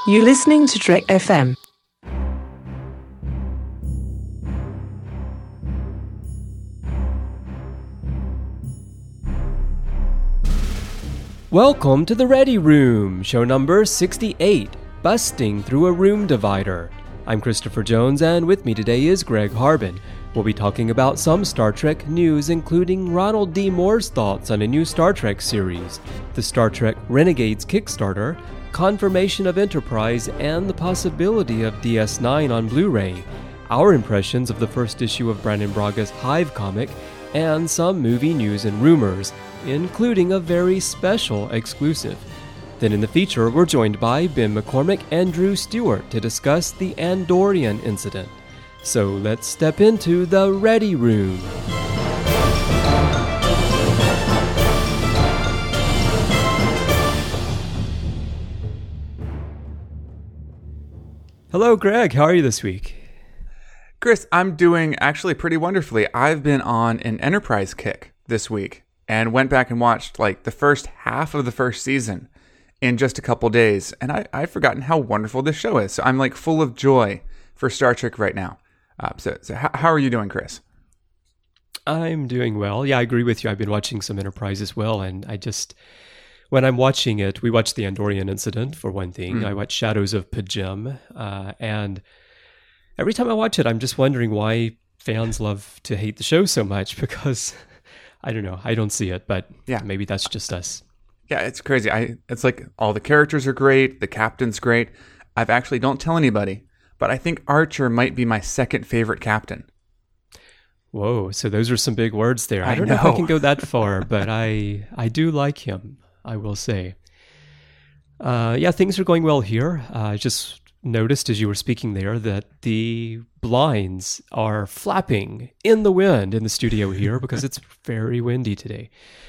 You're listening to Trek FM. Welcome to the Ready Room, show number 68, Busting Through a Room Divider. I'm Christopher Jones, and with me today is Greg Harbin. We'll be talking about some Star Trek news, including Ronald D. Moore's thoughts on a new Star Trek series, the Star Trek Renegades Kickstarter, confirmation of Enterprise, and the possibility of DS9 on Blu-ray, our impressions of the first issue of Brannon Braga's Hive comic, and some movie news and rumors, including a very special exclusive. Then in the feature, we're joined by Ben McCormick and Drew Stewart to discuss the Andorian incident. So let's step into the Ready Room. Hello, Greg. How are you this week? Chris, I'm doing actually pretty wonderfully. I've been on an Enterprise kick this week and went back and watched like the first half of the first season in just a couple days. And I've forgotten how wonderful this show is. So I'm like full of joy for Star Trek right now. So how are you doing, Chris? I'm doing well. Yeah, I agree with you. I've been watching some Enterprise as well. And when I'm watching it, we watched the Andorian incident for one thing. I watched Shadows of P'Jem. And every time I watch it, I'm just wondering why fans love to hate the show so much, because I don't know. I don't see it, but yeah, maybe that's just us. Yeah, it's crazy. It's like all the characters are great. The captain's great. I've actually, don't tell anybody, but I think Archer might be my second favorite captain. Whoa, so those are some big words there. I don't know if I can go that far, but I do like him, I will say. Yeah, things are going well here. I just noticed as you were speaking there that the blinds are flapping in the wind in the studio here because it's very windy today.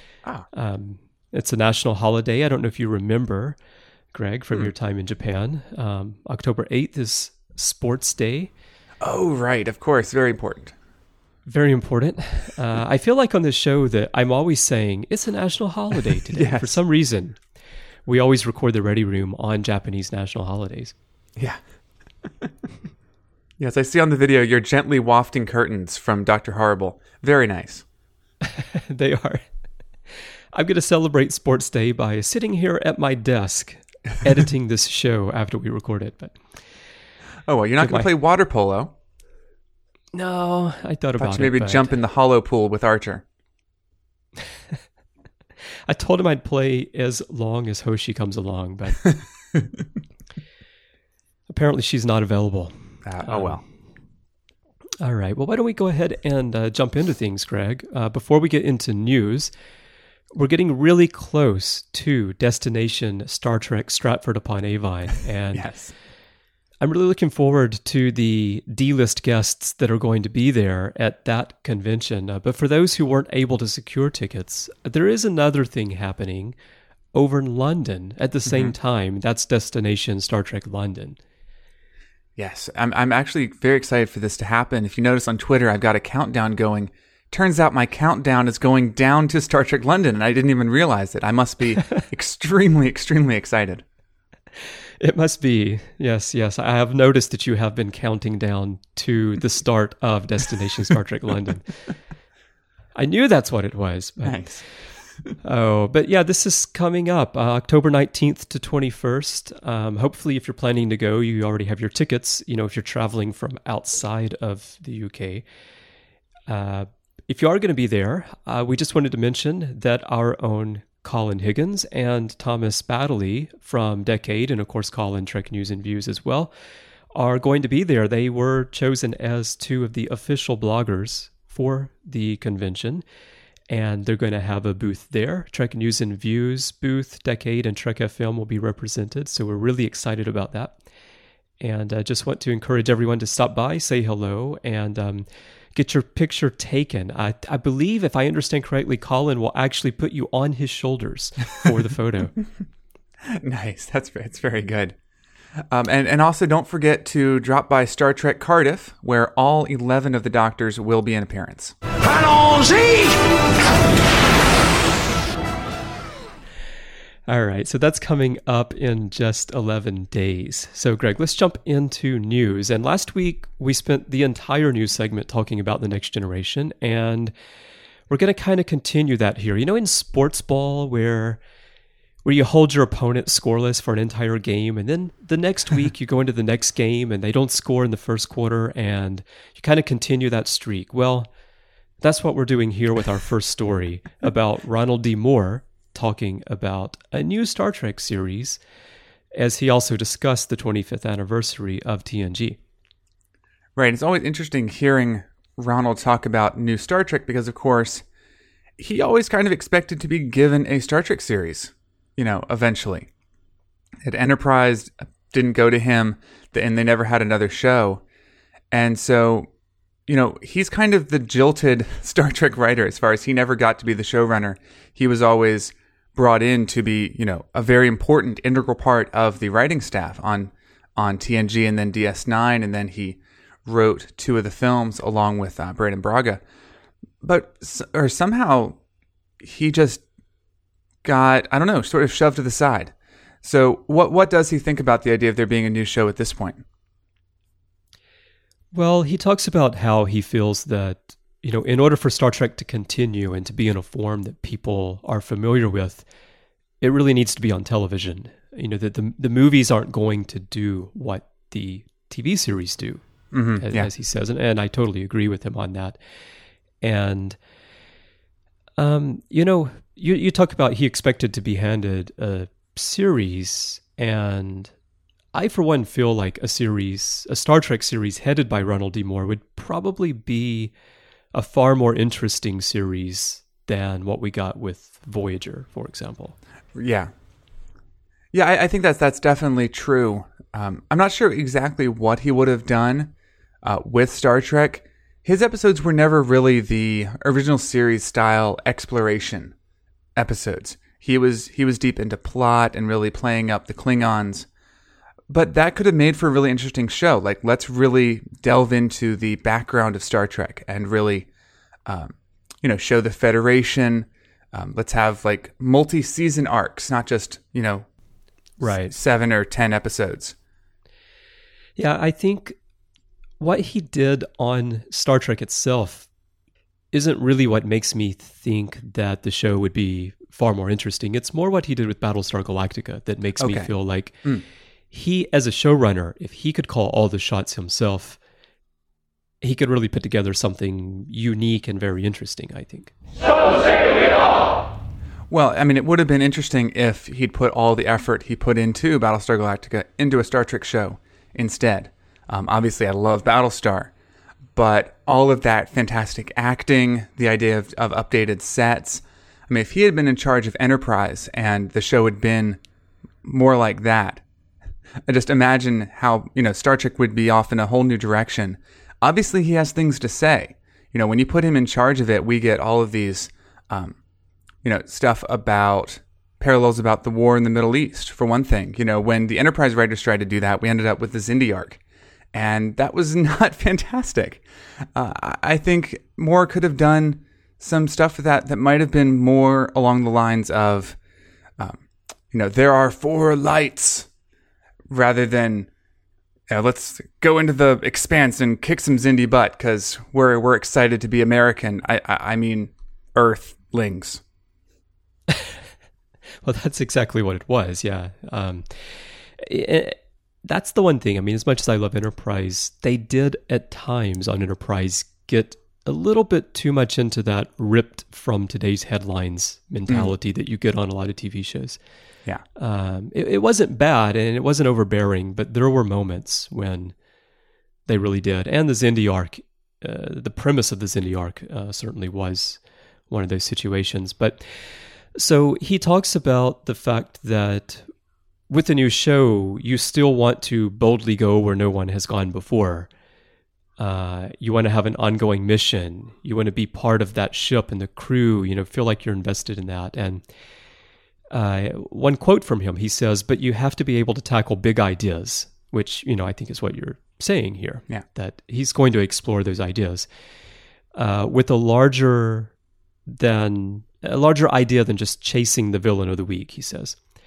It's a national holiday. I don't know if you remember, Greg, from your time in Japan. October 8th is Sports Day. Oh, right. Of course. Very important. Very important. I feel like on this show that I'm always saying it's a national holiday today. Yes. For some reason, we always record the Ready Room on Japanese national holidays. Yeah. Yes, I see on the video you're gently wafting curtains from Dr. Horrible. Very nice. They are. I'm going to celebrate Sports Day by sitting here at my desk editing this show after we record it. But oh, well, you're not going to play water polo. No, I thought about it. Maybe jump in the hollow pool with Archer. I told him I'd play as long as Hoshi comes along, but apparently she's not available. Oh, well. All right. Well, why don't we go ahead and jump into things, Greg? Before we get into news, we're getting really close to Destination Star Trek Stratford-upon-Avon. And yes. I'm really looking forward to the D-list guests that are going to be there at that convention. But for those who weren't able to secure tickets, there is another thing happening over in London at the same time. That's Destination Star Trek London. Yes, I'm actually very excited for this to happen. If you notice on Twitter, I've got a countdown going. Turns out my countdown is going down to Star Trek London, and I didn't even realize it. I must be extremely, extremely excited. It must be. Yes. I have noticed that you have been counting down to the start of Destination Star Trek London. I knew that's what it was. But, Thanks. But yeah, this is coming up October 19th to 21st. Hopefully, if you're planning to go, you already have your tickets, if you're traveling from outside of the UK. If you are going to be there, we just wanted to mention that our own Colin Higgins and Thomas Baddeley from Decade, and of course Colin Trek News and Views as well, are going to be there. They were chosen as two of the official bloggers for the convention, and they're going to have a booth there. Trek News and Views booth, Decade, and Trek FM will be represented, so we're really excited about that. And I just want to encourage everyone to stop by, say hello, and get your picture taken. I believe, if I understand correctly, Colin will actually put you on his shoulders for the photo. Nice. It's very good. And also don't forget to drop by Star Trek Cardiff, where all 11 of the Doctors will be in appearance. Allons-y! All right, so that's coming up in just 11 days. So, Greg, let's jump into news. And last week, we spent the entire news segment talking about the next generation, and we're going to kind of continue that here. You know, in sports ball, where you hold your opponent scoreless for an entire game, and then the next week you go into the next game and they don't score in the first quarter, and you kind of continue that streak. Well, that's what we're doing here with our first story about Ronald D. Moore talking about a new Star Trek series, as he also discussed the 25th anniversary of TNG. Right. It's always interesting hearing Ronald talk about new Star Trek because, of course, he always kind of expected to be given a Star Trek series, eventually. At Enterprise didn't go to him, and they never had another show. And so, he's kind of the jilted Star Trek writer as far as he never got to be the showrunner. He was always brought in to be, a very important, integral part of the writing staff on TNG and then DS9, and then he wrote 2 of the films along with Braden Braga. But somehow he just got, sort of shoved to the side. So what does he think about the idea of there being a new show at this point? Well, he talks about how he feels that, in order for Star Trek to continue and to be in a form that people are familiar with, it really needs to be on television. That the movies aren't going to do what the TV series do, as he says. And I totally agree with him on that. And, you talk about he expected to be handed a series, and I, for one, feel like a Star Trek series headed by Ronald D. Moore would probably be a far more interesting series than what we got with Voyager, for example. Yeah. Yeah, I think that's definitely true. I'm not sure exactly what he would have done with Star Trek. His episodes were never really the original series style exploration episodes. He was deep into plot and really playing up the Klingons. But that could have made for a really interesting show. Like, let's really delve into the background of Star Trek and really, show the Federation. Let's have like multi-season arcs, not just, right, 7 or 10 episodes. Yeah, I think what he did on Star Trek itself isn't really what makes me think that the show would be far more interesting. It's more what he did with Battlestar Galactica that makes me feel like he, as a showrunner, if he could call all the shots himself, he could really put together something unique and very interesting, I think. So say we all! Well, it would have been interesting if he'd put all the effort he put into Battlestar Galactica into a Star Trek show instead. Obviously, I love Battlestar, but all of that fantastic acting, the idea of updated sets. If he had been in charge of Enterprise and the show had been more like that, I just imagine how, Star Trek would be off in a whole new direction. Obviously, he has things to say. When you put him in charge of it, we get all of these, stuff about parallels about the war in the Middle East, for one thing. When the Enterprise writers tried to do that, we ended up with the Xindi arc. And that was not fantastic. I think Moore could have done some stuff with that might have been more along the lines of, there are 4 lights, rather than let's go into the expanse and kick some Xindi butt because we're excited to be American. I mean, Earthlings. Well, that's exactly what it was, yeah. That's the one thing. As much as I love Enterprise, they did at times on Enterprise get a little bit too much into that ripped from today's headlines mentality that you get on a lot of TV shows. Yeah. It wasn't bad and it wasn't overbearing, but there were moments when they really did. And the Xindi arc, the premise of the Xindi arc certainly was one of those situations. But so he talks about the fact that with the new show, you still want to boldly go where no one has gone before. You want to have an ongoing mission. You want to be part of that ship and the crew, feel like you're invested in that. And one quote from him, he says, but you have to be able to tackle big ideas, which, I think is what you're saying here. Yeah. That he's going to explore those ideas with a larger idea than just chasing the villain of the week, he says.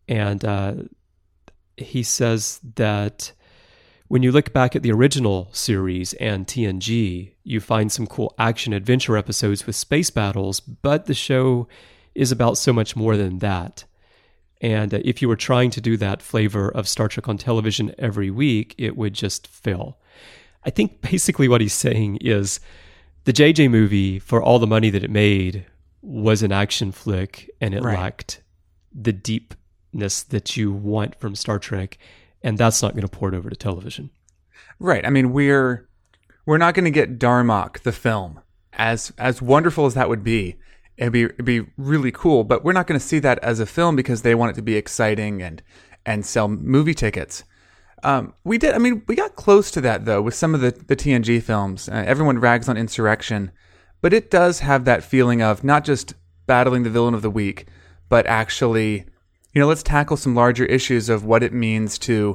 And he says that when you look back at the original series and TNG, you find some cool action adventure episodes with space battles, but the show is about so much more than that. And if you were trying to do that flavor of Star Trek on television every week, it would just fail. I think basically what he's saying is the JJ movie, for all the money that it made, was an action flick, and it lacked the deepness that you want from Star Trek, and that's not going to port over to television. Right. I mean, we're not going to get Darmok, the film, as wonderful as that would be. It'd be really cool, but we're not going to see that as a film because they want it to be exciting and sell movie tickets. We got close to that, though, with some of the TNG films. Everyone rags on Insurrection, but it does have that feeling of not just battling the villain of the week, but actually, let's tackle some larger issues of what it means to,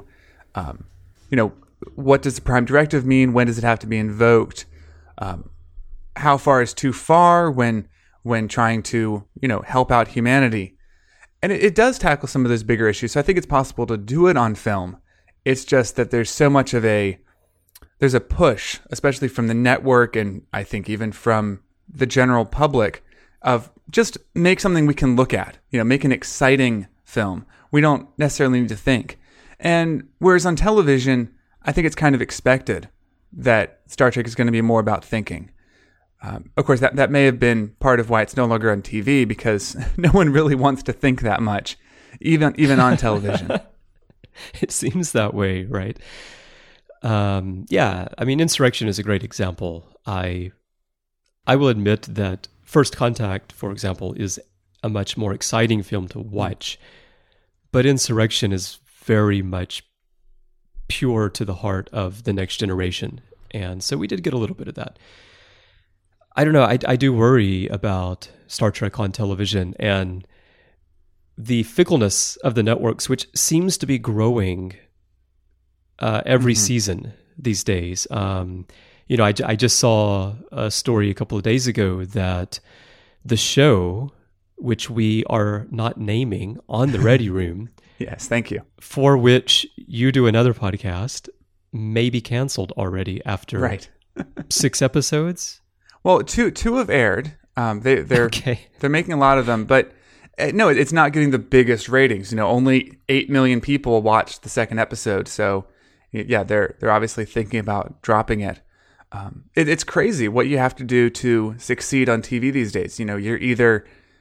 what does the Prime Directive mean? When does it have to be invoked? How far is too far when trying to, help out humanity? And it does tackle some of those bigger issues. So I think it's possible to do it on film. It's just that there's so much of there's a push, especially from the network and I think even from the general public, of just make something we can look at, make an exciting film. We don't necessarily need to think. And whereas on television, I think it's kind of expected that Star Trek is going to be more about thinking. Of course, that may have been part of why it's no longer on TV, because no one really wants to think that much, even on television. It seems that way, right? Insurrection is a great example. I will admit that First Contact, for example, is a much more exciting film to watch, but Insurrection is very much pure to the heart of The Next Generation, and so we did get a little bit of that. I don't know, I do worry about Star Trek on television and the fickleness of the networks, which seems to be growing every season these days. I just saw a story a couple of days ago that the show, which we are not naming on the Ready Room, yes, thank you, for which you do another podcast, may be canceled already after 6 episodes. Well, two have aired. They're making a lot of them, but no, it's not getting the biggest ratings. Only 8 million people watched the second episode. So, yeah, they're obviously thinking about dropping it. It's crazy what you have to do to succeed on TV these days. You're either,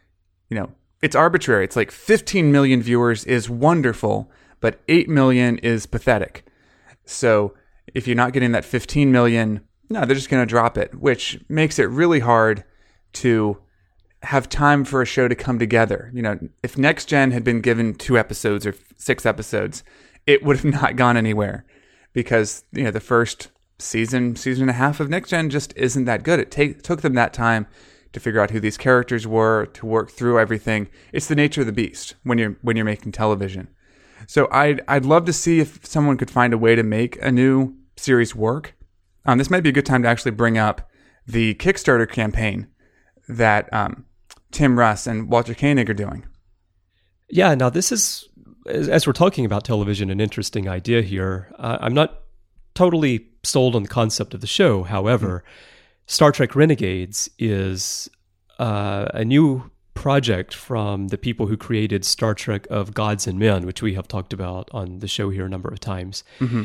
it's arbitrary. It's like 15 million viewers is wonderful, but 8 million is pathetic. So if you're not getting that 15 million, no, they're just going to drop it, which makes it really hard to have time for a show to come together. If Next Gen had been given 2 episodes or 6 episodes, it would have not gone anywhere, because the first season and a half of Next Gen just isn't that good. It took them that time to figure out who these characters were, to work through everything. It's the nature of the beast when you're making television. So I'd love to see if someone could find a way to make a new series work. This might be a good time to actually bring up the Kickstarter campaign that Tim Russ and Walter Koenig are doing. Yeah, now this is, as we're talking about television, an interesting idea here. I'm not totally sold on the concept of the show. However, Star Trek Renegades is a new project from the people who created Star Trek of Gods and Men, which we have talked about on the show here a number of times. Mm-hmm.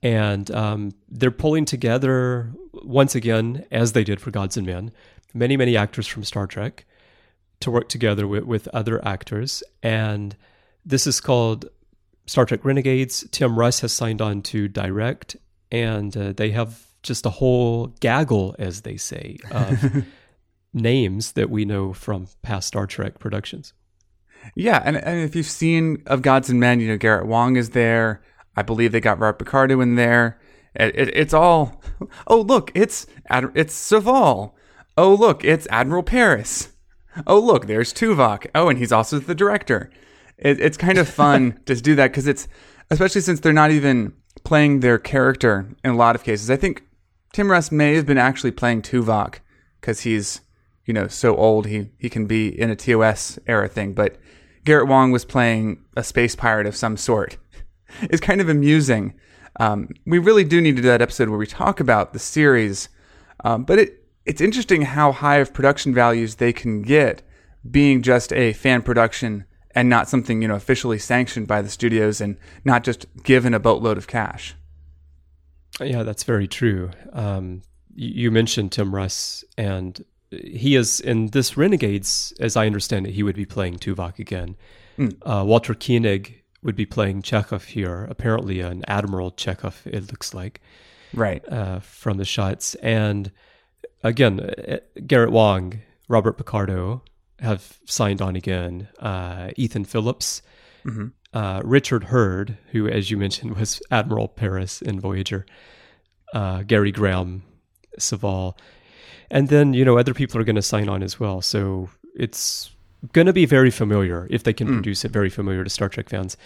And they're pulling together, once again, as they did for Gods and Men, many, many actors from Star Trek to work together with other actors. And this is called Star Trek Renegades. Tim Russ has signed on to direct, and they have just a whole gaggle, as they say, of names that we know from past Star Trek productions. Yeah, and if you've seen Of Gods and Men, Garrett Wang is there. I believe they got Robert Picardo in there. It's all, oh, look, it's Saval. Oh, look, it's Admiral Paris. Oh, look, there's Tuvok. Oh, and he's also the director. It's kind of fun to do that, because it's, especially since they're not even playing their character in a lot of cases. I think Tim Russ may have been actually playing Tuvok, because he's, so old, he can be in a TOS era thing. But, Garrett Wang was playing a space pirate of some sort is kind of amusing. We really do need to do that episode where we talk about the series, but it's interesting how high of production values they can get being just a fan production and not something, officially sanctioned by the studios and not just given a boatload of cash. Yeah, that's very true. You mentioned Tim Russ, and he is in this Renegades, as I understand it, he would be playing Tuvok again. Walter Koenig would be playing Chekhov here, apparently an Admiral Chekhov, it looks like. Right. From the shots. And again, Garrett Wang, Robert Picardo have signed on again. Ethan Phillips, Richard Hurd, who, as you mentioned, was Admiral Paris in Voyager, Gary Graham, Saval. And then, other people are going to sign on as well. So it's going to be very familiar, if they can produce it, very familiar to Star Trek fans.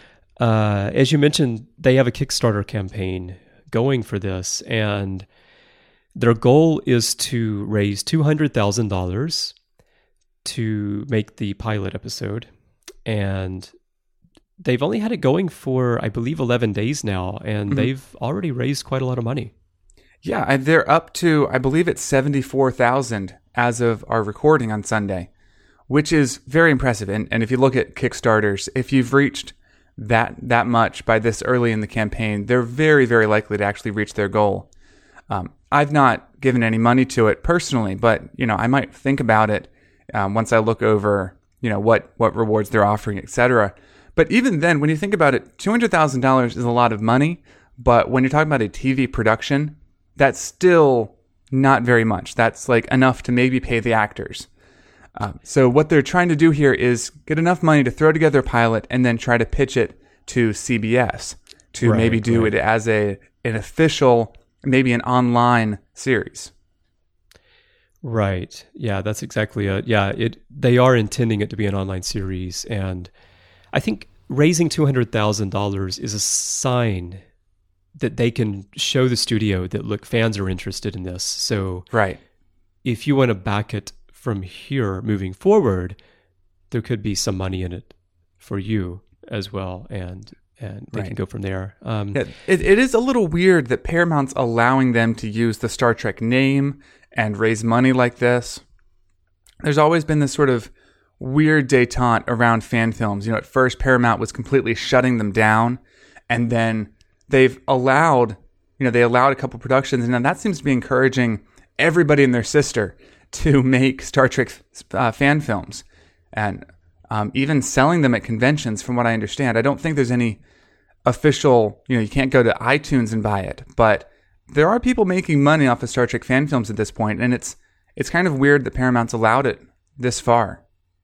As you mentioned, they have a Kickstarter campaign going for this, and their goal is to raise $200,000 to make the pilot episode. And they've only had it going for, I believe, 11 days now, and they've already raised quite a lot of money. Yeah, and they're up to, I believe it's 74,000 as of our recording on Sunday, which is very impressive. And if you look at Kickstarters, if you've reached that much by this early in the campaign, they're very, very likely to actually reach their goal. I've not given any money to it personally, but, I might think about it once I look over, what rewards they're offering, etc. But even then, when you think about it, $200,000 is a lot of money, but when you're talking about a TV production, that's still not very much. That's like enough to maybe pay the actors. So what they're trying to do here is get enough money to throw together a pilot and then try to pitch it to CBS to maybe do it as an official, maybe an online series. Right. Yeah, that's exactly it. Yeah, they are intending it to be an online series, and I think raising $200,000 is a sign that they can show the studio that, look, fans are interested in this. So if you want to back it from here moving forward, there could be some money in it for you as well, and they can go from there. It is a little weird that Paramount's allowing them to use the Star Trek name and raise money like this. There's always been this sort of weird detente around fan films. At first Paramount was completely shutting them down, and then they've allowed, they allowed a couple productions, and now that seems to be encouraging everybody and their sister to make Star Trek fan films, and even selling them at conventions, from what I understand. I don't think there's any official, you can't go to iTunes and buy it, but there are people making money off of Star Trek fan films at this point, and it's kind of weird that Paramount's allowed it this far.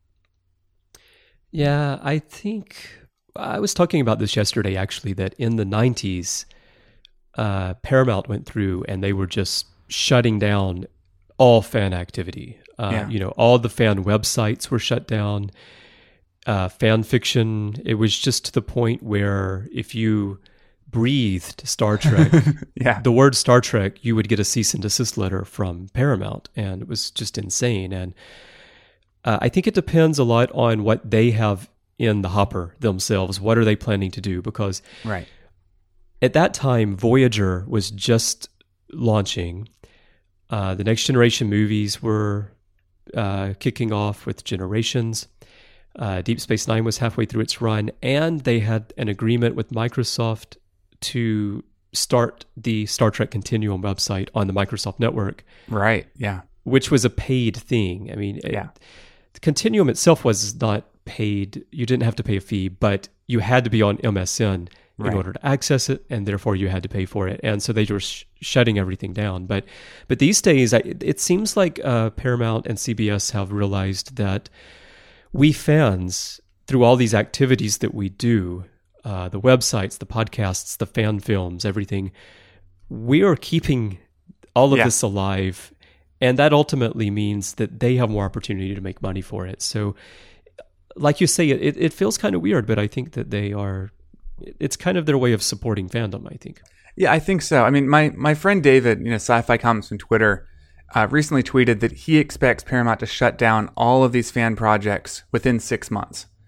Yeah, I think I was talking about this yesterday, actually, that in the 90s, Paramount went through and they were just shutting down all fan activity. All the fan websites were shut down. Fan fiction, it was just to the point where if you breathed Star Trek, the word Star Trek, you would get a cease and desist letter from Paramount, and it was just insane. And I think it depends a lot on what they have in the hopper themselves. What are they planning to do? Because at that time, Voyager was just launching. The Next Generation movies were kicking off with Generations. Deep Space Nine was halfway through its run, and they had an agreement with Microsoft to start the Star Trek Continuum website on the Microsoft network. Right, yeah. Which was a paid thing. I mean, the Continuum itself was not paid. You didn't have to pay a fee, but you had to be on MSN in order to access it, and therefore you had to pay for it. And so they were shutting everything down. But these days, it seems like Paramount and CBS have realized that we fans, through all these activities that we do, the websites, the podcasts, the fan films, everything, we are keeping all of this alive. And that ultimately means that they have more opportunity to make money for it. So, like you say, it feels kind of weird, but I think that it's kind of their way of supporting fandom, I think. Yeah, I think so. I mean, my friend David, Sci-Fi Comics on Twitter, recently tweeted that he expects Paramount to shut down all of these fan projects within 6 months.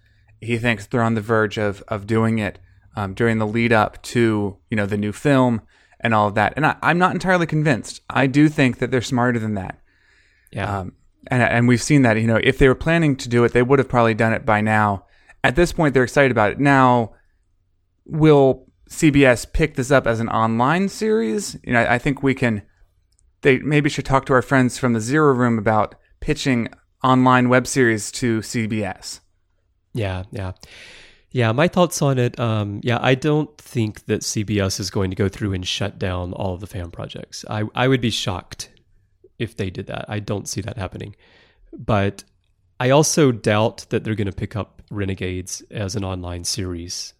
he thinks they're on the verge of doing it during the lead up to, the new film and all of that. And I'm not entirely convinced. I do think that they're smarter than that. Yeah. And we've seen that, if they were planning to do it, they would have probably done it by now. At this point, they're excited about it. Now, will CBS pick this up as an online series? I think they maybe should talk to our friends from the Zero Room about pitching online web series to CBS. Yeah. My thoughts on it. I don't think that CBS is going to go through and shut down all of the fan projects. I would be shocked if they did that. I don't see that happening. But I also doubt that they're going to pick up Renegades as an online series.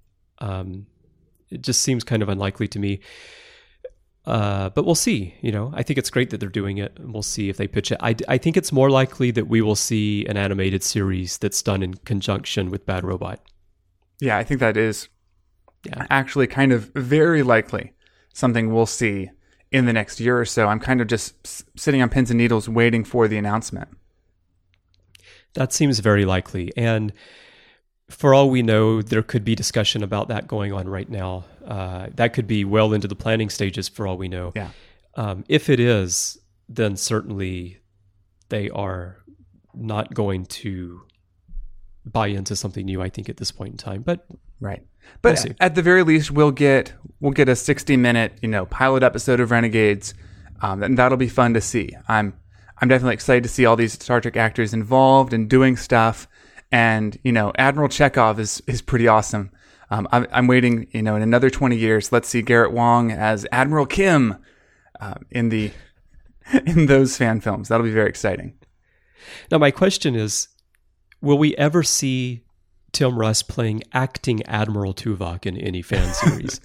It just seems kind of unlikely to me. But we'll see. I think it's great that they're doing it. And we'll see if they pitch it. I think it's more likely that we will see an animated series that's done in conjunction with Bad Robot. Yeah, I think that is actually kind of very likely something we'll see in the next year or so. I'm kind of just sitting on pins and needles waiting for the announcement. That seems very likely. And for all we know, there could be discussion about that going on right now. That could be well into the planning stages for all we know. Yeah. If it is, then certainly they are not going to buy into something new, I think, at this point in time. But right. But at the very least, we'll get a 60-minute, pilot episode of Renegades. And that'll be fun to see. I'm definitely excited to see all these Star Trek actors involved and doing stuff. And, Admiral Chekhov is pretty awesome. I'm waiting, in another 20 years, let's see Garrett Wang as Admiral Kim in those fan films. That'll be very exciting. Now, my question is, will we ever see Tim Russ playing acting Admiral Tuvok in any fan series?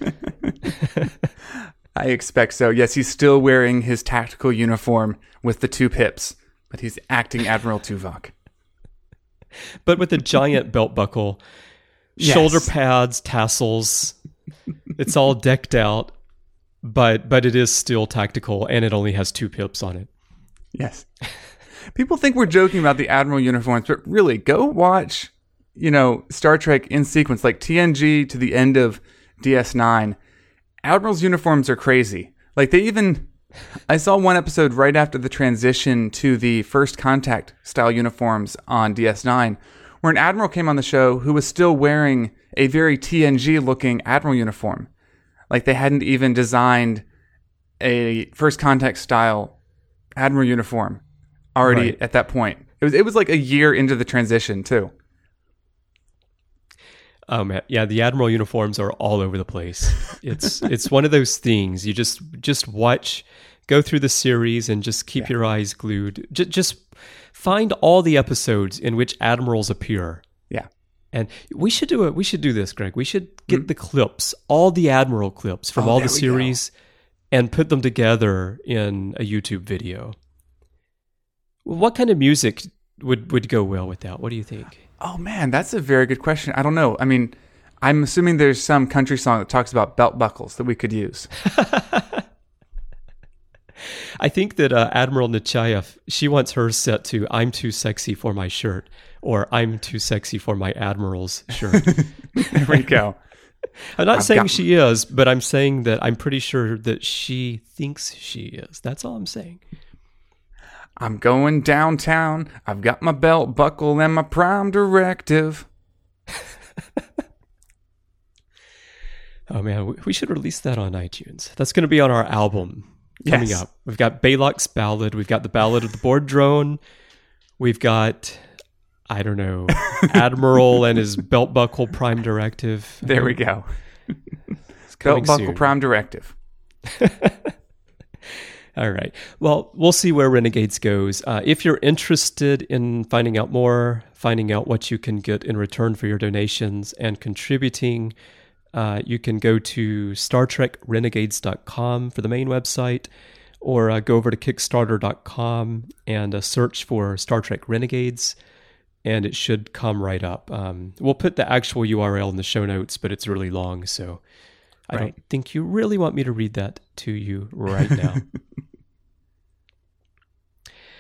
I expect so. Yes, he's still wearing his tactical uniform with the 2 pips, but he's acting Admiral Tuvok. But with a giant belt buckle, shoulder pads, tassels, it's all decked out, but it is still tactical, and it only has 2 pips on it. Yes. People think we're joking about the Admiral uniforms, but really, go watch, Star Trek in sequence, like TNG to the end of DS9. Admiral's uniforms are crazy. Like I saw one episode right after the transition to the First Contact style uniforms on DS9, where an Admiral came on the show who was still wearing a very TNG looking Admiral uniform. Like they hadn't even designed a First Contact style Admiral uniform already at that point. It was like a year into the transition too. Oh man, yeah, the Admiral uniforms are all over the place. It's one of those things you just watch, go through the series, and just keep your eyes glued. Just find all the episodes in which admirals appear. Yeah, and we should do this, Greg. We should get the clips, all the Admiral clips from all the series, and put them together in a YouTube video. What kind of music would go well with that? What do you think? Oh, man, that's a very good question. I don't know. I mean, I'm assuming there's some country song that talks about belt buckles that we could use. I think that Admiral Nechayev, she wants hers set to "I'm too sexy for my shirt" or "I'm too sexy for my Admiral's shirt." There we go. I'm not saying she is, but I'm saying that I'm pretty sure that she thinks she is. That's all I'm saying. I'm going downtown. I've got my belt buckle and my prime directive. Oh, man, we should release that on iTunes. That's going to be on our album coming up. We've got Balok's Ballad. We've got the Ballad of the Board Drone. We've got, I don't know, Admiral and his belt buckle prime directive. There we go. Belt buckle soon. Prime directive. All right. Well, we'll see where Renegades goes. If you're interested in finding out more, finding out what you can get in return for your donations and contributing, you can go to StarTrekRenegades.com for the main website, or go over to Kickstarter.com and search for Star Trek Renegades, and it should come right up. We'll put the actual URL in the show notes, but it's really long, so I don't think you really want me to read that to you right now.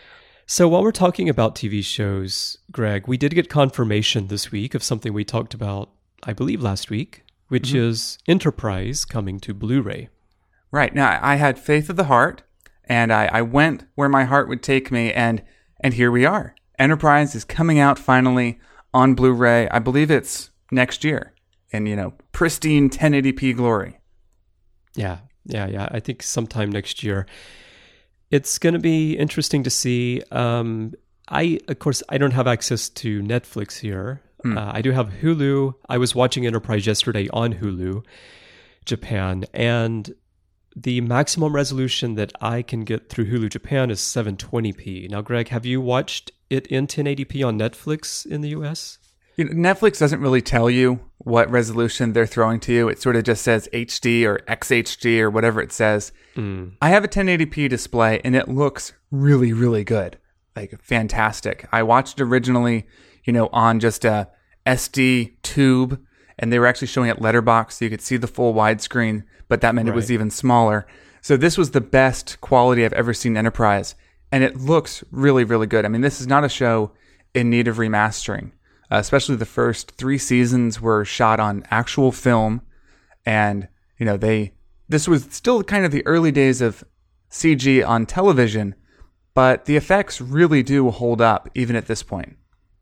So while we're talking about TV shows, Greg, we did get confirmation this week of something we talked about, I believe, last week, which is Enterprise coming to Blu-ray. Right. Now, I had faith of the heart, and I went where my heart would take me, and here we are. Enterprise is coming out finally on Blu-ray. I believe it's next year in, pristine 1080p glory. Yeah. I think sometime next year. It's going to be interesting to see. Of course, I don't have access to Netflix here. I do have Hulu. I was watching Enterprise yesterday on Hulu, Japan, and the maximum resolution that I can get through Hulu Japan is 720p. Now, Greg, have you watched it in 1080p on Netflix in the US? Netflix doesn't really tell you what resolution they're throwing to you. It sort of just says HD or XHD or whatever it says. I have a 1080p display, and it looks really, really good. Like, fantastic. I watched it originally, on just a SD tube, and they were actually showing it letterbox, so you could see the full widescreen, but that meant it was even smaller. So this was the best quality I've ever seen Enterprise, and it looks really, really good. I mean, this is not a show in need of remastering. Especially the first 3 seasons were shot on actual film, and this was still kind of the early days of CG on television, but the effects really do hold up even at this point.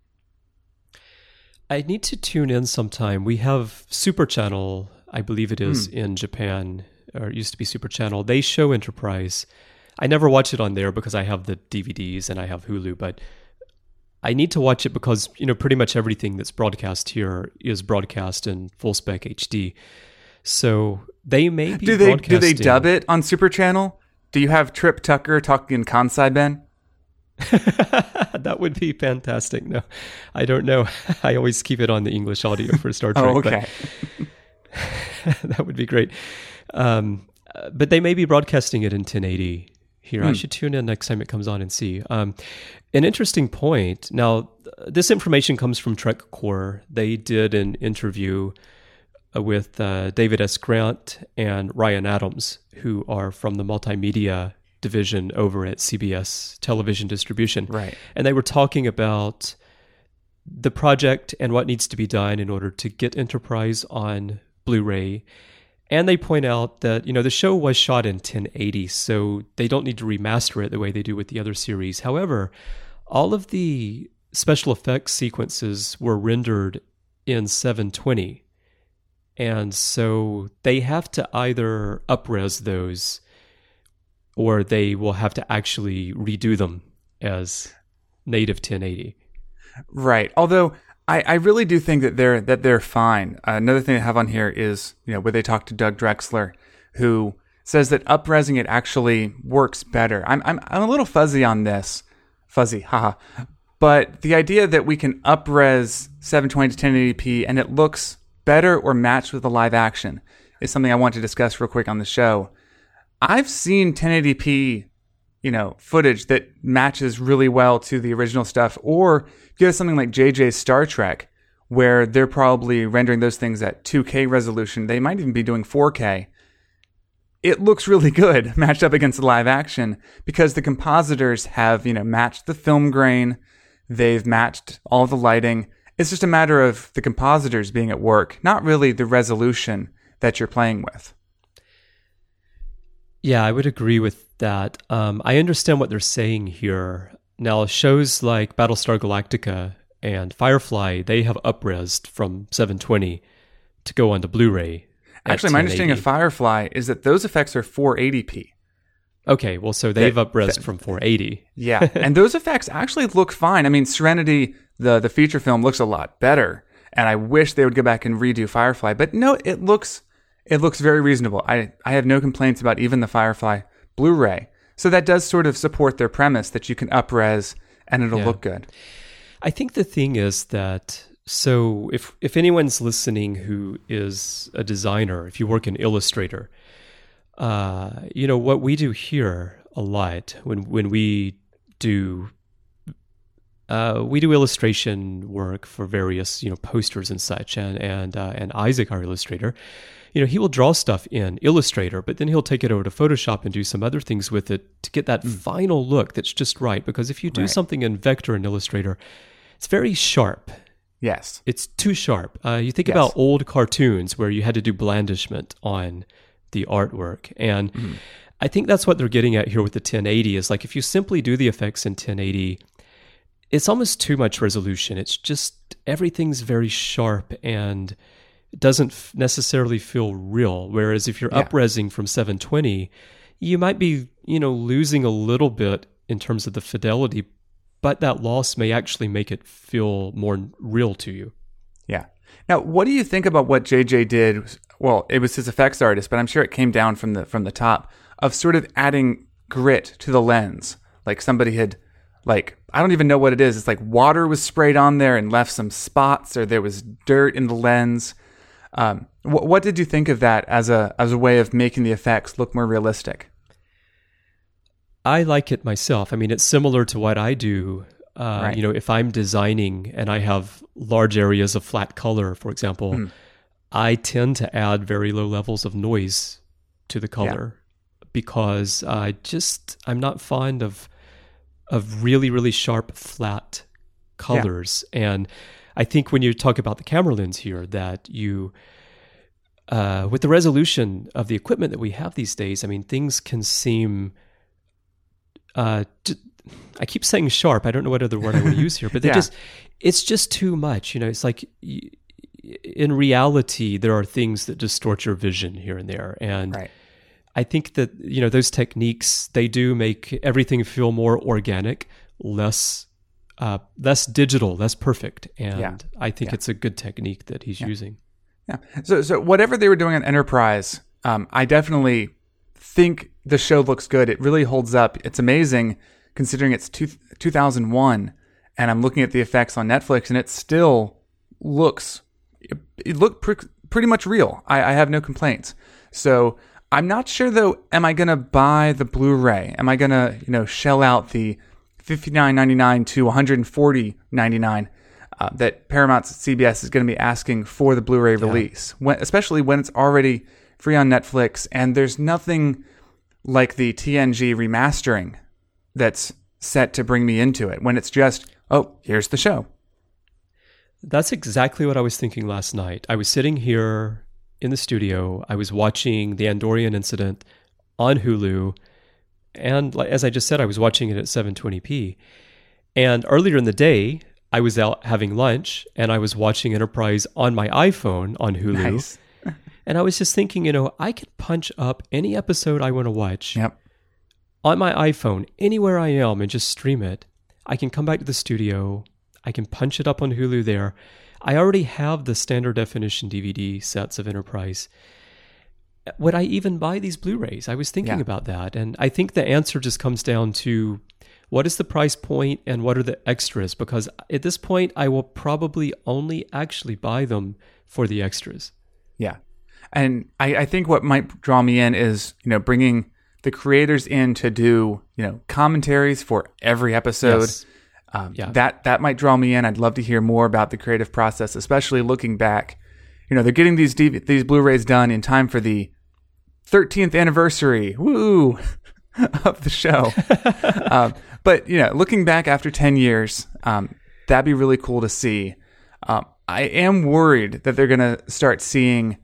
I need to tune in sometime. We have Super Channel, I believe it is, in Japan, or it used to be Super Channel. They show Enterprise. I never watch it on there because I have the DVDs and I have Hulu, but I need to watch it because, pretty much everything that's broadcast here is broadcast in full spec HD. So they may be broadcasting. Do they dub it on Super Channel? Do you have Trip Tucker talking in Kansai Ben? That would be fantastic. No, I don't know. I always keep it on the English audio for Star Trek. Oh, okay. That would be great. But they may be broadcasting it in 1080 here. I should tune in next time it comes on and see. An interesting point. Now, this information comes from TrekCore. They did an interview with David S. Grant and Ryan Adams, who are from the multimedia division over at CBS Television Distribution. Right. And they were talking about the project and what needs to be done in order to get Enterprise on Blu-ray. And they point out that, the show was shot in 1080, so they don't need to remaster it the way they do with the other series. However, all of the special effects sequences were rendered in 720. And so they have to either up-res those, or they will have to actually redo them as native 1080. Right. Although I really do think that they're fine. Another thing I have on here is, where they talk to Doug Drexler, who says that up-resing it actually works better. I'm a little fuzzy on this. Fuzzy, haha. But the idea that we can up-res 720 to 1080p and it looks better or matched with the live action is something I want to discuss real quick on the show. I've seen 1080p, footage that matches really well to the original stuff, or you have something like JJ's Star Trek, where they're probably rendering those things at 2K resolution. They might even be doing 4K. It looks really good matched up against the live action because the compositors have, matched the film grain. They've matched all the lighting. It's just a matter of the compositors being at work, not really the resolution that you're playing with. Yeah, I would agree with that. I understand what they're saying here. Now, shows like Battlestar Galactica and Firefly, they have up-resed from 720 to go onto Blu-ray. Actually, my understanding of Firefly is that those effects are 480p. Okay, well, so they've up-resed from 480. Yeah, and those effects actually look fine. I mean, Serenity, the feature film, looks a lot better, and I wish they would go back and redo Firefly. But no, it looks very reasonable. I have no complaints about even the Firefly Blu-ray. So that does sort of support their premise that you can up-res and it'll look good. I think the thing is that, so if anyone's listening who is a designer, if you work in Illustrator, what we do here a lot when we do we do illustration work for various, posters and such, and Isaac, our illustrator, he will draw stuff in Illustrator, but then he'll take it over to Photoshop and do some other things with it to get that final look that's just right. Because if you do something in Vector and Illustrator, it's very sharp. Yes. It's too sharp. You think about old cartoons where you had to do blandishment on the artwork. And I think that's what they're getting at here with the 1080 is like if you simply do the effects in 1080, it's almost too much resolution. It's just everything's very sharp and it doesn't necessarily feel real. Whereas if you're up-resing from 720, you might be, losing a little bit in terms of the fidelity, but that loss may actually make it feel more real to you. Yeah. Now, what do you think about what JJ did? Well, it was his effects artist, but I'm sure it came down from the top of sort of adding grit to the lens. Like somebody had, I don't even know what it is. It's like water was sprayed on there and left some spots, or there was dirt in the lens. What did you think of that as a way of making the effects look more realistic? I like it myself. I mean, it's similar to what I do. If I'm designing and I have large areas of flat color, for example, I tend to add very low levels of noise to the color because I'm not fond of really, really sharp, flat colors. And I think when you talk about the camera lens here, that you, with the resolution of the equipment that we have these days, I mean, things can seem, I keep saying sharp. I don't know what other word I would use here, but it's just too much. It's like in reality, there are things that distort your vision here and there. And I think that, those techniques, they do make everything feel more organic, less digital, less perfect. And I think it's a good technique that he's using. Yeah. So whatever they were doing on Enterprise, I definitely think the show looks good. It really holds up. It's amazing considering it's 2001 and I'm looking at the effects on Netflix and it still looks, pretty much real. I have no complaints. So I'm not sure though, am I going to buy the Blu-ray? Am I going to, shell out the $59.99 to $140.99 that Paramount CBS is going to be asking for the Blu-ray release, especially when it's already free on Netflix and there's nothing like the TNG remastering that's set to bring me into it when it's just, here's the show. That's exactly what I was thinking last night. I was sitting here in the studio. I was watching The Andorian Incident on Hulu. And as I just said, I was watching it at 720p. And earlier in the day, I was out having lunch and I was watching Enterprise on my iPhone on Hulu. Nice. And I was just thinking, I could punch up any episode I want to watch on my iPhone, anywhere I am, and just stream it. I can come back to the studio. I can punch it up on Hulu there. I already have the standard definition DVD sets of Enterprise. Would I even buy these Blu-rays? I was thinking about that. And I think the answer just comes down to what is the price point and what are the extras? Because at this point, I will probably only actually buy them for the extras. Yeah. And I think what might draw me in is, bringing the creators in to do, commentaries for every episode. Yes. That might draw me in. I'd love to hear more about the creative process, especially looking back. They're getting these Blu-rays done in time for the 13th anniversary, of the show. But looking back after 10 years, that'd be really cool to see. I am worried that they're going to start seeing,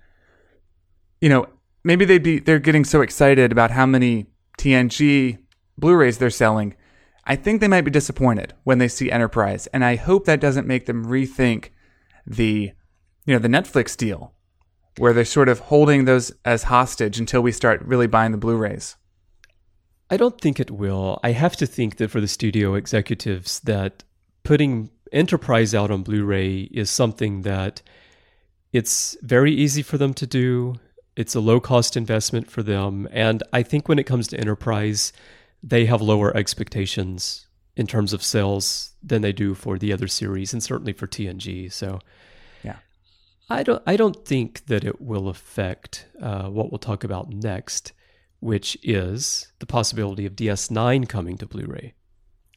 maybe they're getting so excited about how many TNG Blu-rays they're selling. I think they might be disappointed when they see Enterprise, and I hope that doesn't make them rethink the Netflix deal, where they're sort of holding those as hostage until we start really buying the Blu-rays. I don't think it will. I have to think that for the studio executives that putting Enterprise out on Blu-ray is something that it's very easy for them to do. It's a low-cost investment for them. And I think when it comes to Enterprise, they have lower expectations in terms of sales than they do for the other series and certainly for TNG. So I don't think that it will affect what we'll talk about next, which is the possibility of DS9 coming to Blu-ray.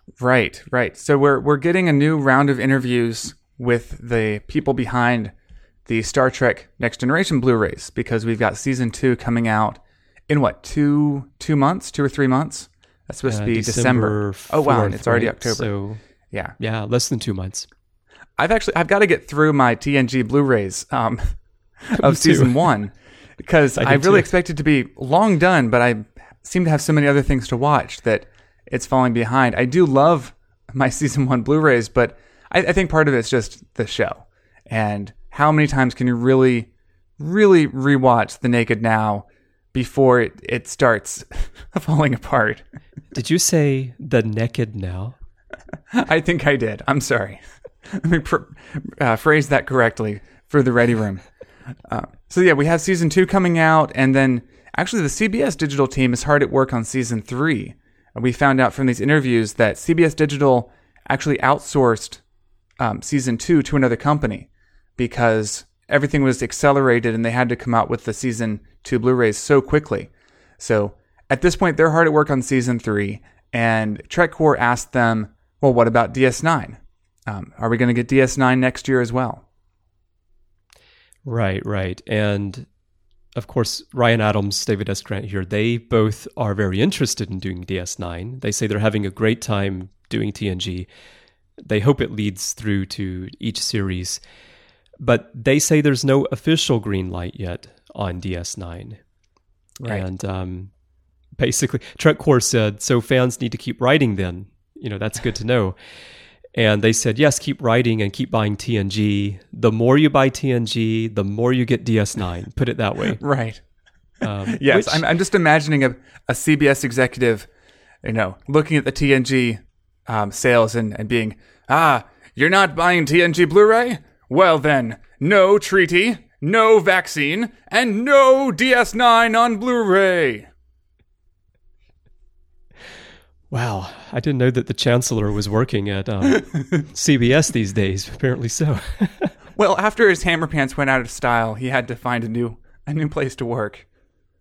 Right. So we're getting a new round of interviews with the people behind the Star Trek Next Generation Blu-rays, because we've got season 2 coming out in what, 2 months, 2 or 3 months? That's supposed to be December. 4th, Oh wow, and it's already October. So yeah, less than 2 months. I've got to get through my TNG Blu-rays of season 1, because I really expect it to be long done, but I seem to have so many other things to watch that it's falling behind. I do love my season 1 Blu-rays, but I think part of it's just the show. And how many times can you really, really rewatch The Naked Now before it starts falling apart? Did you say The Naked Now? I think I did. I'm sorry. Let me phrase that correctly for the ready room. So yeah, we have season 2 coming out, and then actually the CBS Digital team is hard at work on season 3. We found out from these interviews that CBS Digital actually outsourced season 2 to another company because everything was accelerated and they had to come out with the season 2 Blu-rays so quickly. So at this point, they're hard at work on season 3, and TrekCore asked them, well, what about DS9? Are we going to get DS9 next year as well? Right. And of course, Ryan Adams, David S. Grant here, they both are very interested in doing DS9. They say they're having a great time doing TNG. They hope it leads through to each series. But they say there's no official green light yet on DS9. Right. And basically, TrekCore said, so fans need to keep writing then. That's good to know. And they said, yes, keep writing and keep buying TNG. The more you buy TNG, the more you get DS9. Put it that way. Right. Yes, I'm just imagining a CBS executive, looking at the TNG sales and being, you're not buying TNG Blu-ray? Well then, no treaty, no vaccine, and no DS9 on Blu-ray. Wow, I didn't know that the Chancellor was working at CBS these days. Apparently so. Well, after his hammer pants went out of style, he had to find a new place to work.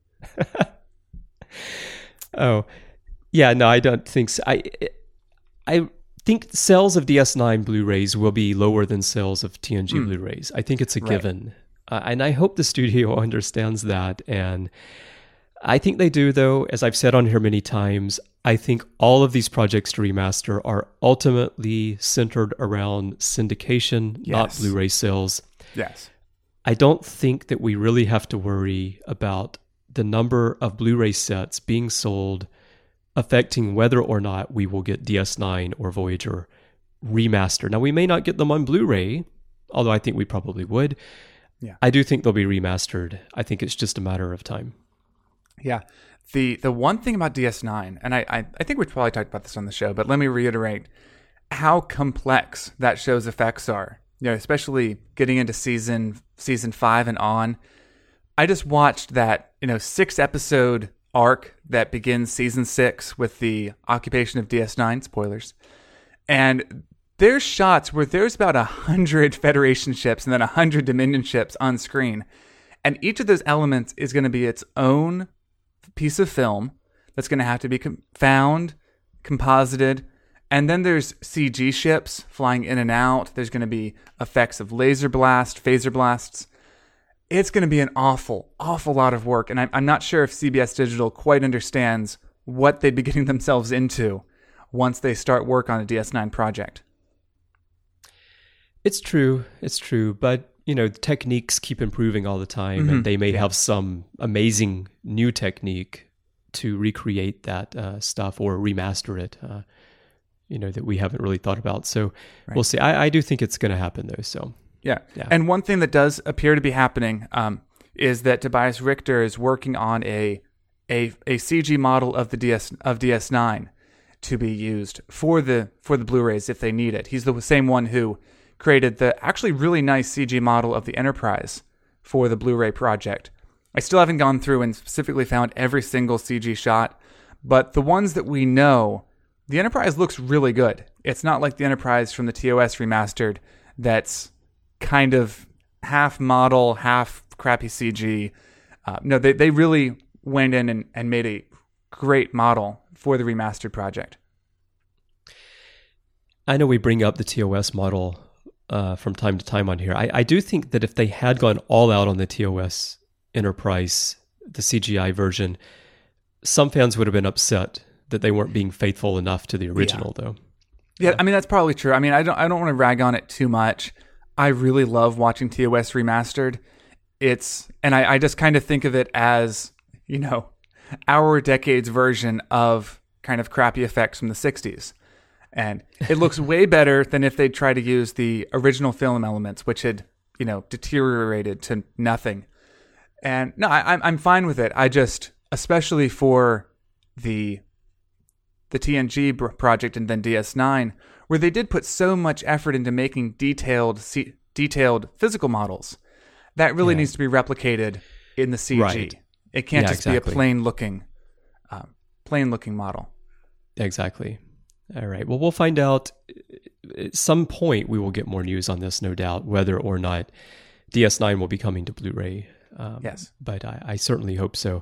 Oh, yeah, no, I don't think so. I think sales of DS9 Blu-rays will be lower than sales of TNG Blu-rays. I think it's a given. And I hope the studio understands that. And I think they do, though. As I've said on here many times, I think all of these projects to remaster are ultimately centered around syndication, not Blu-ray sales. Yes. I don't think that we really have to worry about the number of Blu-ray sets being sold affecting whether or not we will get DS9 or Voyager remastered. Now, we may not get them on Blu-ray, although I think we probably would. Yeah. I do think they'll be remastered. I think it's just a matter of time. Yeah. The one thing about DS9, and I think we've probably talked about this on the show, but let me reiterate how complex that show's effects are. Especially getting into season 5 and on. I just watched that 6-episode arc that begins season 6 with the occupation of DS9, spoilers. And there's shots where there's about 100 Federation ships and then 100 Dominion ships on screen. And each of those elements is going to be its own piece of film that's going to have to be found, composited, and then there's CG ships flying in and out. There's going to be effects of laser blast, phaser blasts. It's going to be an awful lot of work, and I'm not sure if CBS Digital quite understands what they'd be getting themselves into once they start work on a DS9 project. It's true, but techniques keep improving all the time, and they may have some amazing new technique to recreate that stuff or remaster it, that we haven't really thought about. So we'll see. I do think it's going to happen, though. So yeah. And one thing that does appear to be happening is that Tobias Richter is working on a CG model of the DS9 to be used for the Blu-rays if they need it. He's the same one who created the actually really nice CG model of the Enterprise for the Blu-ray project. I still haven't gone through and specifically found every single CG shot, but the ones that we know, the Enterprise looks really good. It's not like the Enterprise from the TOS remastered that's kind of half model, half crappy CG. No, they really went in and made a great model for the remastered project. I know we bring up the TOS model from time to time on here. I do think that if they had gone all out on the TOS Enterprise, the CGI version, some fans would have been upset that they weren't being faithful enough to the original, though. Yeah, I mean, that's probably true. I mean, I don't want to rag on it too much. I really love watching TOS remastered. And I just kind of think of it as, our decade's version of kind of crappy effects from the 60s. And it looks way better than if they'd try to use the original film elements, which had, deteriorated to nothing. And no, I'm fine with it. I just, especially for the TNG project and then DS9, where they did put so much effort into making detailed physical models, that really needs to be replicated in the CG. Right. It can't just be a plain looking model. Exactly. All right. Well, we'll find out at some point. We will get more news on this, no doubt, whether or not DS9 will be coming to Blu-ray. Yes. But I certainly hope so.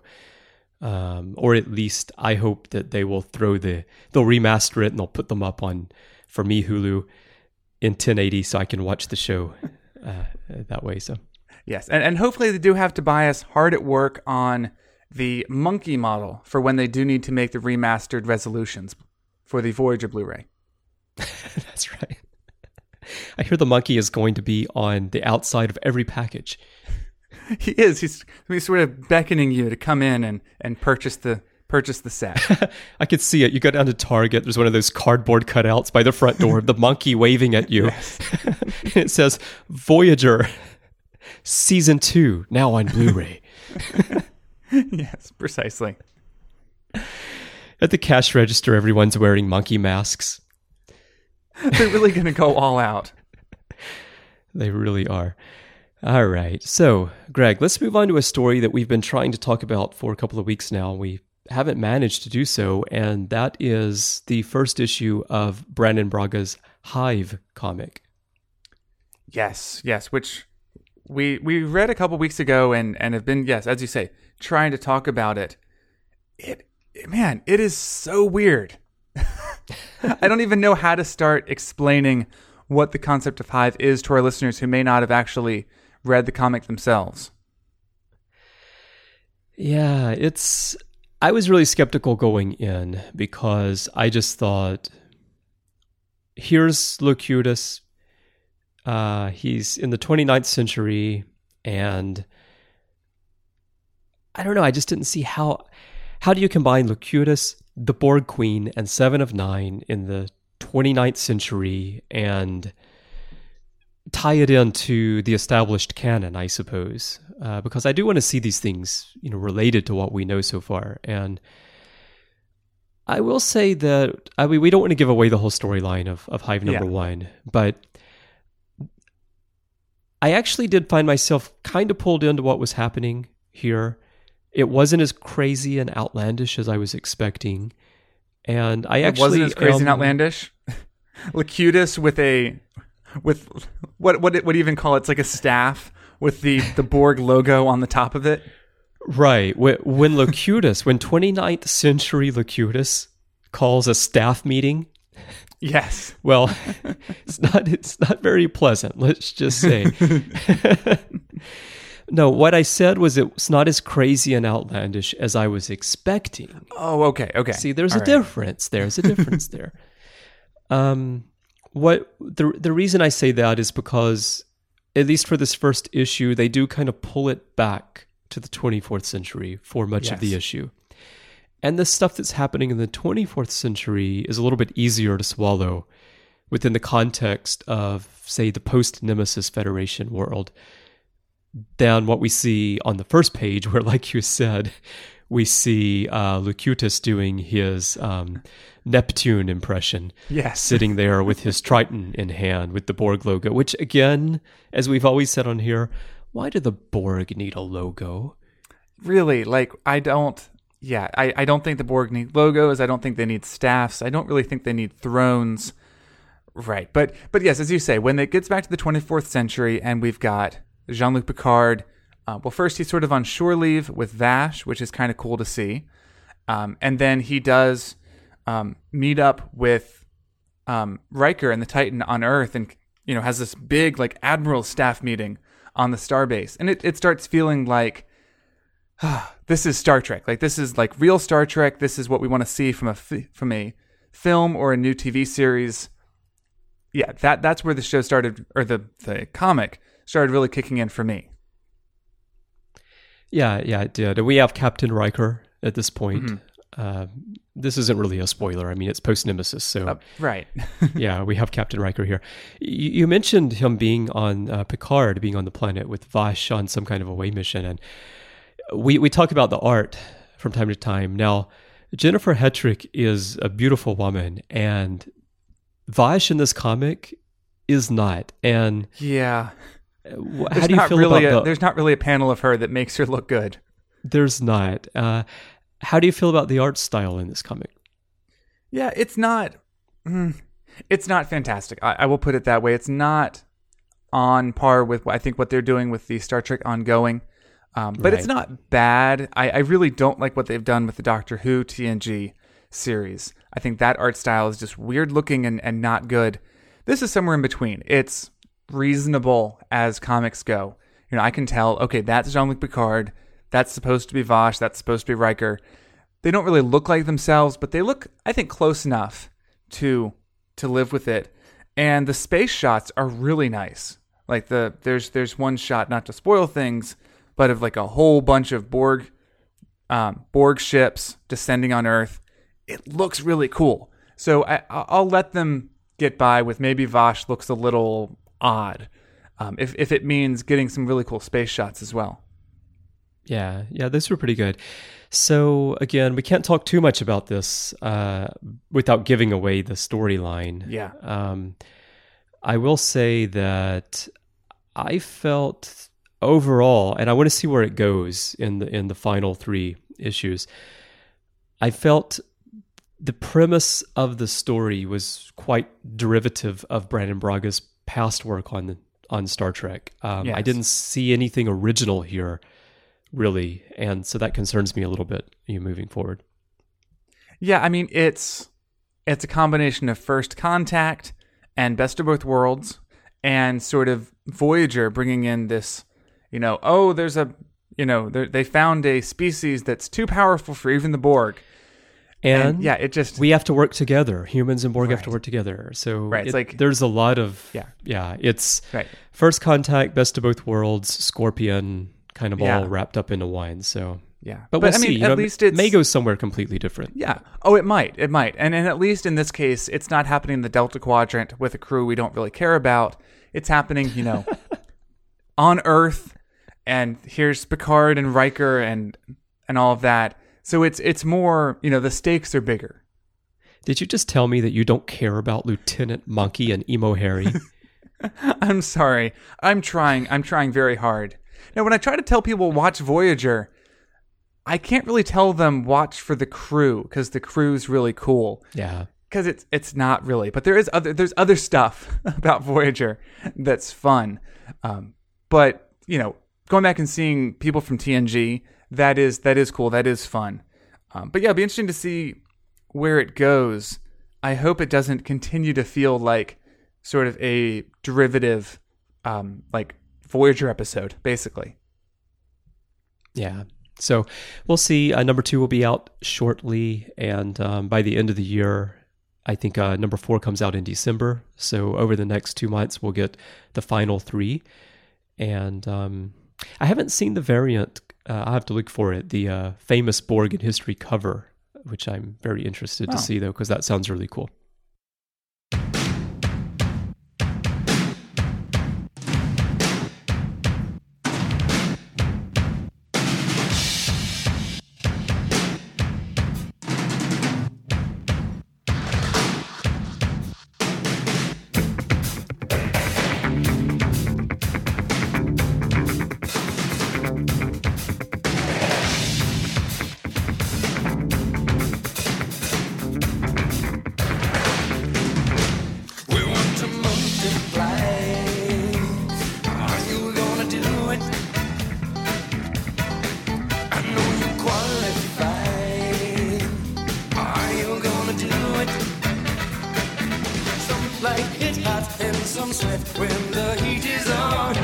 Or at least I hope that they will they'll remaster it and they'll put them up on, for me, Hulu in 1080 so I can watch the show that way. So yes. And hopefully they do have Tobias hard at work on the monkey model for when they do need to make the remastered resolutions for the Voyager Blu-ray. That's right. I hear the monkey is going to be on the outside of every package. He is. He's sort of beckoning you to come in and purchase the set. I could see it. You go down to Target. There's one of those cardboard cutouts by the front door. The monkey waving at you. Yes. It says Voyager Season 2 now on Blu-ray. Yes, precisely. At the cash register, everyone's wearing monkey masks. They're really going to go all out. They really are. All right. So, Greg, let's move on to a story that we've been trying to talk about for a couple of weeks now. We haven't managed to do so, and that is the first issue of Brannon Braga's Hive comic. Yes, which we read a couple weeks ago and have been, yes, as you say, trying to talk about it. It is so weird. I don't even know how to start explaining what the concept of Hive is to our listeners who may not have actually read the comic themselves. Yeah, I was really skeptical going in because I just thought, here's Locutus. He's in the 29th century, and I don't know, I just didn't see how do you combine Locutus, the Borg Queen, and Seven of Nine in the 29th century and tie it into the established canon, I suppose, because I do want to see these things, related to what we know so far. And I will say that we don't want to give away the whole storyline of Hive number 1, but I actually did find myself kind of pulled into what was happening here. It wasn't as crazy and outlandish as I was expecting, and it wasn't as crazy and outlandish. Locutus with what do you even call it? It's like a staff with the Borg logo on the top of it. Right. When Locutus, when 29th century Locutus calls a staff meeting. Yes. Well, it's not very pleasant, let's just say. No, what I said was it's not as crazy and outlandish as I was expecting. Oh, okay. See, there's a difference. There's a difference there. What the reason I say that is because, at least for this first issue, they do kind of pull it back to the 24th century for much of the issue. And the stuff that's happening in the 24th century is a little bit easier to swallow within the context of, say, the post-Nemesis Federation world than what we see on the first page, where, like you said, we see Locutus doing his Neptune impression. Yes. Sitting there with his Triton in hand with the Borg logo, which, again, as we've always said on here, why do the Borg need a logo? Really? I don't think the Borg need logos. I don't think they need staffs. I don't really think they need thrones. Right. But yes, as you say, when it gets back to the 24th century and we've got Jean-Luc Picard, first he's sort of on shore leave with Vash, which is kind of cool to see. And then he does meet up with Riker and the Titan on Earth, and has this big like admiral staff meeting on the starbase, and it starts feeling like this is Star Trek. Like this is like real Star Trek. This is what we want to see from a film or a new TV series. Yeah, that's where the show started, or the comic started really kicking in for me. Yeah, it did. And we have Captain Riker at this point. This isn't really a spoiler. I mean, it's post-Nemesis, so... right. Yeah, we have Captain Riker here. You mentioned him being on Picard, being on the planet with Vash on some kind of away mission, and we talk about the art from time to time. Now, Jennifer Hetrick is a beautiful woman, and Vash in this comic is not. And yeah, how do you feel about there's not really a panel of her that makes her look good. There's not. How do you feel about the art style in this comic? Yeah, it's not fantastic. I will put it that way. It's not on par with I think what they're doing with the Star Trek Ongoing. But It's not bad. I really don't like what they've done with the Doctor Who TNG series. I think that art style is just weird looking and not good. This is somewhere in between. It's reasonable as comics go. I can tell, okay, that's Jean-Luc Picard. That's supposed to be Vash. That's supposed to be Riker. They don't really look like themselves, but they look, I think, close enough to live with it. And the space shots are really nice. Like there's one shot, not to spoil things, but of like a whole bunch of Borg ships descending on Earth. It looks really cool. So I'll let them get by with maybe Vash looks a little odd, if it means getting some really cool space shots as well. Yeah, those were pretty good. So again, we can't talk too much about this without giving away the storyline. Yeah. I will say that I felt overall, and I want to see where it goes in the final 3 issues. I felt the premise of the story was quite derivative of Brandon Braga's past work on Star Trek. Yes. I didn't see anything original here, really, and so that concerns me a little bit moving forward. Yeah, I mean, it's a combination of First Contact and Best of Both Worlds, and sort of Voyager bringing in this, they found a species that's too powerful for even the Borg. And yeah, we have to work together. Humans and Borg have to work together. So there's a lot of, it's First Contact, Best of Both Worlds, Scorpion, kind of all wrapped up into one. So yeah, but we'll see. At least it may go somewhere completely different. Yeah. Oh, it might. And at least in this case, it's not happening in the Delta Quadrant with a crew we don't really care about. It's happening, on Earth, and here's Picard and Riker and all of that. So it's more, the stakes are bigger. Did you just tell me that you don't care about Lieutenant Monkey and Emo Harry? I'm sorry. I'm trying very hard. Now, when I try to tell people watch Voyager, I can't really tell them watch for the crew, because the crew's really cool. Yeah. Because it's not really. But there's other stuff about Voyager that's fun. But, going back and seeing people from TNG, that is cool. That is fun. But yeah, it'll be interesting to see where it goes. I hope it doesn't continue to feel like sort of a derivative, like Voyager episode, basically. Yeah. So we'll see. Number 2 will be out shortly. And by the end of the year, I think number 4 comes out in December. So over the next 2 months, we'll get the final 3. And I haven't seen the variant. I'll have to look for it. The famous Borg in History cover, which I'm very interested to see, though, because that sounds really cool. when the heat is on.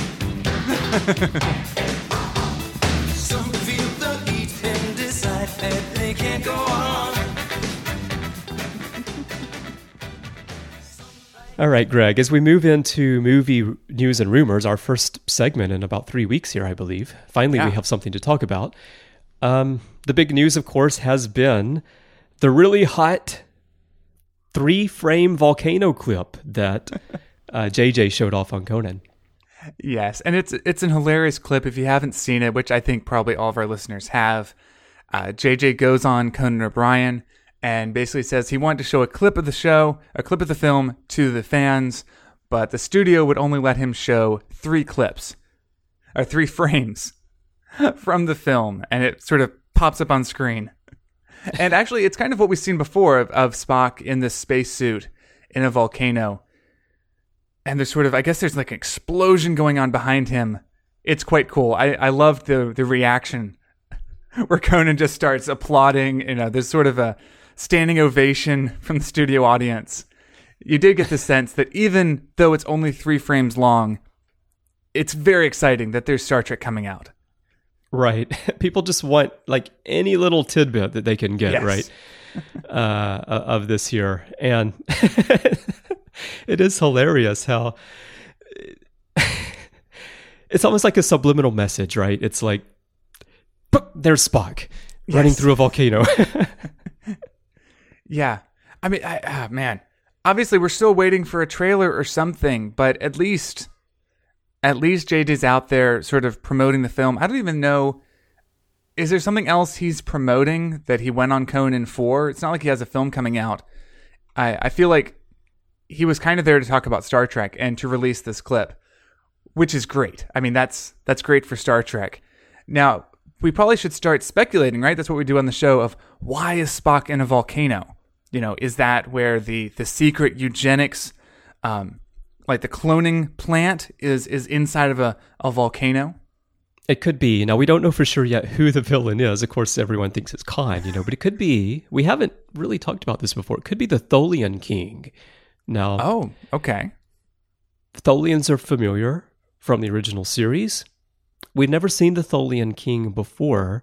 Some feel the heat and decide that they can't go on. All right, Greg, as we move into movie news and rumors, our first segment in about 3 weeks here, I believe. Finally, we have something to talk about. The big news, of course, has been the really hot 3-frame volcano clip that JJ showed off on Conan. Yes, and it's an hilarious clip if you haven't seen it, which I think probably all of our listeners have. JJ goes on Conan O'Brien and basically says he wanted to show a clip of the film to the fans, but the studio would only let him show 3 frames from the film, and it sort of pops up on screen. And actually, it's kind of what we've seen before of Spock in this spacesuit in a volcano. And there's sort of, I guess there's like an explosion going on behind him. It's quite cool. I loved the reaction where Conan just starts applauding. There's sort of a standing ovation from the studio audience. You did get the sense that even though it's only 3 frames long, it's very exciting that there's Star Trek coming out. Right. People just want like any little tidbit that they can get, yes. right? Of this here. And it is hilarious how it's almost like a subliminal message, right? It's like, there's Spock running through a volcano. Yeah. I mean, man, obviously we're still waiting for a trailer or something, but at least JJ's out there sort of promoting the film. I don't even know, is there something else he's promoting that he went on Conan for? It's not like he has a film coming out. I feel like he was kind of there to talk about Star Trek and to release this clip, which is great. I mean, that's great for Star Trek. Now, we probably should start speculating, right? That's what we do on the show of why is Spock in a volcano? Is that where the secret eugenics, like the cloning plant is inside of a volcano? It could be. Now, we don't know for sure yet who the villain is. Of course, everyone thinks it's Khan, but it could be. We haven't really talked about this before. It could be the Tholian King. Now, oh, okay. Tholians are familiar from the original series. We've never seen the Tholian King before.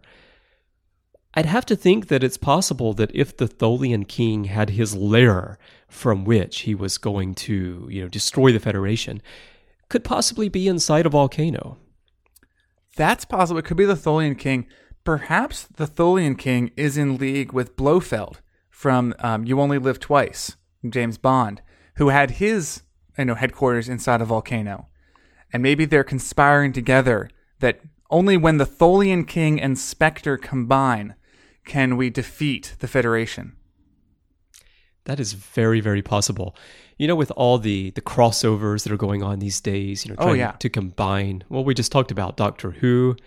I'd have to think that it's possible that if the Tholian King had his lair from which he was going to, destroy the Federation, could possibly be inside a volcano. That's possible. It could be the Tholian King. Perhaps the Tholian King is in league with Blofeld from You Only Live Twice, James Bond, who had his headquarters inside a volcano. And maybe they're conspiring together that only when the Tholian King and Spectre combine can we defeat the Federation. That is very, very possible. With all the crossovers that are going on these days, trying to combine, well, we just talked about Doctor Who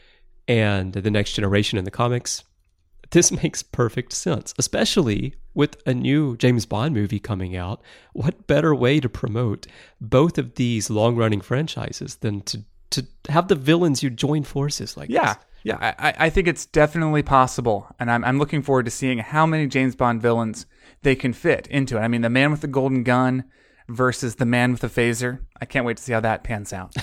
and The Next Generation in the comics. This makes perfect sense, especially with a new James Bond movie coming out. What better way to promote both of these long-running franchises than to have the villains you join forces like this? Yeah, I think it's definitely possible, and I'm looking forward to seeing how many James Bond villains they can fit into it. I mean, the man with the golden gun versus the man with the phaser. I can't wait to see how that pans out.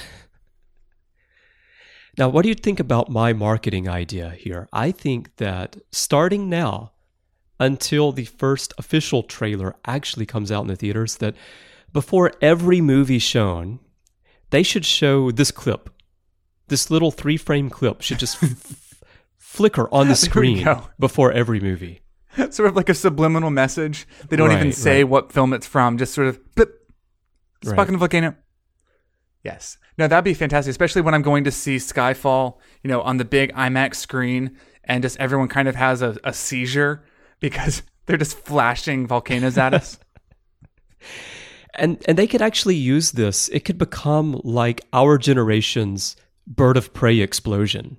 Now, what do you think about my marketing idea here? I think that starting now until the first official trailer actually comes out in the theaters, that before every movie shown, they should show this clip. This little 3-frame clip should just flicker on the screen before every movie. Sort of like a subliminal message. They don't even say what film it's from, just sort of, blip, Spock in the volcano. Yes. No, that'd be fantastic, especially when I'm going to see Skyfall, on the big IMAX screen, and just everyone kind of has a seizure because they're just flashing volcanoes at us. And they could actually use this. It could become like our generation's Bird of Prey explosion.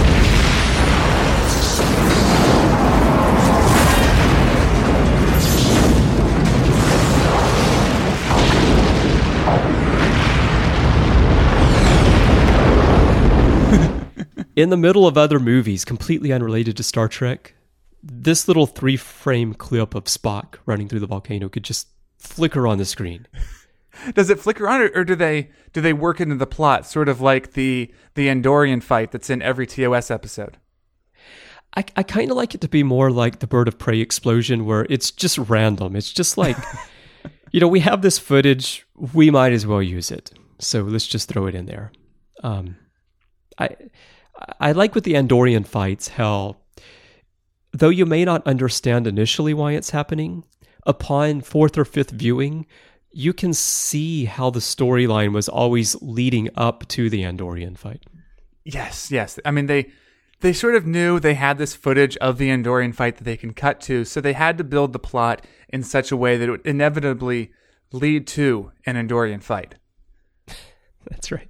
In the middle of other movies completely unrelated to Star Trek, this little 3-frame clip of Spock running through the volcano could just flicker on the screen. Does it flicker on, or do they work into the plot, sort of like the Andorian fight that's in every TOS episode? I kind of like it to be more like the Bird of Prey explosion, where it's just random. It's just like, we have this footage, we might as well use it. So let's just throw it in there. I like with the Andorian fights how, though you may not understand initially why it's happening, upon fourth or fifth viewing, you can see how the storyline was always leading up to the Andorian fight. Yes. I mean, they sort of knew they had this footage of the Andorian fight that they can cut to, so they had to build the plot in such a way that it would inevitably lead to an Andorian fight. That's right.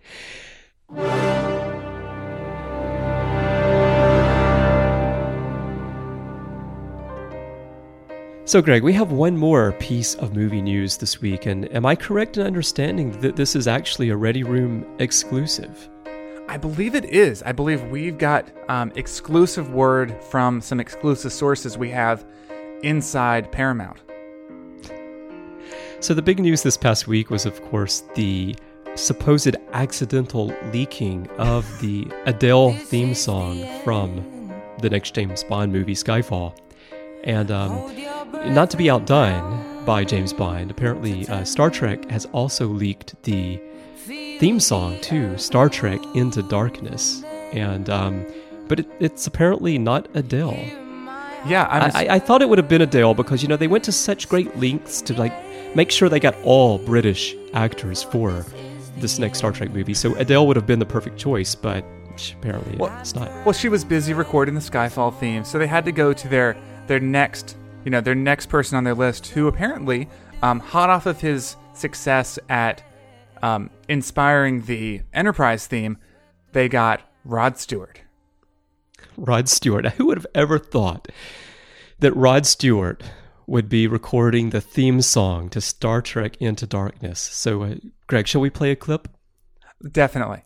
So, Greg, we have one more piece of movie news this week, and am I correct in understanding that this is actually a Ready Room exclusive? I believe it is. I believe we've got exclusive word from some exclusive sources we have inside Paramount. So the big news this past week was, of course, the supposed accidental leaking of the Adele theme song from the next James Bond movie, Skyfall. And not to be outdone by James Bond, apparently Star Trek has also leaked the theme song to Star Trek Into Darkness. And but it's apparently not Adele. Yeah, I thought it would have been Adele because, they went to such great lengths to make sure they got all British actors for this next Star Trek movie. So Adele would have been the perfect choice, but apparently it's not. Well, she was busy recording the Skyfall theme, so they had to go to their next person on their list, who apparently, hot off of his success at inspiring the Enterprise theme, they got Rod Stewart. Rod Stewart. Who would have ever thought that Rod Stewart would be recording the theme song to Star Trek Into Darkness? So, Greg, shall we play a clip? Definitely.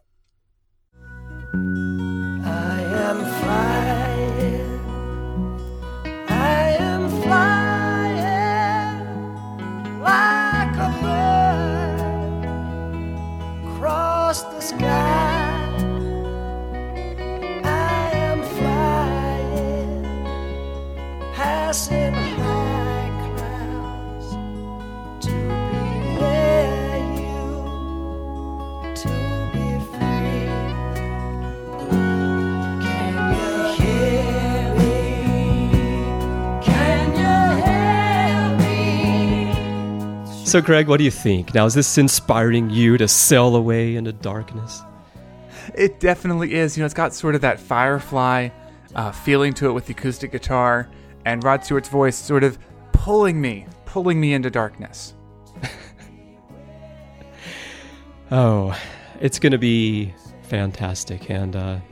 I am flying. I am flying like a bird across the sky. I am flying, passing high clouds to be near you, to be free. Can you hear me? Can you hear me? So, Greg, what do you think? Now, is this inspiring you to sail away into darkness? It definitely is. It's got sort of that Firefly feeling to it with the acoustic guitar, and Rod Stewart's voice sort of pulling me into darkness. Oh, it's going to be fantastic, and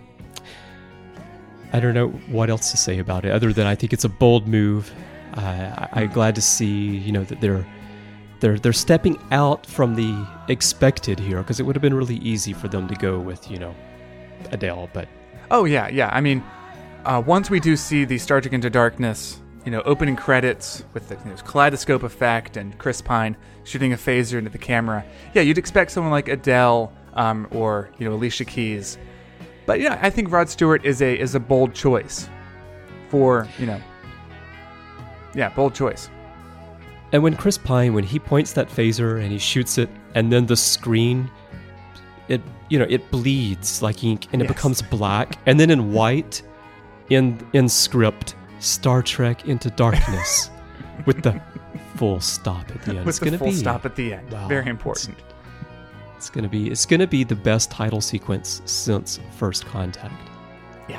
I don't know what else to say about it other than I think it's a bold move. I'm glad to see, that they're stepping out from the expected here, because it would have been really easy for them to go with, Adele, but... Oh, yeah. I mean, once we do see the Star Trek Into Darkness, opening credits with the kaleidoscope effect and Chris Pine shooting a phaser into the camera, yeah, you'd expect someone like Adele or, Alicia Keys. But, yeah, I think Rod Stewart is a bold choice for, bold choice. And when Chris Pine, when he points that phaser and he shoots it, and then the screen, it bleeds like ink, and it becomes black, and then in white, in script, Star Trek Into Darkness, with the full stop at the end. With the full stop at the end. Wow, very important. It's gonna be the best title sequence since First Contact. Yeah.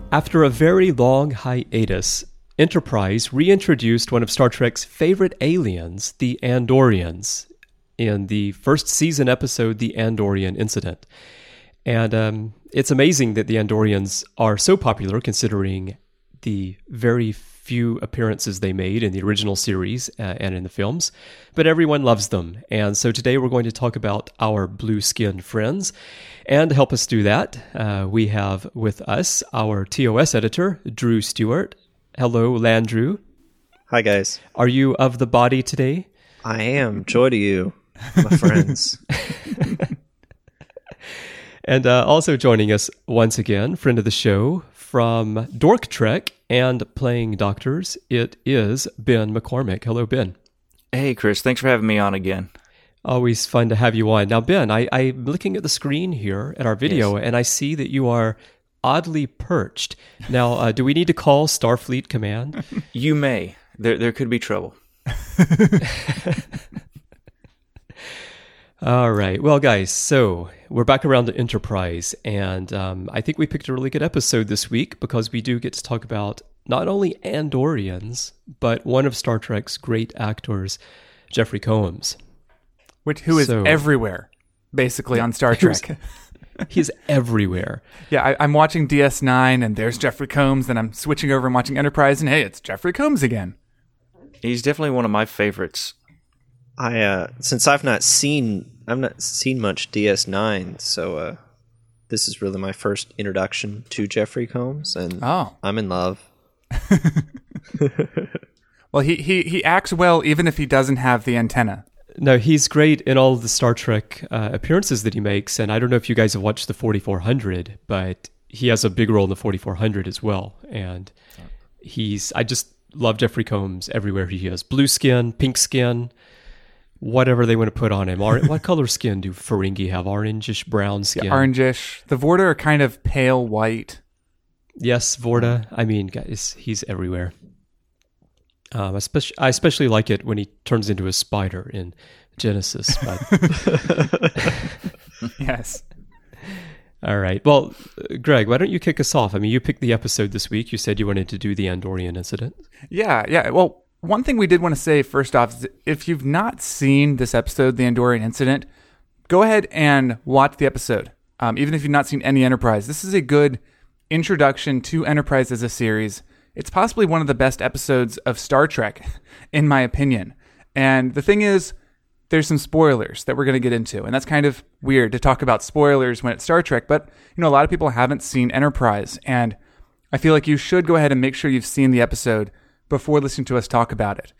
After a very long hiatus, Enterprise reintroduced one of Star Trek's favorite aliens, the Andorians, in the first season episode, The Andorian Incident. And it's amazing that the Andorians are so popular considering the very few appearances they made in the original series and in the films, but everyone loves them. And so today we're going to talk about our blue-skinned friends. And to help us do that, we have with us our TOS editor, Drew Stewart. Hello, Landrew. Hi, guys. Are you of the body today? I am. Joy to you, my friends. And also joining us once again, friend of the show, from Dork Trek and Playing Doctors, it is Ben McCormick. Hello, Ben. Hey, Chris. Thanks for having me on again. Always fun to have you on. Now, Ben, I'm looking at the screen here at our video, and I see that you are oddly perched. Now, do we need to call Starfleet Command? You may. There could be trouble. All right. Well, guys, so we're back around to Enterprise, and I think we picked a really good episode this week because we do get to talk about not only Andorians, but one of Star Trek's great actors, Jeffrey Combs. Who is everywhere, basically, on Star Trek. He's everywhere. Yeah, I'm watching DS9, and there's Jeffrey Combs, and I'm switching over and watching Enterprise, and hey, it's Jeffrey Combs again. He's definitely one of my favorites. Since I've not seen much DS9, so this is really my first introduction to Jeffrey Combs, and I'm in love. Well, he acts well even if he doesn't have the antenna. No, he's great in all of the Star Trek appearances that he makes, and I don't know if you guys have watched the 4400, but he has a big role in the 4400 as well, and I just love Jeffrey Combs everywhere he is. Blue skin, pink skin, whatever they want to put on him. What color skin do Ferengi have? Orangish brown skin? Yeah, orangish. The Vorta are kind of pale white. Yes, Vorta. I mean, guys, he's everywhere. I especially like it when he turns into a spider in Genesis. But Yes. All right. Well, Greg, why don't you kick us off? I mean, you picked the episode this week. You said you wanted to do the Andorian Incident. Yeah. Well, one thing we did want to say first off is if you've not seen this episode, The Andorian Incident, go ahead and watch the episode. Even if you've not seen any Enterprise, this is a good introduction to Enterprise as a series. It's possibly one of the best episodes of Star Trek, in my opinion. And the thing is, there's some spoilers that we're going to get into. And that's kind of weird to talk about spoilers when it's Star Trek. But, a lot of people haven't seen Enterprise. And I feel like you should go ahead and make sure you've seen the episode before listening to us talk about it.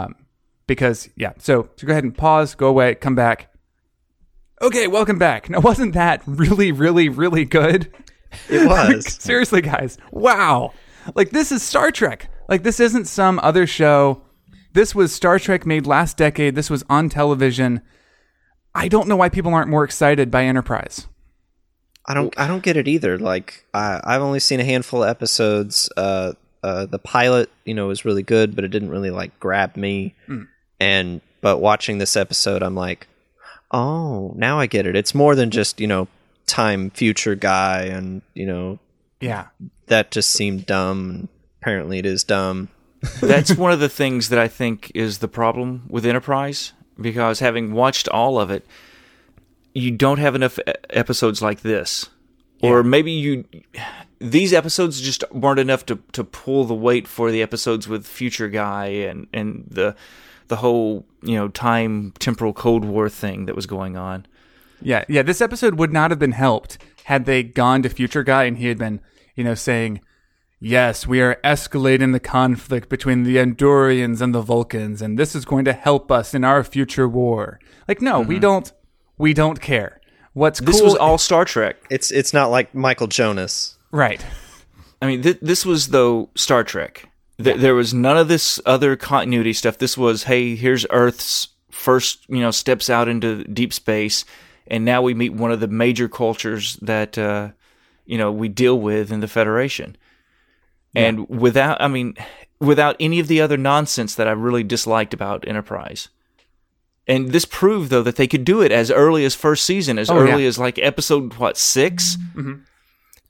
So go ahead and pause, go away, come back. Okay, welcome back. Now, wasn't that really, really, really good? It was. Seriously, guys. Wow. This is Star Trek. This isn't some other show. This was Star Trek made last decade. This was on television. I don't know why people aren't more excited by Enterprise. I don't get it either. I've only seen a handful of episodes. The pilot, was really good, but it didn't really grab me. But watching this episode, I'm like, oh, now I get it. It's more than just, time future guy and, Yeah. That just seemed dumb. Apparently it is dumb. That's one of the things that I think is the problem with Enterprise, because having watched all of it, you don't have enough episodes like this. Yeah. Or maybe these episodes just weren't enough to pull the weight for the episodes with Future Guy and the whole, time temporal Cold War thing that was going on. Yeah, this episode would not have been helped had they gone to Future Guy and he had been, saying, yes, we are escalating the conflict between the Andorians and the Vulcans, and this is going to help us in our future war. No, we don't care. This was all Star Trek. It's not like Michael Jonas. Right. I mean, this was, though, Star Trek. There was none of this other continuity stuff. This was, hey, here's Earth's first, steps out into deep space, and now we meet one of the major cultures that, we deal with in the Federation. Yeah. And without any of the other nonsense that I really disliked about Enterprise. And this proved, though, that they could do it as early as first season, early as episode 6. Mm-hmm.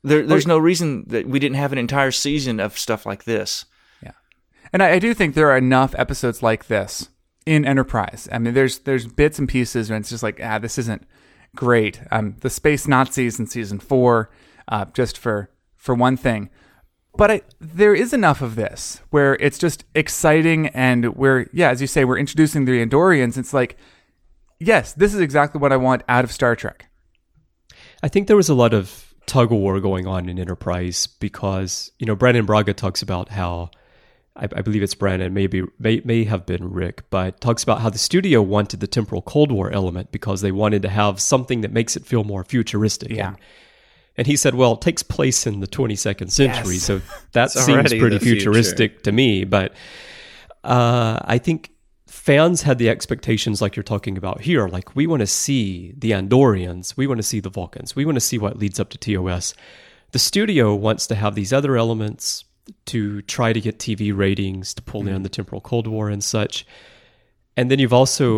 There's no reason that we didn't have an entire season of stuff like this. Yeah. And I do think there are enough episodes like this in Enterprise. I mean, there's bits and pieces and it's just like, this isn't great. The Space Nazis in season 4, just for one thing. But there is enough of this where it's just exciting and as you say, we're introducing the Andorians. It's like, yes, this is exactly what I want out of Star Trek. I think there was a lot of tug of war going on in Enterprise because, Brandon Braga talks about how, I believe it's Brandon, may have been Rick, but talks about how the studio wanted the temporal Cold War element because they wanted to have something that makes it feel more futuristic. Yeah. And he said, well, it takes place in the 22nd century, Yes. so that It's seems already pretty the future. futuristic to me. But I think fans had the expectations like you're talking about here. Like, we want to see the Andorians. We want to see the Vulcans. We want to see what leads up to TOS. The studio wants to have these other elements to try to get TV ratings, to pull in the temporal Cold War and such. And then you've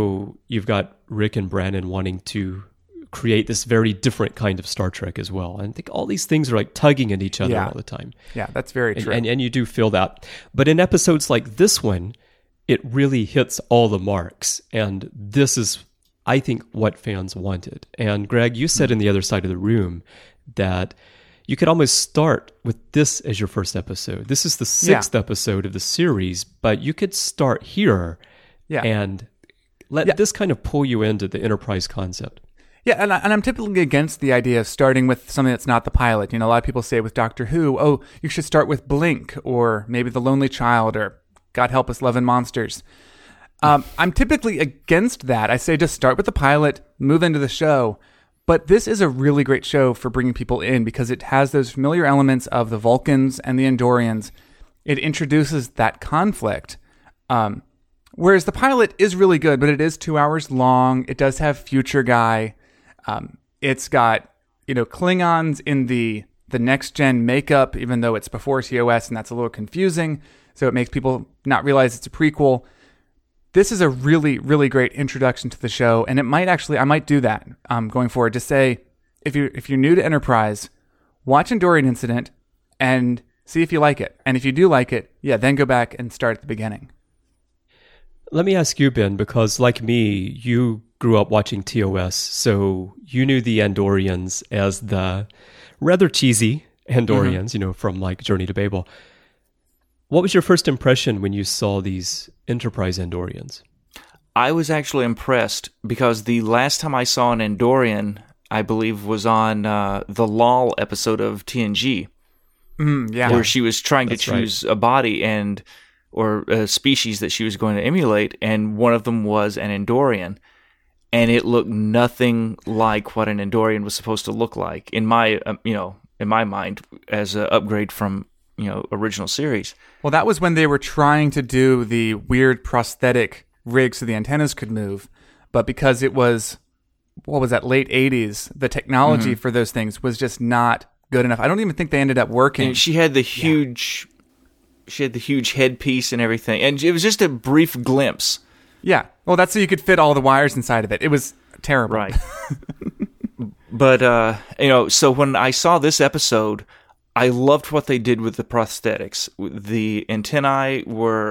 got Rick and Brandon wanting to create this very different kind of Star Trek as well. And I think all these things are like tugging at each other all the time. Yeah, that's very true. And you do feel that. But in episodes like this one, it really hits all the marks. And this is, I think, what fans wanted. And Greg, you said in the other side of the room that you could almost start with this as your first episode. This is the 6th episode of the series, but you could start here and let this kind of pull you into the Enterprise concept. Yeah, and I'm typically against the idea of starting with something that's not the pilot. A lot of people say with Doctor Who, you should start with Blink or maybe The Lonely Child or God Help Us, Love and Monsters. I'm typically against that. I say just start with the pilot, move into the show. But this is a really great show for bringing people in because it has those familiar elements of the Vulcans and the Andorians. It introduces that conflict. Whereas the pilot is really good, but it is 2 hours long. It does have Future Guy. It's got, Klingons in the next gen makeup, even though it's before TOS, and that's a little confusing. So it makes people not realize it's a prequel. This is a really, really great introduction to the show, and I might do that going forward. To say, if you're new to Enterprise, watch Andorian Incident and see if you like it. And if you do like it, then go back and start at the beginning. Let me ask you, Ben, because like me, you grew up watching TOS, so you knew the Andorians as the rather cheesy Andorians, from like Journey to Babel. What was your first impression when you saw these Enterprise Andorians? I was actually impressed because the last time I saw an Andorian, I believe, was on the Lal episode of TNG. Where she was trying to choose a body or a species that she was going to emulate, and one of them was an Andorian. And it looked nothing like what an Andorian was supposed to look like in my mind as an upgrade from original series. Well, that was when they were trying to do the weird prosthetic rig so the antennas could move, but because it was late 80s, the technology for those things was just not good enough. I don't even think they ended up working. And she had the huge headpiece and everything, and it was just a brief glimpse. Yeah. Well, that's so you could fit all the wires inside of it. It was terrible. Right. But, so when I saw this episode, I loved what they did with the prosthetics. The antennae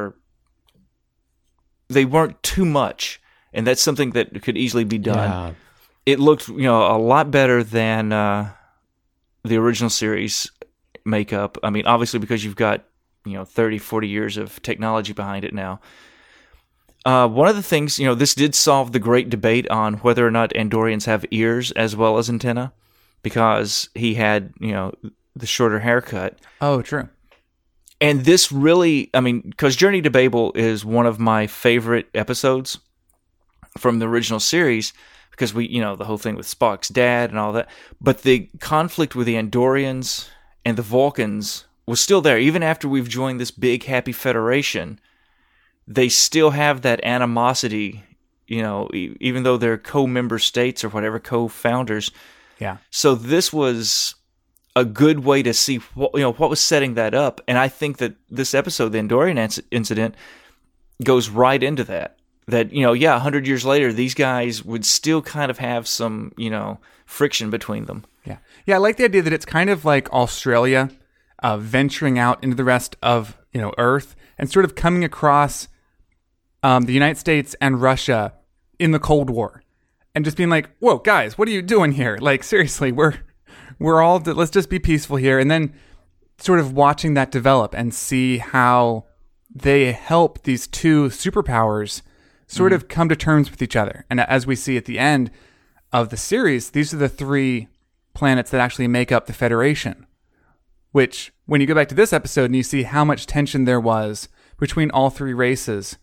they weren't too much, and that's something that could easily be done. Yeah. It looked, a lot better than the original series makeup. I mean, obviously because you've got, 30, 40 years of technology behind it now. One of the things, this did solve the great debate on whether or not Andorians have ears as well as antenna, because he had, the shorter haircut. Oh, true. And this really, because Journey to Babel is one of my favorite episodes from the original series, because the whole thing with Spock's dad and all that. But the conflict with the Andorians and the Vulcans was still there. Even after we've joined this big, happy Federation, they still have that animosity, even though they're co-member states or whatever, co-founders. Yeah. So this was a good way to see what was setting that up, and I think that this episode, the Andorian incident, goes right into that. that, 100 years later, these guys would still kind of have some, friction between them. Yeah. Yeah, I like the idea that it's kind of like Australia venturing out into the rest of, Earth and sort of coming across the United States and Russia in the Cold War and just being like, whoa, guys, what are you doing here? Like, seriously, we're all, let's just be peaceful here. And then sort of watching that develop and see how they help these two superpowers sort of come to terms with each other. And as we see at the end of the series, these are the 3 planets that actually make up the Federation, which when you go back to this episode and you see how much tension there was between all 3 races,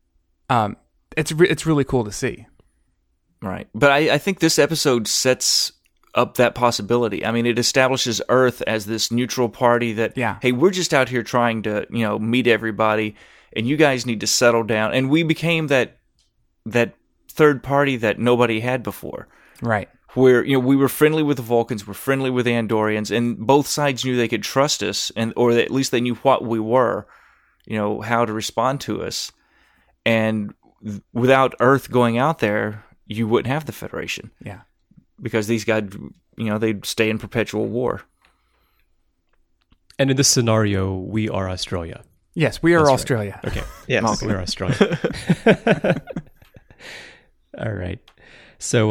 it's really cool to see. Right. But I think this episode sets up that possibility. I mean, it establishes Earth as this neutral party that, hey, we're just out here trying to, meet everybody, and you guys need to settle down. And we became that third party that nobody had before. Right. Where, we were friendly with the Vulcans, we're friendly with the Andorians, and both sides knew they could trust us, or at least they knew what we were, how to respond to us. And without Earth going out there, you wouldn't have the Federation. Yeah. Because these guys, they'd stay in perpetual war. And in this scenario, we are Australia. Yes, we are That's Australia. Right. Okay. Yes. We're Australia. All right. So,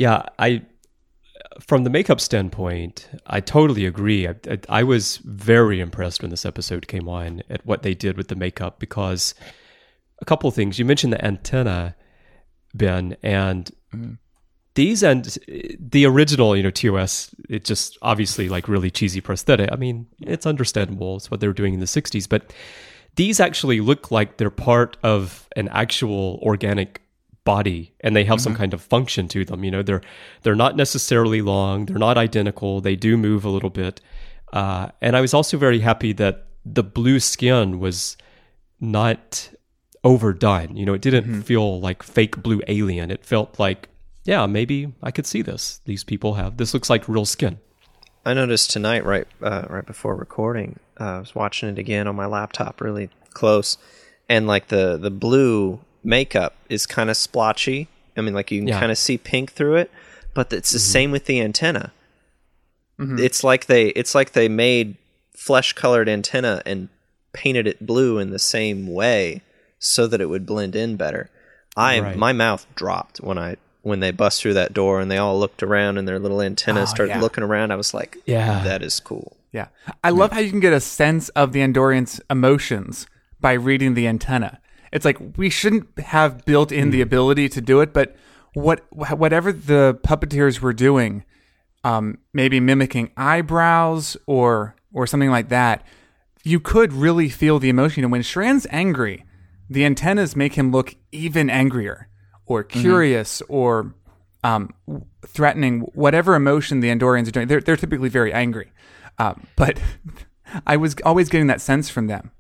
from the makeup standpoint, I totally agree. I was very impressed when this episode came on at what they did with the makeup, because a couple of things. You mentioned the antenna, Ben, and these and the original, TOS, it just obviously like really cheesy prosthetic. I mean, it's understandable. It's what they were doing in the 60s, but these actually look like they're part of an actual organic body, and they have some kind of function to them. They're not necessarily long. They're not identical. They do move a little bit. And I was also very happy that the blue skin was not overdone. It didn't feel like fake blue alien. It felt like, yeah, maybe I could see this. These people this looks like real skin. I noticed tonight, right before recording, I was watching it again on my laptop really close, and like the blue makeup is kind of splotchy. I mean, like you can kind of see pink through it, but it's the same with the antenna. It's like they made flesh-colored antenna and painted it blue in the same way so that it would blend in better. My mouth dropped when they bust through that door and they all looked around and their little antennas started looking around. I was like, that is cool. Yeah. I love how you can get a sense of the Andorians' emotions by reading the antenna. It's like we shouldn't have built in the ability to do it, but whatever the puppeteers were doing, maybe mimicking eyebrows or something like that, you could really feel the emotion. And when Shran's angry, the antennas make him look even angrier or curious or threatening. Whatever emotion the Andorians are doing, they're typically very angry. But I was always getting that sense from them.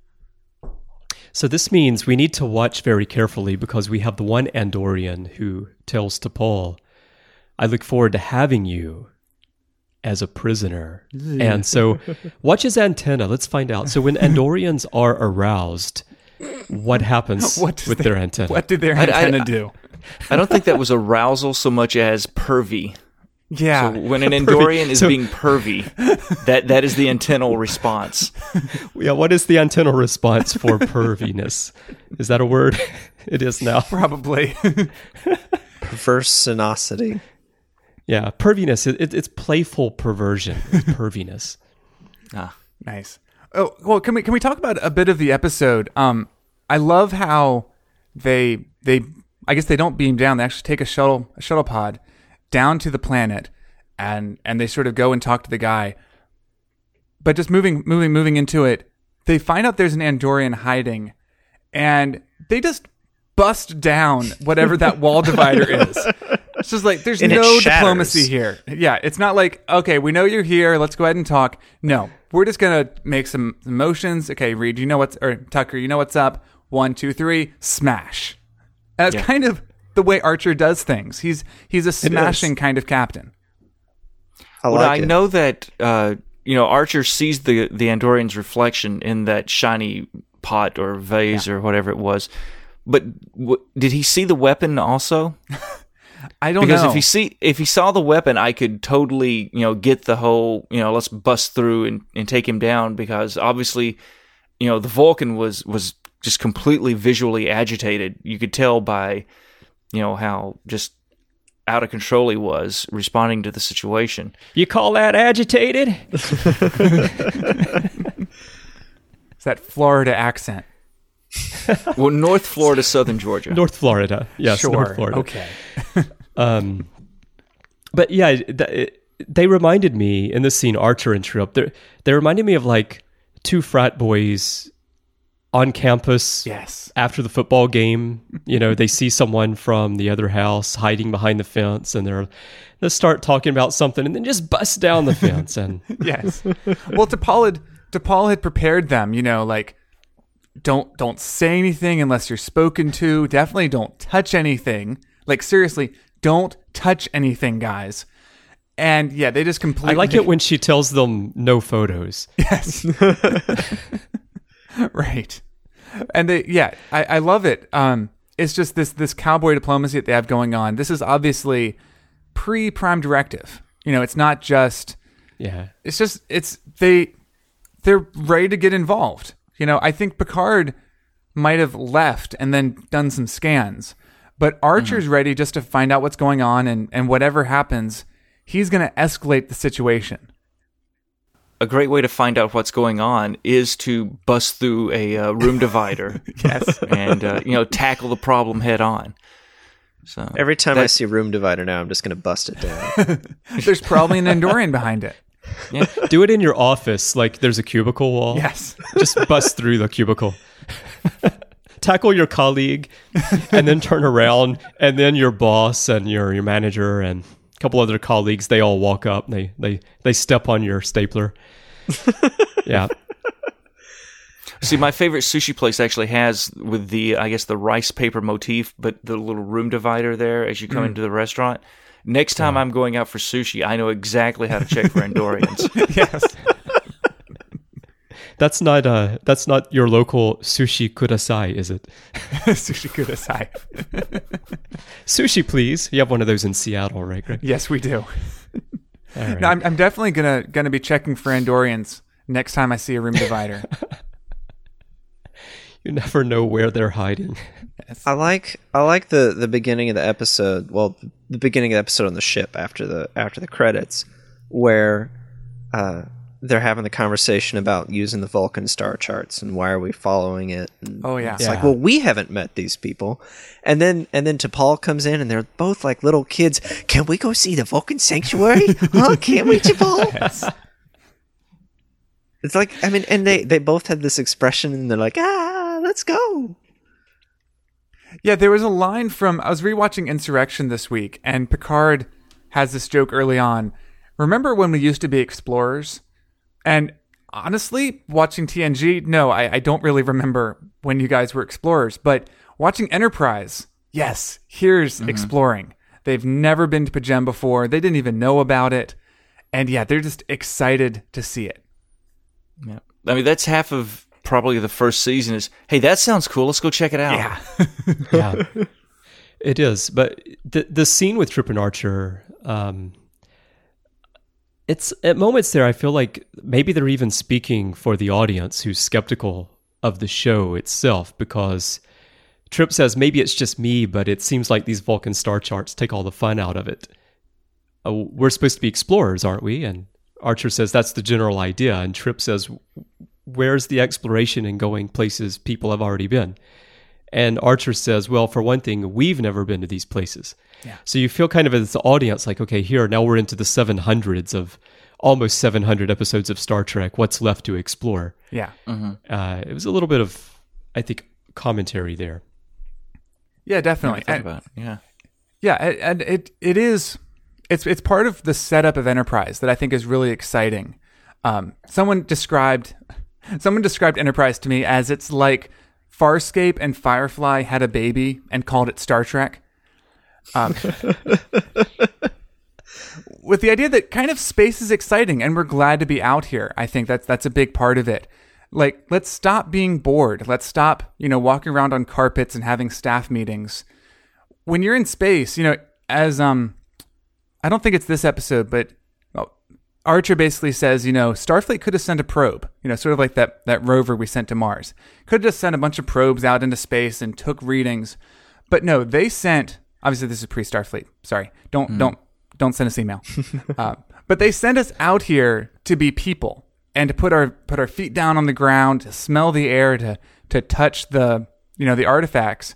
So this means we need to watch very carefully, because we have the one Andorian who tells T'Pol, I look forward to having you as a prisoner. And so watch his antenna. Let's find out. So when Andorians are aroused, what happens with their antenna? What did their antenna do? I don't think that was arousal so much as pervy. Yeah. So when an Andorian is being pervy, that is the antennal response. Yeah, what is the antennal response for perviness? Is that a word? It is now. Probably. Perversinosity. Yeah, perviness. It's playful perversion. It's perviness. Nice. Oh, well, can we talk about a bit of the episode? I love how they I guess they don't beam down. They actually take a shuttle pod down to the planet, and they sort of go and talk to the guy. But just moving into it, they find out there's an Andorian hiding, and they just bust down whatever that wall divider is. It's just like, there's no diplomacy here. Yeah, it's not like, okay, we know you're here, let's go ahead and talk. No, we're just going to make some motions. Okay, Reed, Tucker, you know what's up? 1, 2, 3, smash. And that's kind of the way Archer does things. He's a smashing kind of captain. I know that Archer sees the Andorian's reflection in that shiny pot or vase or whatever it was, But did he see the weapon also? I don't Because know. if he saw the weapon, I could totally, get the whole, let's bust through and take him down, because obviously, the Vulcan was just completely visually agitated. You could tell by, how just out of control he was responding to the situation. You call that agitated? It's that Florida accent. Well, North Florida, Southern Georgia. North Florida. Yes, Sure. North Florida. Okay. But yeah, they reminded me in this scene, Archer and Trip, they reminded me of like two frat boys on campus. Yes. After the football game. They see someone from the other house hiding behind the fence, and they start talking about something and then just bust down the fence. And Yes. Well, DePaul had prepared them, like, don't say anything unless you're spoken to. Definitely don't touch anything. Like, seriously, don't touch anything, guys. And yeah, they just completely... I like it when she tells them no photos. Yes. Right. And I love it. It's just this cowboy diplomacy that they have going on. This is obviously pre-Prime Directive. It's not just... Yeah. It's just, they're ready to get involved. I think Picard might have left and then done some scans, but Archer's ready just to find out what's going on, and whatever happens, he's going to escalate the situation. A great way to find out what's going on is to bust through a room divider. Yes. And, tackle the problem head on. So Every time I see a room divider now, I'm just going to bust it down. There's probably an Andorian behind it. Yeah. Do it in your office, like there's a cubicle wall. Yes. Just bust through the cubicle. Tackle your colleague, and then turn around, and then your boss and your manager and a couple other colleagues, they all walk up. They step on your stapler. Yeah. See, my favorite sushi place actually has, with the rice paper motif, but the little room divider there as you come into the restaurant. Next time I'm going out for sushi, I know exactly how to check for Andorians. Yes. That's not your local sushi kudasai, is it? Sushi kudasai. Sushi, please. You have one of those in Seattle, right, Greg? Yes, we do. All right. No, I'm definitely gonna be checking for Andorians next time I see a room divider. You never know where they're hiding. I like the beginning of the episode. Well, the beginning of the episode on the ship after the credits, where they're having the conversation about using the Vulcan star charts and why are we following it. And Oh yeah. it's like, well, we haven't met these people, and then T'Pol comes in and they're both like little kids. Can we go see the Vulcan sanctuary? Huh? Can't we, T'Pol? Yes. It's like, I mean, and they both had this expression, and they're like, let's go. Yeah, there was a line from... I was rewatching Insurrection this week, and Picard has this joke early on. Remember when we used to be explorers? And honestly, watching TNG, no, I don't really remember when you guys were explorers. But watching Enterprise, yes, here's exploring. They've never been to Pajem before. They didn't even know about it. And yeah, they're just excited to see it. Yeah. I mean, that's half of probably the first season is, hey, that sounds cool. Let's go check it out. Yeah. Yeah, it is. But the scene with Trip and Archer, it's at moments there I feel like maybe they're even speaking for the audience who's skeptical of the show itself, because Trip says, maybe it's just me, but it seems like these Vulcan star charts take all the fun out of it. We're supposed to be explorers, aren't we? And Archer says that's the general idea. And Trip says, where's the exploration in going places people have already been? And Archer says, well, for one thing, we've never been to these places. Yeah. So you feel kind of as the audience like, okay, now we're into the 700s of almost 700 episodes of Star Trek. What's left to explore? Yeah. It was a little bit of, I think, commentary there. Yeah, definitely. Yeah. Yeah, and it is... It's part of the setup of Enterprise that I think is really exciting. Someone described Enterprise to me as it's like Farscape and Firefly had a baby and called it Star Trek. With the idea that kind of space is exciting and we're glad to be out here. I think that's a big part of it. Like, let's stop being bored. Let's stop, walking around on carpets and having staff meetings. When you're in space, as I don't think it's this episode, but Archer basically says, Starfleet could have sent a probe, sort of like that rover we sent to Mars. Could have just sent a bunch of probes out into space and took readings. But no, they sent, obviously this is pre-Starfleet. Sorry. Don't send us email. But they sent us out here to be people and to put our feet down on the ground, to smell the air, to touch the artifacts.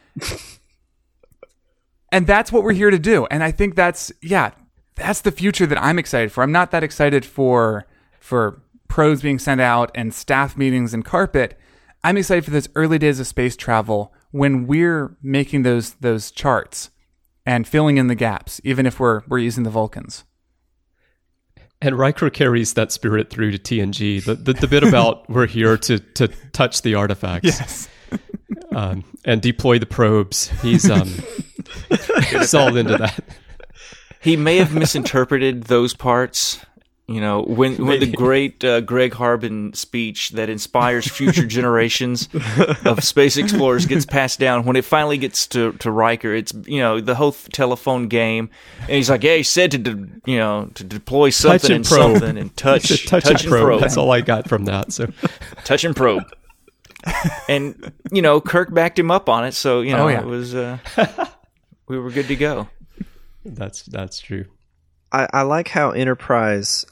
And that's what we're here to do. And I think that's the future that I'm excited for. I'm not that excited for probes being sent out and staff meetings and carpet. I'm excited for those early days of space travel when we're making those charts and filling in the gaps, even if we're using the Vulcans. And Riker carries that spirit through to TNG. The bit about we're here to touch the artifacts, yes, and deploy the probes. He's he's all into that. He may have misinterpreted those parts. When the great Greg Harbin speech that inspires future generations of space explorers gets passed down, when it finally gets to Riker, it's the whole telephone game, and he's like, "Yeah, he said to deploy something and probe. something and touch and probe." That's all I got from that. So touch and probe, and Kirk backed him up on it, so it was we were good to go. That's true. I like how Enterprise,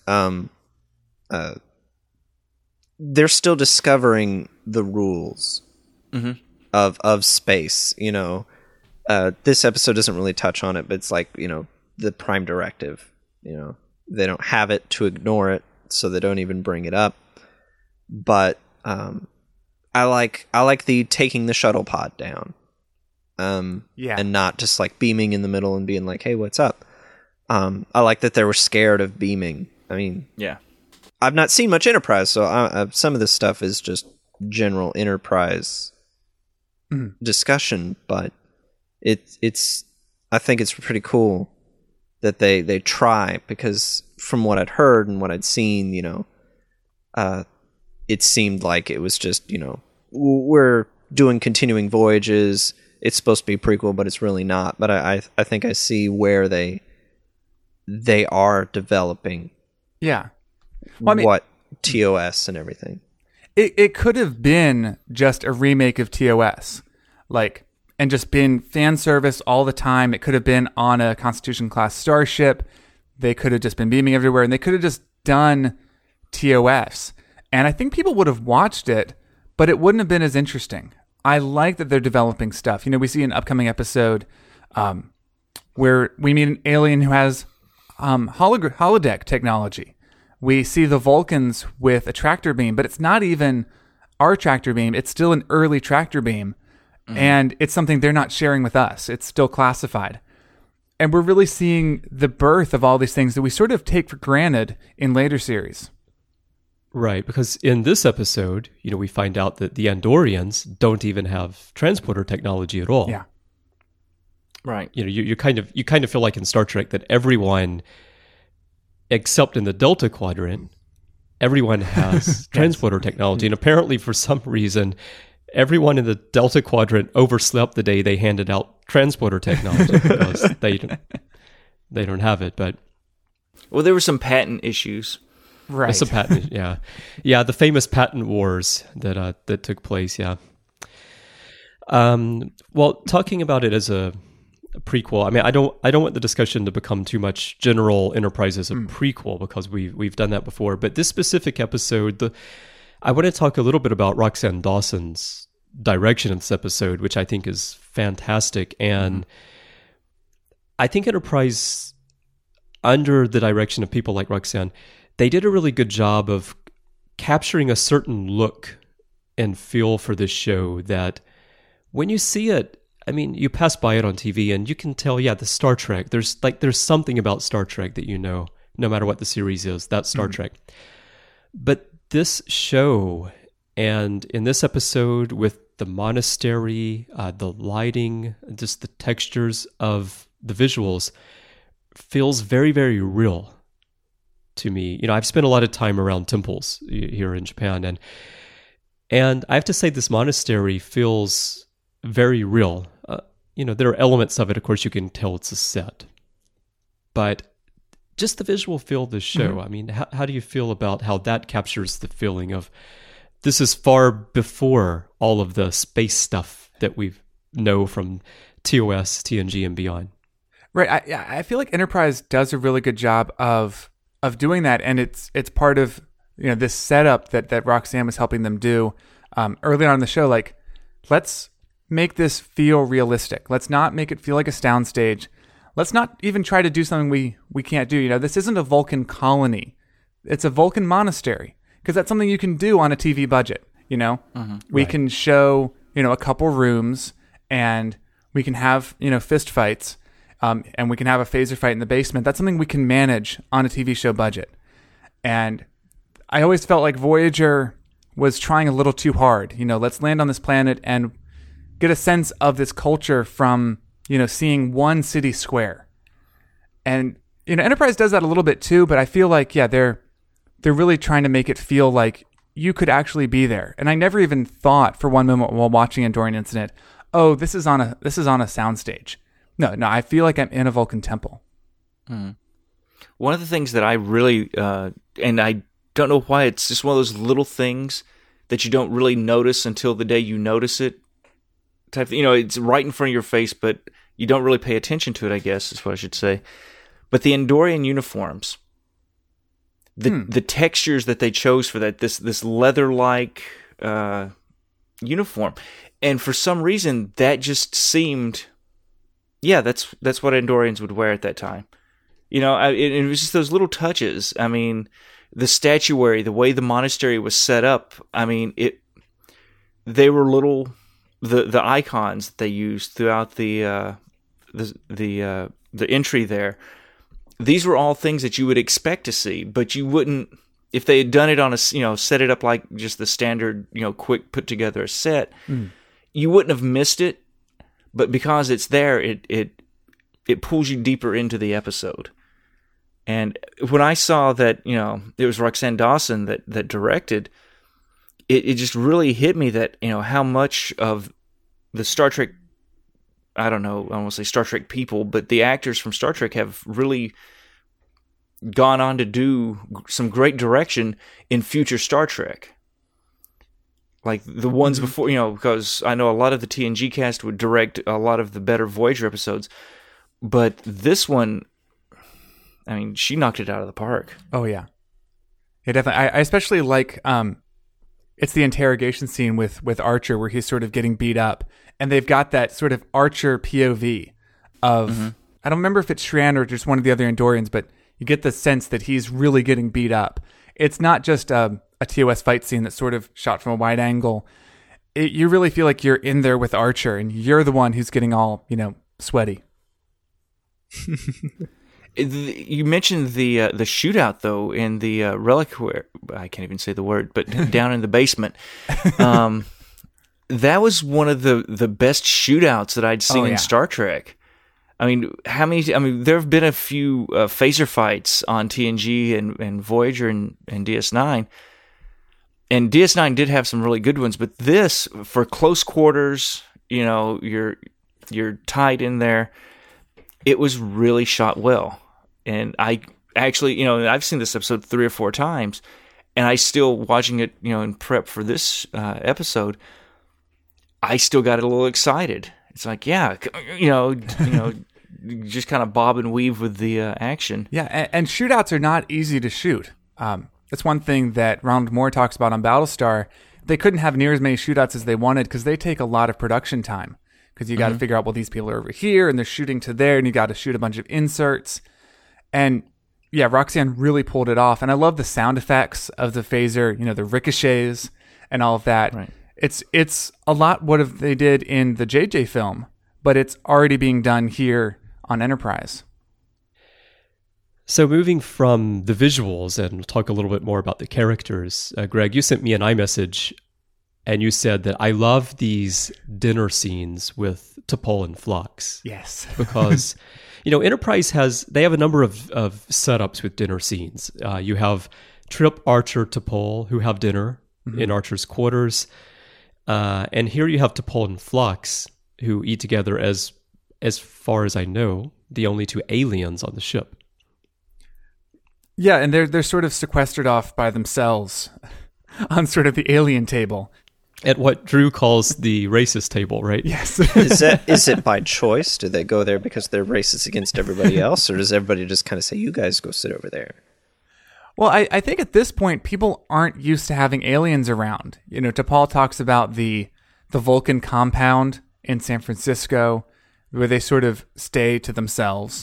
they're still discovering the rules of space. This episode doesn't really touch on it, but it's like, the Prime Directive. They don't have it to ignore it, so they don't even bring it up. But I like the taking the shuttle pod down. And not just like beaming in the middle and being like, "Hey, what's up?" I like that they were scared of beaming. I mean, yeah, I've not seen much Enterprise, so some of this stuff is just general Enterprise discussion. But it's I think it's pretty cool that they try, because from what I'd heard and what I'd seen, it seemed like it was just we're doing continuing voyages. It's supposed to be a prequel, but it's really not. But I think I see where they are developing what TOS and everything. It could have been just a remake of TOS, and just been fan service all the time. It could have been on a Constitution-class starship. They could have just been beaming everywhere, and they could have just done TOS. And I think people would have watched it, but it wouldn't have been as interesting. I like that they're developing stuff. We see an upcoming episode where we meet an alien who has holodeck technology. We see the Vulcans with a tractor beam, but it's not even our tractor beam. It's still an early tractor beam, and it's something they're not sharing with us. It's still classified. And we're really seeing the birth of all these things that we sort of take for granted in later series. Right, because in this episode, we find out that the Andorians don't even have transporter technology at all. Yeah. Right. You kind of feel like in Star Trek that everyone, except in the Delta Quadrant, everyone has transporter technology, and apparently for some reason, everyone in the Delta Quadrant overslept the day they handed out transporter technology because they don't have it. But there were some patent issues. Right. Some patent, yeah, the famous patent wars that took place. Yeah. Well, talking about it as a prequel, I mean, I don't want the discussion to become too much general Enterprise as a prequel, because we've done that before. But this specific episode, I want to talk a little bit about Roxann Dawson's direction in this episode, which I think is fantastic, and I think Enterprise, under the direction of people like Roxann, they did a really good job of capturing a certain look and feel for this show that when you see it, I mean, you pass by it on TV and you can tell, the Star Trek, there's something about Star Trek that no matter what the series is, that's Star Trek. But this show, and in this episode with the monastery, the lighting, just the textures of the visuals, feels very, very real to me. I've spent a lot of time around temples here in Japan, and And I have to say, this monastery feels very real. There are elements of it, of course, you can tell it's a set. But just the visual feel of the show, I mean, how do you feel about how that captures the feeling of this is far before all of the space stuff that we know from TOS, TNG, and beyond? Right. I feel like Enterprise does a really good job of doing that, and it's part of this setup that Roxanne was helping them do early on in the show. Like, let's make this feel realistic. Let's not make it feel like a soundstage. Let's not even try to do something we can't do. This isn't a Vulcan colony. It's a Vulcan monastery, because that's something you can do on a TV budget. We can show, a couple rooms, and we can have, fist fights, and we can have a phaser fight in the basement. That's something we can manage on a TV show budget. And I always felt like Voyager was trying a little too hard. Let's land on this planet and get a sense of this culture from, seeing one city square. And, Enterprise does that a little bit too, but I feel like, they're really trying to make it feel like you could actually be there. And I never even thought for one moment while watching Andorian Incident, oh, this is on a soundstage. No, I feel like I'm in a Vulcan temple. One of the things that I really, and I don't know why, it's just one of those little things that you don't really notice until the day you notice it. Type thing. It's right in front of your face, but you don't really pay attention to it, I guess is what I should say. But the Andorian uniforms, the textures that they chose for that, this leather-like uniform, and for some reason that just seemed, that's what Andorians would wear at that time. It was just those little touches. I mean, the statuary, the way the monastery was set up. I mean, they were little. The icons that they used throughout the entry there, these were all things that you would expect to see, but you wouldn't if they had done it on a set it up like just the standard quick put together a set. You wouldn't have missed it, but because it's there, it pulls you deeper into the episode. And when I saw that it was Roxanne Dawson that directed. It just really hit me that, how much of the Star Trek, I don't want to say Star Trek people, but the actors from Star Trek have really gone on to do some great direction in future Star Trek. Like the ones before, because I know a lot of the TNG cast would direct a lot of the better Voyager episodes, but this one, I mean, she knocked it out of the park. Oh, yeah. Yeah, definitely. I especially like... it's the interrogation scene with Archer where he's sort of getting beat up, and they've got that sort of Archer POV of I don't remember if it's Shran or just one of the other Andorians, but you get the sense that he's really getting beat up. It's not just a TOS fight scene that's sort of shot from a wide angle. You really feel like you're in there with Archer, and you're the one who's getting all sweaty. You mentioned the shootout though in the reliquary. I can't even say the word, but down in the basement. That was one of the best shootouts that I'd seen in Star Trek. I mean, there have been a few phaser fights on TNG and Voyager and DS9. And DS9 did have some really good ones, but this, for close quarters, you're tied in there. It was really shot well. And I actually, I've seen this episode 3 or 4 times, and I still, watching it, in prep for this episode, I still got a little excited. It's like, just kind of bob and weave with the action. Yeah, and shootouts are not easy to shoot. That's one thing that Ronald Moore talks about on Battlestar. They couldn't have near as many shootouts as they wanted because they take a lot of production time. Because you got to figure out, well, these people are over here, and they're shooting to there, and you got to shoot a bunch of inserts. And yeah, Roxanne really pulled it off. And I love the sound effects of the phaser, the ricochets and all of that. Right. It's a lot what they did in the JJ film, but it's already being done here on Enterprise. So moving from the visuals, and we'll talk a little bit more about the characters. Greg, you sent me an iMessage, and you said that I love these dinner scenes with T'Pol and Phlox. Yes. Because, Enterprise they have a number of setups with dinner scenes. You have Trip, Archer, T'Pol, who have dinner. in Archer's quarters. And here you have T'Pol and Phlox, who eat together as far as I know, the only two aliens on the ship. Yeah, and they're sort of sequestered off by themselves on sort of the alien table. At what Drew calls the racist table, right? Yes. Is it by choice? Do they go there because they're racist against everybody else, or does everybody just kind of say, "You guys go sit over there"? Well, I think at this point, people aren't used to having aliens around. You know, T'Pol talks about the Vulcan compound in San Francisco, where they sort of stay to themselves.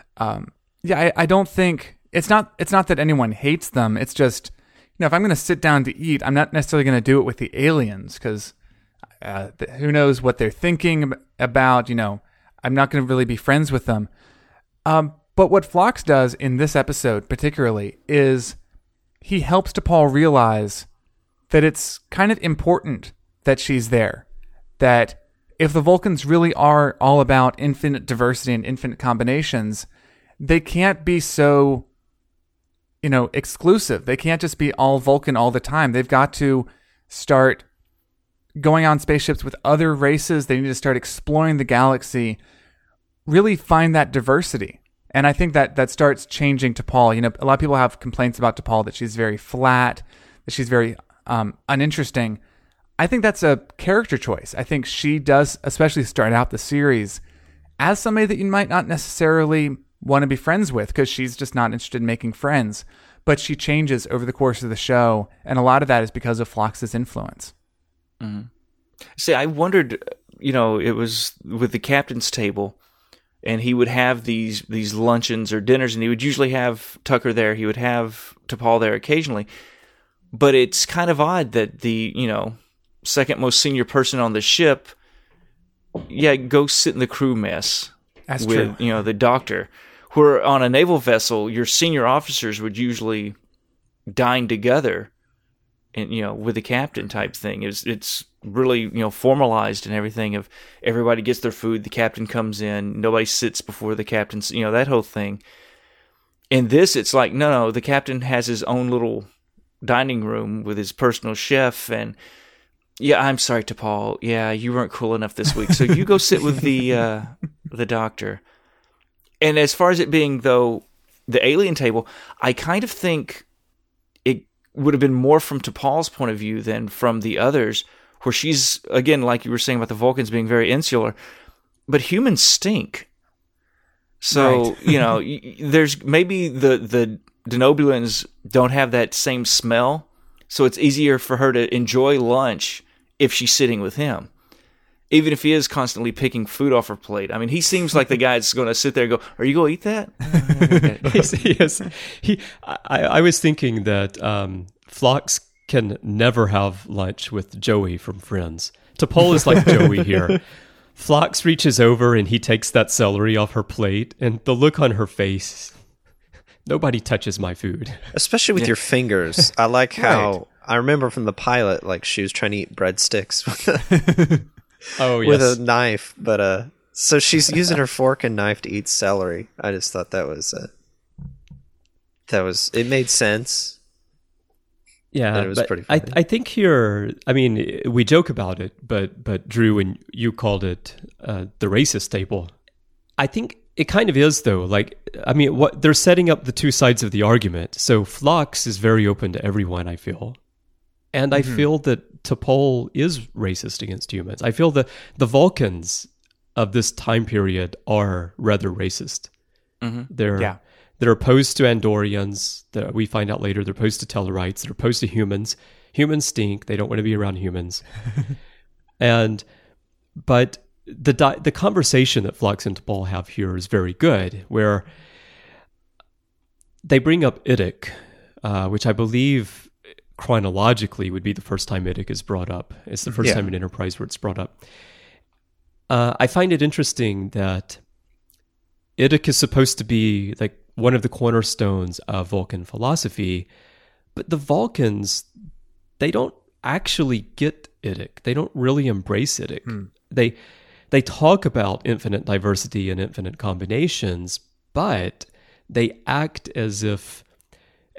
I don't think it's not that anyone hates them. It's just, you know, if I'm going to sit down to eat, I'm not necessarily going to do it with the aliens because who knows what they're thinking about. You know, I'm not going to really be friends with them. But what Phlox does in this episode particularly is he helps T'Pol realize that it's kind of important that she's there. That if the Vulcans really are all about infinite diversity and infinite combinations, they can't be so, you know, exclusive. They can't just be all Vulcan all the time. They've got to start going on spaceships with other races. They need to start exploring the galaxy, really find that diversity. And I think that starts changing T'Pol. You know, a lot of people have complaints about T'Pol that she's very flat, that she's very uninteresting. I think that's a character choice. I think she does, especially start out the series as somebody that you might not necessarily want to be friends with because she's just not interested in making friends. But she changes over the course of the show, and a lot of that is because of Phlox's influence. Mm-hmm. See, I wondered, you know, it was with the captain's table. And he would have these luncheons or dinners, and he would usually have Tucker there. He would have T'Pol there occasionally. But it's kind of odd that the, you know, second most senior person on the ship, go sit in the crew mess. That's with, true. You know, the doctor. Where on a naval vessel, your senior officers would usually dine together, and you know, with the captain type thing. It's really, you know, formalized and everything. Of everybody gets their food, the captain comes in, nobody sits before the captain's, you know, that whole thing. In this, it's like no, the captain has his own little dining room with his personal chef, and I'm sorry, T'Pol, you weren't cool enough this week, so you go sit with the doctor. And as far as it being though the alien table, I kind of think it would have been more from T'Pol's point of view than from the others, where she's, again, like you were saying about the Vulcans being very insular, but humans stink. So, right. You know, there's maybe the Denobulans don't have that same smell, so it's easier for her to enjoy lunch if she's sitting with him, even if he is constantly picking food off her plate. I mean, he seems like the guy that's going to sit there and go, "Are you going to eat that?" Yes. I was thinking that Phlox can never have lunch with Joey from Friends. T'Pol is like Joey here. Phlox reaches over and he takes that celery off her plate, and the look on her face, nobody touches my food. Especially with your fingers. I like how, I remember from the pilot, like she was trying to eat breadsticks with a knife, but so she's using her fork and knife to eat celery. I just thought that was it made sense. Yeah, it was pretty funny. funny. I think here, I mean, we joke about it, but Drew, and you called it the racist table. I think it kind of is, though. Like, I mean, what they're setting up the two sides of the argument. So Phlox is very open to everyone, I feel. And I feel that T'Pol is racist against humans. I feel that the Vulcans of this time period are rather racist. Mm-hmm. They're opposed to Andorians. We find out later they're opposed to Tellarites. They're opposed to humans. Humans stink. They don't want to be around humans. But the conversation that Phlox and T'Pol have here is very good, where they bring up Idic, which I believe chronologically would be the first time Idic is brought up. It's the first time in Enterprise where it's brought up. I find it interesting that Idic is supposed to be like one of the cornerstones of Vulcan philosophy, but the Vulcans, they don't actually get Idic. They don't really embrace Idic. They talk about infinite diversity and infinite combinations, but they act as if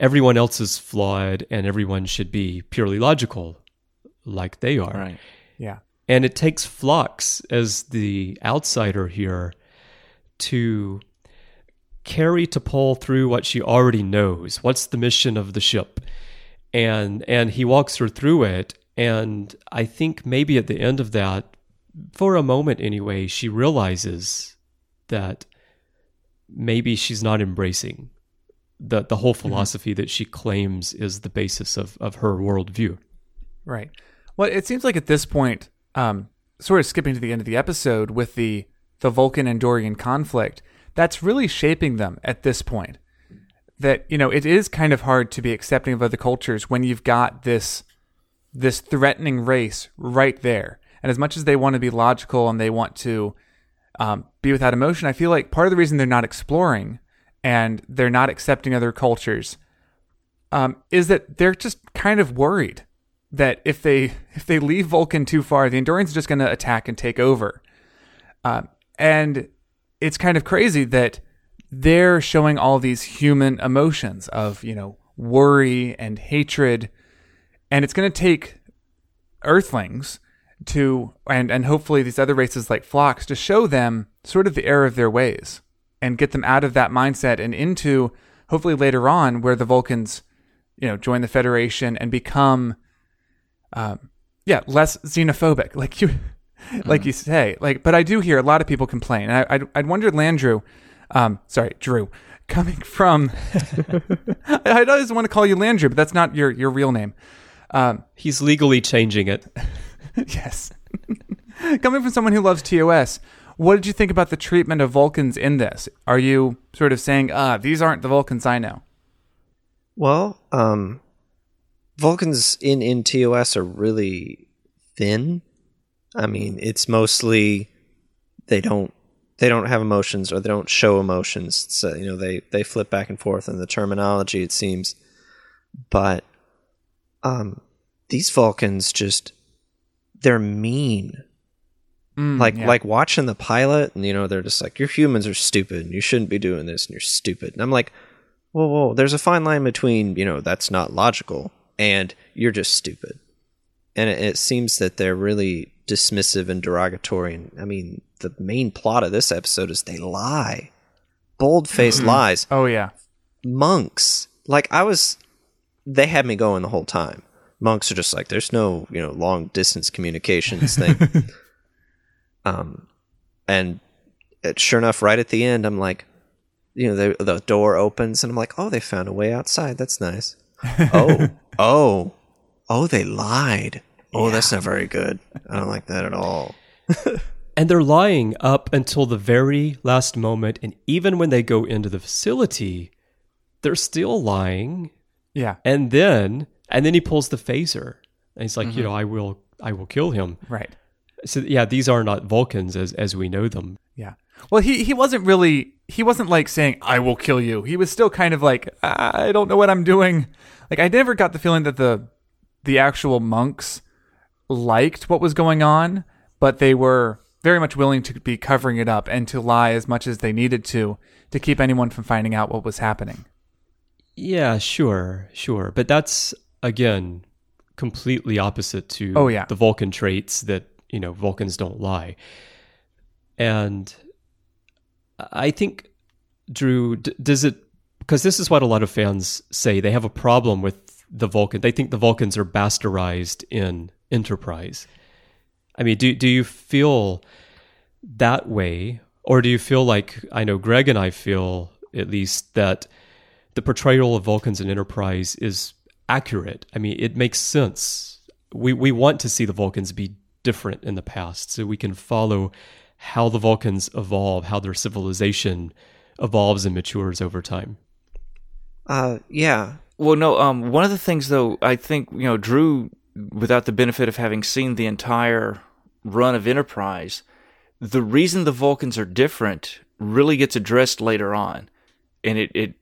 everyone else is flawed and everyone should be purely logical like they are. Right. Yeah. And it takes Phlox as the outsider here to carry T'Pol through what she already knows. What's the mission of the ship? And he walks her through it. And I think maybe at the end of that, for a moment anyway, she realizes that maybe she's not embracing the whole philosophy that she claims is the basis of her worldview. Right. Well, it seems like at this point, sort of skipping to the end of the episode with the Vulcan and Dorian conflict, that's really shaping them at this point. That, it is kind of hard to be accepting of other cultures when you've got this threatening race right there. And as much as they want to be logical and they want to be without emotion, I feel like part of the reason they're not exploring and they're not accepting other cultures is that they're just kind of worried that if they leave Vulcan too far, the Andorians are just going to attack and take over. And it's kind of crazy that they're showing all these human emotions of, worry and hatred. And it's going to take Earthlings to, and hopefully these other races like Phlox, to show them sort of the error of their ways and get them out of that mindset and into, hopefully later on, where the Vulcans, join the Federation and become, less xenophobic, like you say. But I do hear a lot of people complain. And I'd wondered, Drew, coming from, I always want to call you Landrew, but that's not your real name. He's legally changing it. Yes. Coming from someone who loves TOS, what did you think about the treatment of Vulcans in this? Are you sort of saying, these aren't the Vulcans I know? Well, Vulcans in TOS are really thin. I mean, it's mostly they don't have emotions, or they don't show emotions. So, they flip back and forth in the terminology, it seems. But these Vulcans they're mean. Like watching the pilot, and they're just like, your humans are stupid and you shouldn't be doing this and you're stupid. And I'm like, whoa, there's a fine line between, that's not logical and you're just stupid. And it seems that they're really dismissive and derogatory. And I mean, the main plot of this episode is they lie. Bold-faced lies. Oh, yeah. Monks. They had me going the whole time. Monks are just like, there's no, long-distance communications thing. And sure enough, right at the end, I'm like, the door opens, and I'm like, oh, they found a way outside. That's nice. Oh, they lied. Oh, that's not very good. I don't like that at all. And they're lying up until the very last moment. And even when they go into the facility, they're still lying. Yeah. And then he pulls the phaser. And he's like, I will kill him. Right. So yeah, these are not Vulcans as we know them. Yeah. Well, he wasn't like saying, I will kill you. He was still kind of like, I don't know what I'm doing. Like, I never got the feeling that the actual monks liked what was going on, but they were very much willing to be covering it up and to lie as much as they needed to keep anyone from finding out what was happening. Yeah, sure. But that's, again, completely opposite to the Vulcan traits that, Vulcans don't lie. And I think, Drew, does it, because this is what a lot of fans say, they have a problem with the Vulcan. They think the Vulcans are bastardized in Enterprise. I mean, do you feel that way? Or do you feel like, I know Greg and I feel, at least, that the portrayal of Vulcans in Enterprise is accurate? I mean, it makes sense. We want to see the Vulcans be different in the past, so we can follow how the Vulcans evolve, how their civilization evolves and matures over time. Yeah. Well, no, one of the things, though, I think, Drew, without the benefit of having seen the entire run of Enterprise, the reason the Vulcans are different really gets addressed later on. And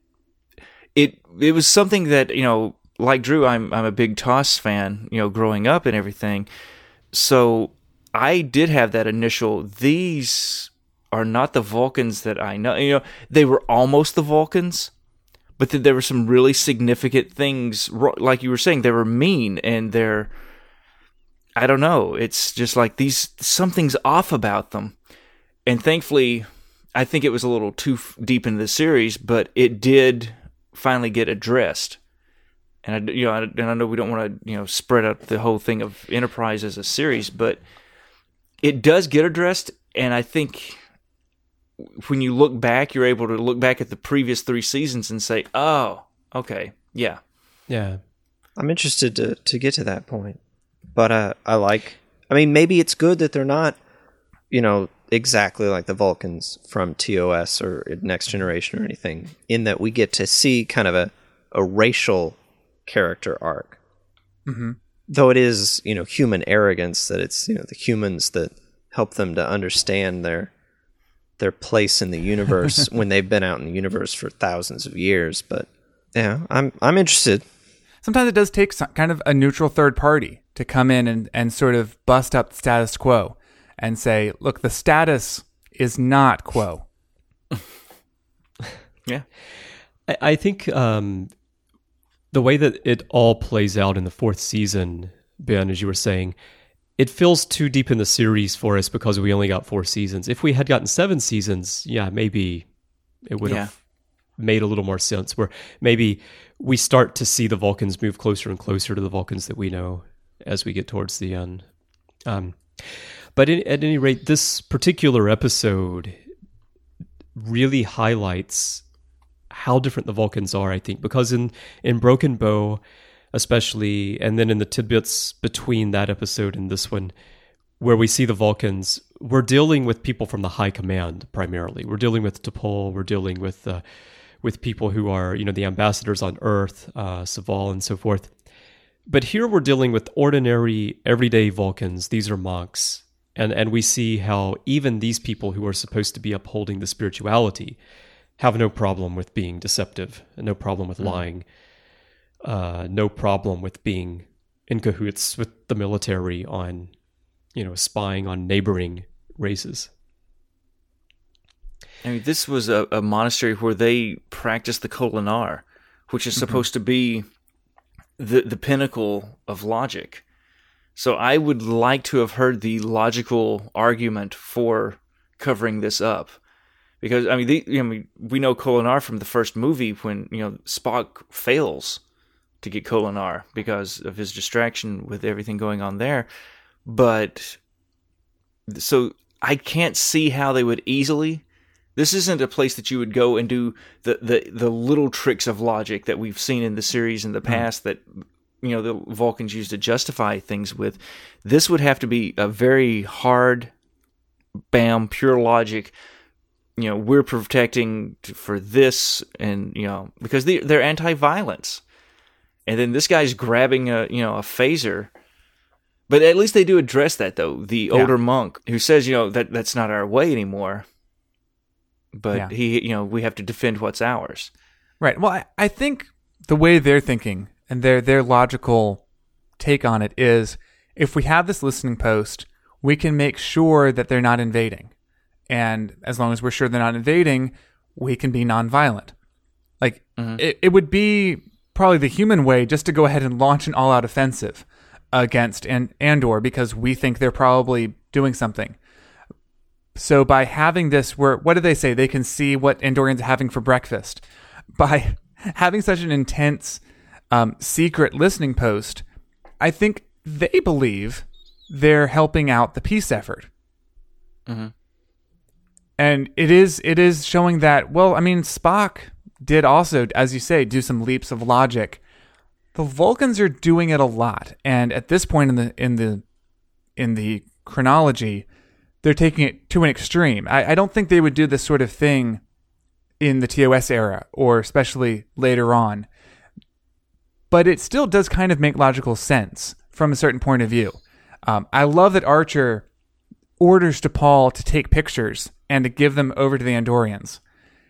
it was something that, like Drew, I'm a big TOS fan, growing up and everything. So I did have that initial, these are not the Vulcans that I know. They were almost the Vulcans, but then there were some really significant things, like you were saying, they were mean, and I don't know, it's just like something's off about them. And thankfully, I think it was a little too deep into the series, but it did finally get addressed. And I know we don't want to spread out the whole thing of Enterprise as a series, but it does get addressed. And I think when you look back, you're able to look back at the previous 3 seasons and say, "Oh, okay, yeah." I'm interested to get to that point, but maybe it's good that they're not, exactly like the Vulcans from TOS or Next Generation or anything, in that we get to see kind of a racial character arc. Mm-hmm. Though it is, human arrogance, that it's, the humans that help them to understand their place in the universe when they've been out in the universe for thousands of years. But yeah, I'm interested. Sometimes it does take kind of a neutral third party to come in and sort of bust up the status quo and say, look, the status is not quo. Yeah. I think the way that it all plays out in the 4th season, Ben, as you were saying, it feels too deep in the series for us because we only got 4 seasons. If we had gotten 7 seasons, maybe it would have made a little more sense, where maybe we start to see the Vulcans move closer and closer to the Vulcans that we know as we get towards the end. But at any rate, this particular episode really highlights how different the Vulcans are, I think, because in Broken Bow, especially, and then in the tidbits between that episode and this one, where we see the Vulcans, we're dealing with people from the high command primarily. We're dealing with T'Pol, we're dealing with people who are, the ambassadors on Earth, Saval and so forth. But here we're dealing with ordinary, everyday Vulcans. These are monks. And we see how even these people who are supposed to be upholding the spirituality have no problem with being deceptive, no problem with lying, no problem with being in cahoots with the military on, spying on neighboring races. I mean, this was a monastery where they practiced the Kolinar, which is supposed to be the pinnacle of logic. So I would like to have heard the logical argument for covering this up. Because, we know Kolinar from the first movie when, Spock fails to get Kolinar because of his distraction with everything going on there. But, so I can't see how they would easily... This isn't a place that you would go and do the little tricks of logic that we've seen in the series in the past that, the Vulcans used to justify things with. This would have to be a very hard, pure logic. We're protecting for this, and because they're anti-violence, and then this guy's grabbing a phaser. But at least they do address that, though. The older monk who says, that's not our way anymore. But we have to defend what's ours. Right. Well, I think the way they're thinking and their logical take on it is, if we have this listening post, we can make sure that they're not invading. And as long as we're sure they're not invading, we can be nonviolent. Like, it would be probably the human way just to go ahead and launch an all-out offensive against Andor because we think they're probably doing something. So by having this, what do they say? They can see what Andorians are having for breakfast. By having such an intense, secret listening post, I think they believe they're helping out the peace effort. Mm-hmm. And it is showing that, Spock did also, as you say, do some leaps of logic. The Vulcans are doing it a lot. And at this point in the chronology, they're taking it to an extreme. I don't think they would do this sort of thing in the TOS era, or especially later on. But it still does kind of make logical sense from a certain point of view. I love that Archer orders T'Pol to take pictures and to give them over to the Andorians.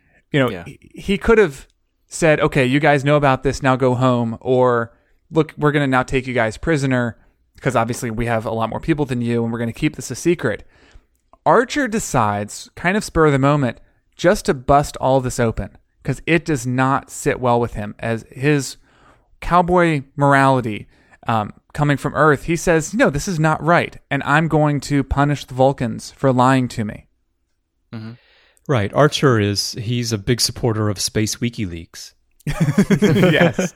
He could have said, okay, you guys know about this, now go home. Or, look, we're going to now take you guys prisoner, because obviously we have a lot more people than you, and we're going to keep this a secret. Archer decides, kind of spur of the moment, just to bust all this open. because it does not sit well with him as his cowboy morality coming from Earth. He says, no, this is not right, and I'm going to punish the Vulcans for lying to me. Mm-hmm. Right. Archer he's a big supporter of Space WikiLeaks. Yes.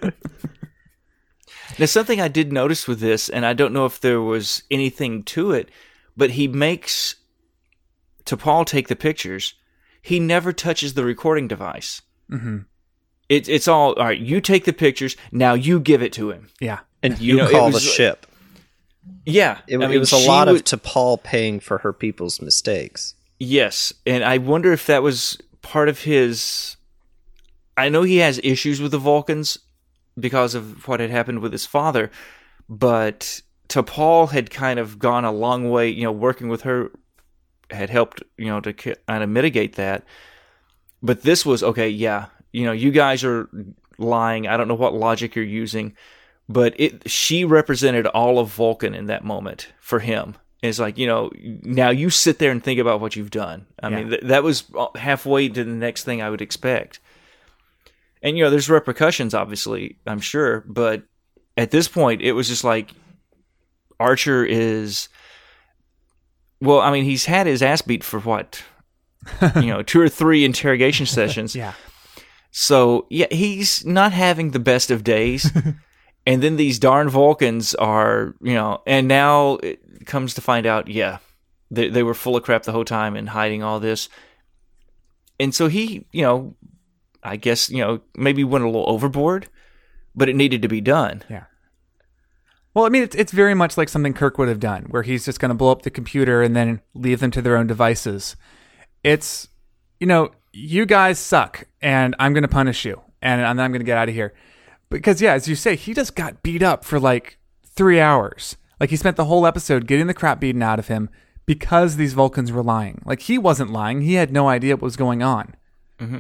Now, something I did notice with this, and I don't know if there was anything to it, but he makes T'Pol take the pictures. He never touches the recording device. Mm-hmm. It's all right, you take the pictures, now you give it to him. Yeah. And you call the ship. Yeah. It was a lot of T'Pol paying for her people's mistakes. Yes, and I wonder if that was part of his... I know he has issues with the Vulcans because of what had happened with his father, but T'Pol had kind of gone a long way, working with her had helped, to kind of mitigate that. But this was, okay, yeah, you guys are lying. I don't know what logic you're using, but she represented all of Vulcan in that moment for him. And it's like, now you sit there and think about what you've done. I mean, that was halfway to the next thing I would expect. And, there's repercussions, obviously, I'm sure. But at this point, it was just like Archer is... Well, I mean, he's had his ass beat for what? 2 or 3 interrogation sessions. Yeah. So, yeah, he's not having the best of days. And then these darn Vulcans are, and now it comes to find out, yeah, they were full of crap the whole time and hiding all this. And so he, I guess, maybe went a little overboard, but it needed to be done. Yeah. Well, I mean, it's very much like something Kirk would have done, where he's just going to blow up the computer and then leave them to their own devices. It's, you guys suck, and I'm going to punish you, and I'm going to get out of here. Because, yeah, as you say, he just got beat up for like 3 hours. Like, he spent the whole episode getting the crap beaten out of him because these Vulcans were lying. Like, he wasn't lying. He had no idea what was going on. Mm-hmm.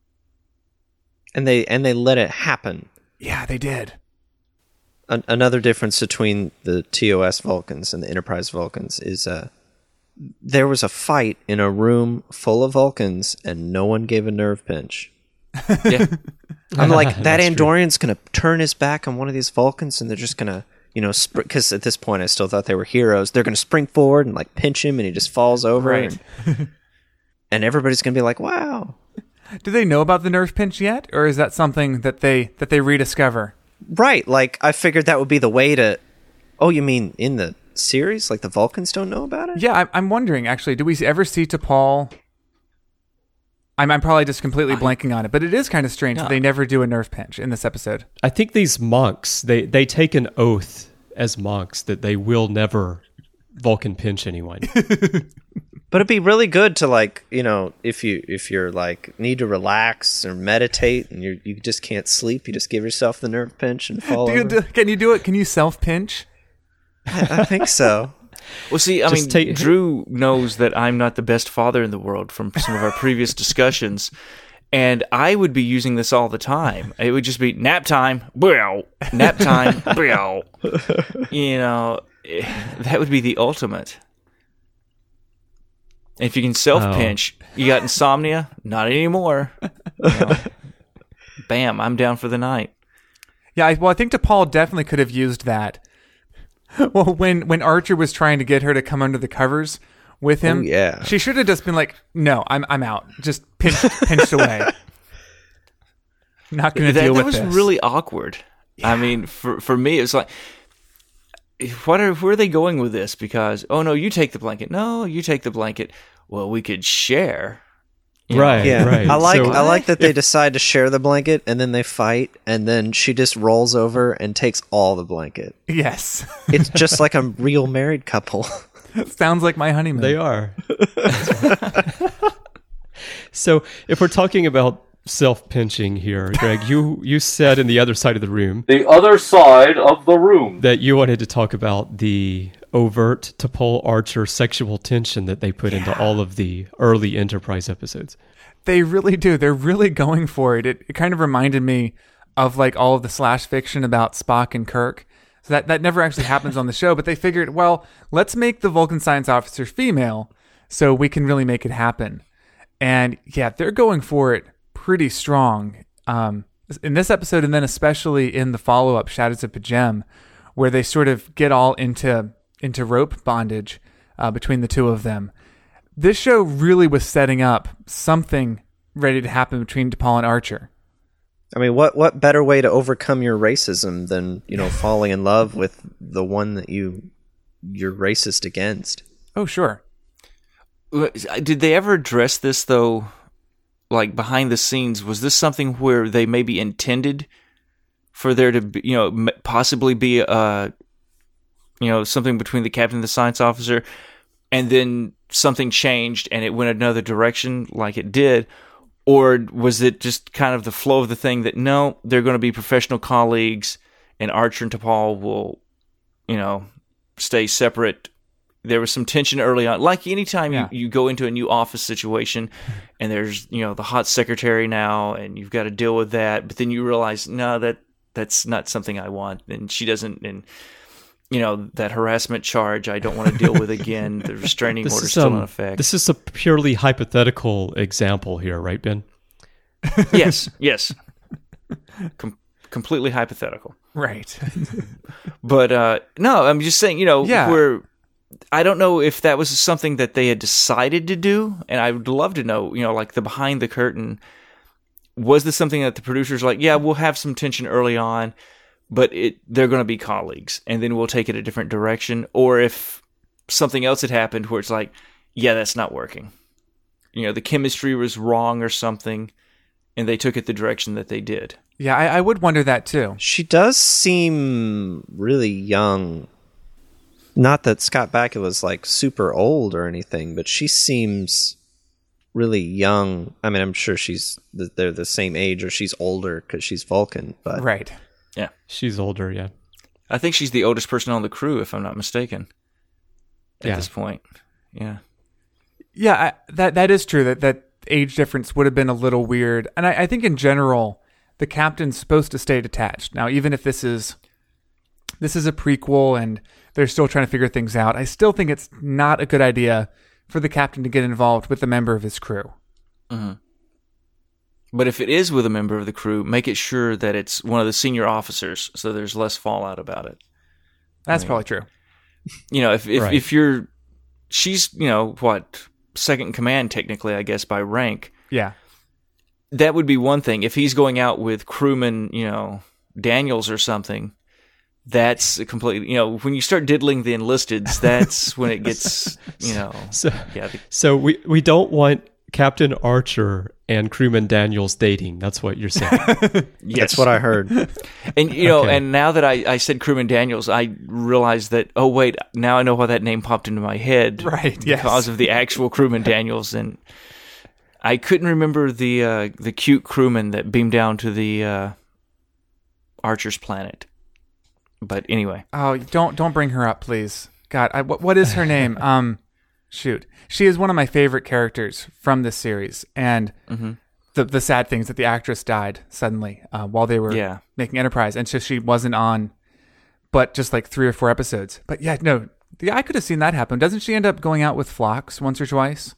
And they let it happen. Yeah, they did. Another difference between the TOS Vulcans and the Enterprise Vulcans is there was a fight in a room full of Vulcans and no one gave a nerve pinch. Yeah. I'm like, that Andorian's going to turn his back on one of these Vulcans and they're just going to, because at this point I still thought they were heroes. They're going to spring forward and like pinch him and he just falls over. Right. And everybody's going to be like, wow. Do they know about the nerve pinch yet? Or is that something that they rediscover? Right. Like, I figured that would be the way to... Oh, you mean in the series? Like, the Vulcans don't know about it? Yeah, I'm wondering, actually, do we ever see T'Pol... I'm probably just completely blanking on it, but it is kind of strange that they never do a nerve pinch in this episode. I think these monks, they take an oath as monks that they will never Vulcan pinch anyone. But it'd be really good to, like, if you're like need to relax or meditate and you just can't sleep, you just give yourself the nerve pinch and fall over. Can you do it? Can you self-pinch? I think so. Well, see, I mean, Drew knows that I'm not the best father in the world from some of our previous discussions, and I would be using this all the time. It would just be nap time, nap time, that would be the ultimate. If you can self-pinch, you got insomnia? Not anymore. Bam, I'm down for the night. Yeah, I think T'Pol definitely could have used that. Well, when Archer was trying to get her to come under the covers with him, she should have just been like, no, I'm out. Just pinched away. Not going to deal with this. That was really awkward. Yeah. I mean, for me, it's like... Where are they going with this? Because, oh no, you take the blanket. No, you take the blanket. Well, we could share. Right, yeah. Right. I like that they decide to share the blanket and then they fight and then she just rolls over and takes all the blanket. Yes. It's just like a real married couple. Sounds like my honeymoon. They are. So, if we're talking about self-pinching here, Greg, you said in the other side of the room, The other side of the room. that you wanted to talk about the overt T'Pol Archer sexual tension that they put into all of the early Enterprise episodes. They really do. They're really going for it. It kind of reminded me of like all of the slash fiction about Spock and Kirk. So that never actually happens on the show, but they figured, well, let's make the Vulcan science officer female so we can really make it happen. And yeah, they're going for it pretty strong in this episode, and then especially in the follow-up Shadows of Pajem, where they sort of get all into rope bondage between the two of them. This show really was setting up something ready to happen between T'Pol and Archer. I mean, what better way to overcome your racism than, falling in love with the one that you're racist against? Oh, sure. Did they ever address this, though, like behind the scenes? Was this something where they maybe intended for there to be, possibly be something between the captain and the science officer, and then something changed and it went another direction like it did? Or was it just kind of the flow of the thing that, no, they're going to be professional colleagues and Archer and T'Pol will, stay separate? There was some tension early on. Like anytime you go into a new office situation and there's, the hot secretary now and you've got to deal with that. But then you realize, no, that's not something I want. And she doesn't, and, that harassment charge I don't want to deal with again. The restraining order is still in effect. This is a purely hypothetical example here, right, Ben? Yes. Completely hypothetical. Right. But no, I'm just saying, where I don't know if that was something that they had decided to do, and I would love to know, like the behind the curtain. Was this something that the producers were like, yeah, we'll have some tension early on, but they're going to be colleagues, and then we'll take it a different direction? Or if something else had happened where it's like, yeah, that's not working. The chemistry was wrong or something, and they took it the direction that they did. Yeah, I would wonder that too. She does seem really young. Not that Scott Bakula was like super old or anything, but she seems really young. I mean, I'm sure they're the same age, or she's older because she's Vulcan. But right. Yeah. She's older, yeah. I think she's the oldest person on the crew, if I'm not mistaken, at this point. Yeah. Yeah, that is true, that age difference would have been a little weird. And I think in general, the captain's supposed to stay detached. Now, even if this is a prequel and they're still trying to figure things out, I still think it's not a good idea for the captain to get involved with a member of his crew. Mm-hmm. But if it is with a member of the crew, make it sure that it's one of the senior officers, so there's less fallout about it. That's probably true. If you're, she's, second in command technically, I guess, by rank. Yeah. That would be one thing. If he's going out with crewman, Daniels or something, that's a completely, when you start diddling the enlisteds, that's when it gets, So we don't want Captain Archer and crewman Daniels dating. That's what you're saying. Yes. That's what I heard. And and now that I said crewman Daniels, I realized that, oh wait, now I know why that name popped into my head. Right. Yes. Because of the actual crewman Daniels, and I couldn't remember the cute crewman that beamed down to the Archer's planet. But anyway. Oh, don't bring her up, please. God, what is her name? Shoot. She is one of my favorite characters from this series, and the sad thing is that the actress died suddenly while they were making Enterprise, and so she wasn't on but just like 3 or 4 episodes. But yeah, no, I could have seen that happen. Doesn't she end up going out with Phlox once or twice?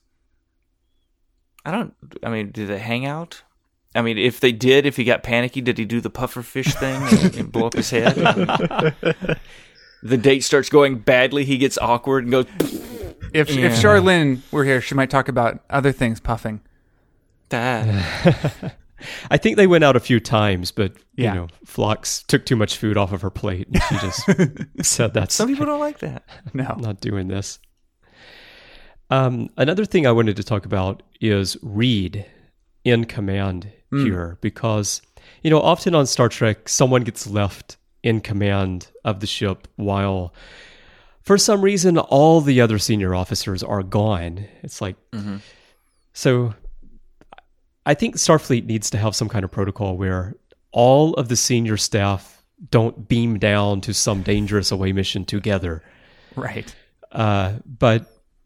Did they hang out? I mean, if they did, if he got panicky, did he do the pufferfish thing and blow up his head? The date starts going badly, he gets awkward and goes... If Charlene were here, she might talk about other things puffing. I think they went out a few times, but Phlox took too much food off of her plate, and she just said that. Some people don't like that. No, I'm not doing this. Another thing I wanted to talk about is Reed in command here, because often on Star Trek, someone gets left in command of the ship while, for some reason, all the other senior officers are gone. It's like, so I think Starfleet needs to have some kind of protocol where all of the senior staff don't beam down to some dangerous away mission together. Right. But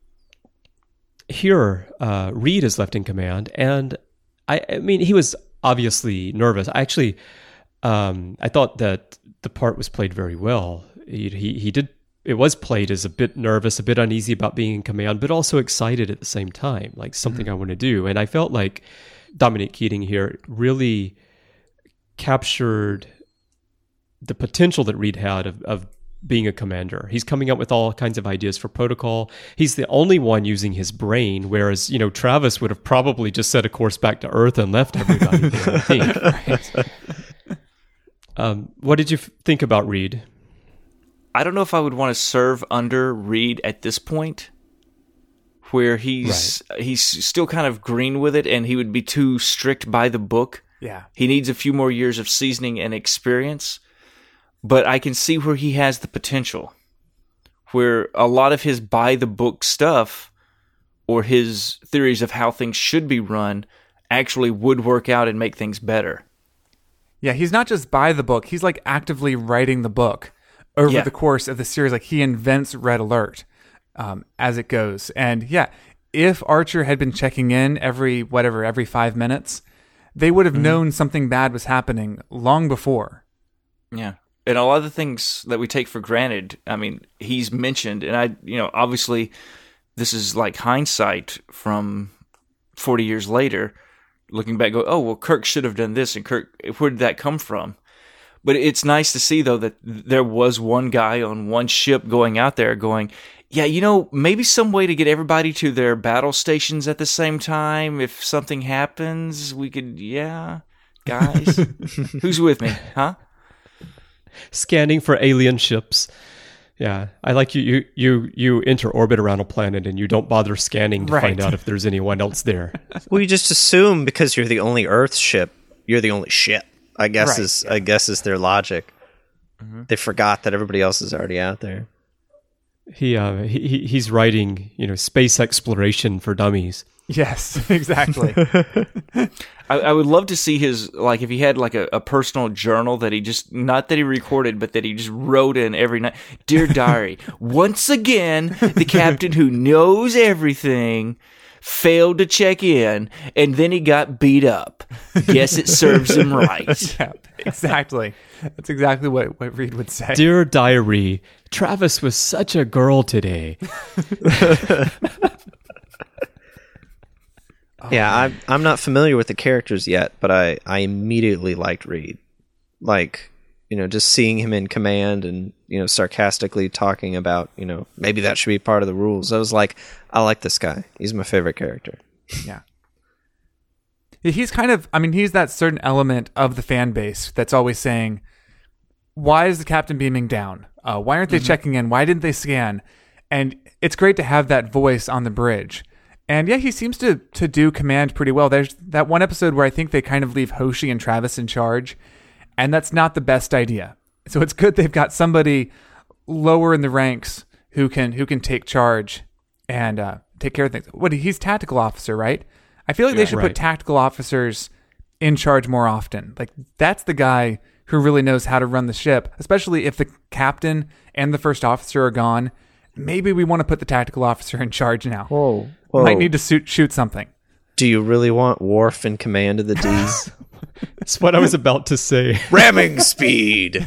here, Reed is left in command, and I mean, he was obviously nervous. I thought that the part was played very well. He did. It was played as a bit nervous, a bit uneasy about being in command, but also excited at the same time, like something I want to do. And I felt like Dominic Keating here, really captured the potential that Reed had of being a commander. He's coming up with all kinds of ideas for protocol. He's the only one using his brain, whereas, Travis would have probably just set a course back to Earth and left everybody there, I think. Right? What did you think about Reed? I don't know if I would want to serve under Reed at this point, where he's still kind of green with it and he would be too strict by the book. Yeah. He needs a few more years of seasoning and experience. But I can see where he has the potential, where a lot of his by-the-book stuff or his theories of how things should be run actually would work out and make things better. Yeah, he's not just by the book. He's like actively writing the book over the course of the series. Like he invents Red Alert as it goes. And yeah, if Archer had been checking in every 5 minutes, they would have known something bad was happening long before. Yeah. And a lot of the things that we take for granted, I mean, he's mentioned, and obviously this is like hindsight from 40 years later, looking back, go, oh, well, Kirk should have done this, and Kirk, where did that come from? But it's nice to see, though, that there was one guy on one ship going out there going, yeah, maybe some way to get everybody to their battle stations at the same time. If something happens, we could, guys, who's with me, huh? Scanning for alien ships. Yeah, I like you interorbit around a planet and you don't bother scanning to find out if there's anyone else there. Well, you just assume because you're the only Earth ship, you're the only ship. I guess is their logic. Mm-hmm. They forgot that everybody else is already out there. He's writing, space exploration for dummies. Yes, exactly. I would love to see his, like, if he had like a personal journal that he just, not that he recorded, but that he just wrote in every night. Dear diary, once again, the captain who knows everything failed to check in, and then he got beat up. Guess it serves him right. Yeah, exactly. That's exactly what Reed would say. Dear diary, Travis was such a girl today. Yeah, I'm not familiar with the characters yet, but I immediately liked Reed. Like, just seeing him in command and, sarcastically talking about, maybe that should be part of the rules. I was like, I like this guy. He's my favorite character. Yeah. He's kind of, he's that certain element of the fan base that's always saying, why is the captain beaming down? Why aren't they checking in? Why didn't they scan? And it's great to have that voice on the bridge. And yeah, he seems to do command pretty well. There's that one episode where I think they kind of leave Hoshi and Travis in charge, and that's not the best idea. So it's good they've got somebody lower in the ranks who can take charge and take care of things. He's tactical officer, right? I feel like they should put tactical officers in charge more often. Like, that's the guy who really knows how to run the ship, especially if the captain and the first officer are gone. Maybe we want to put the tactical officer in charge now. Whoa. Might need to shoot something. Do you really want Worf in command of the D's? That's what I was about to say. Ramming speed!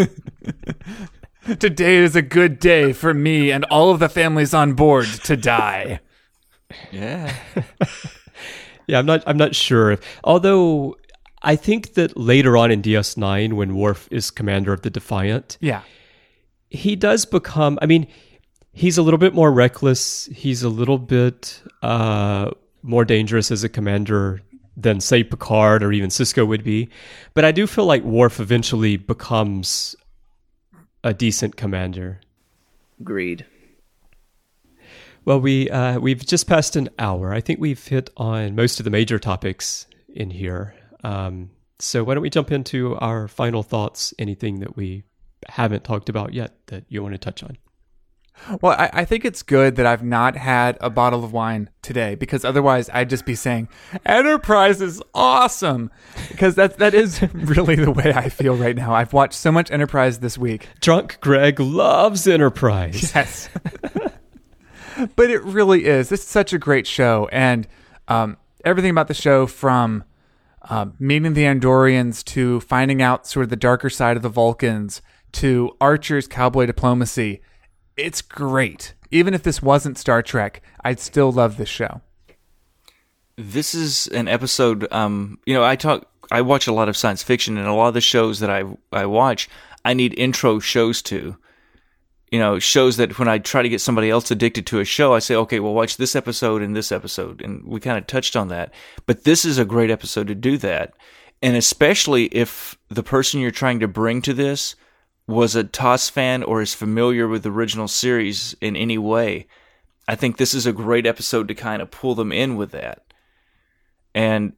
Today is a good day for me and all of the families on board to die. Yeah. Yeah, I'm not sure. Although I think that later on in DS9, when Worf is commander of the Defiant, he does become, he's a little bit more reckless. He's a little bit more dangerous as a commander than, say, Picard or even Sisko would be. But I do feel like Worf eventually becomes a decent commander. Agreed. Well, we've just passed an hour. I think we've hit on most of the major topics in here. So why don't we jump into our final thoughts, anything that we haven't talked about yet that you want to touch on? Well, I think it's good that I've not had a bottle of wine today, because otherwise I'd just be saying, Enterprise is awesome, because that is really the way I feel right now. I've watched so much Enterprise this week. Drunk Greg loves Enterprise. Yes. But it really is. It's such a great show, and everything about the show, from meeting the Andorians to finding out sort of the darker side of the Vulcans to Archer's cowboy diplomacy, it's great. Even if this wasn't Star Trek, I'd still love this show. This is an episode. I watch a lot of science fiction, and a lot of the shows that I watch, I need intro shows to. Shows that when I try to get somebody else addicted to a show, I say, okay, well, watch this episode and this episode, and we kind of touched on that. But this is a great episode to do that, and especially if the person you're trying to bring to this was a TOS fan or is familiar with the original series in any way. I think this is a great episode to kind of pull them in with that. And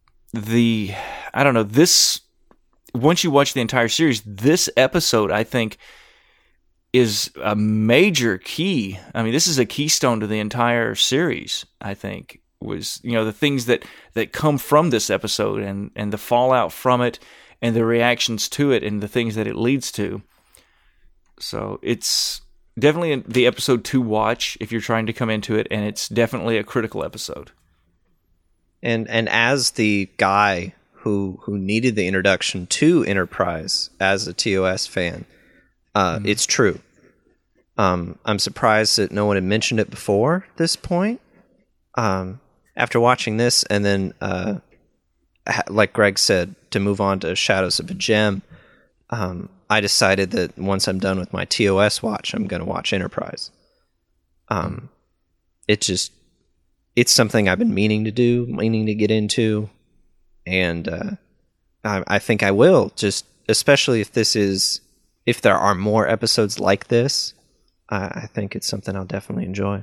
once you watch the entire series, this episode, I think, is a major key. I mean, this is a keystone to the entire series, I think, was, the things that come from this episode and the fallout from it and the reactions to it and the things that it leads to. So it's definitely the episode to watch if you're trying to come into it, and it's definitely a critical episode. And as the guy who needed the introduction to Enterprise as a TOS fan, it's true. I'm surprised that no one had mentioned it before this point. After watching this, and then, like Greg said, to move on to Shadows of a Gem, I decided that once I'm done with my TOS watch, I'm going to watch Enterprise. It's something I've been meaning to do, meaning to get into, and I think I will, just especially if there are more episodes like this. I think it's something I'll definitely enjoy.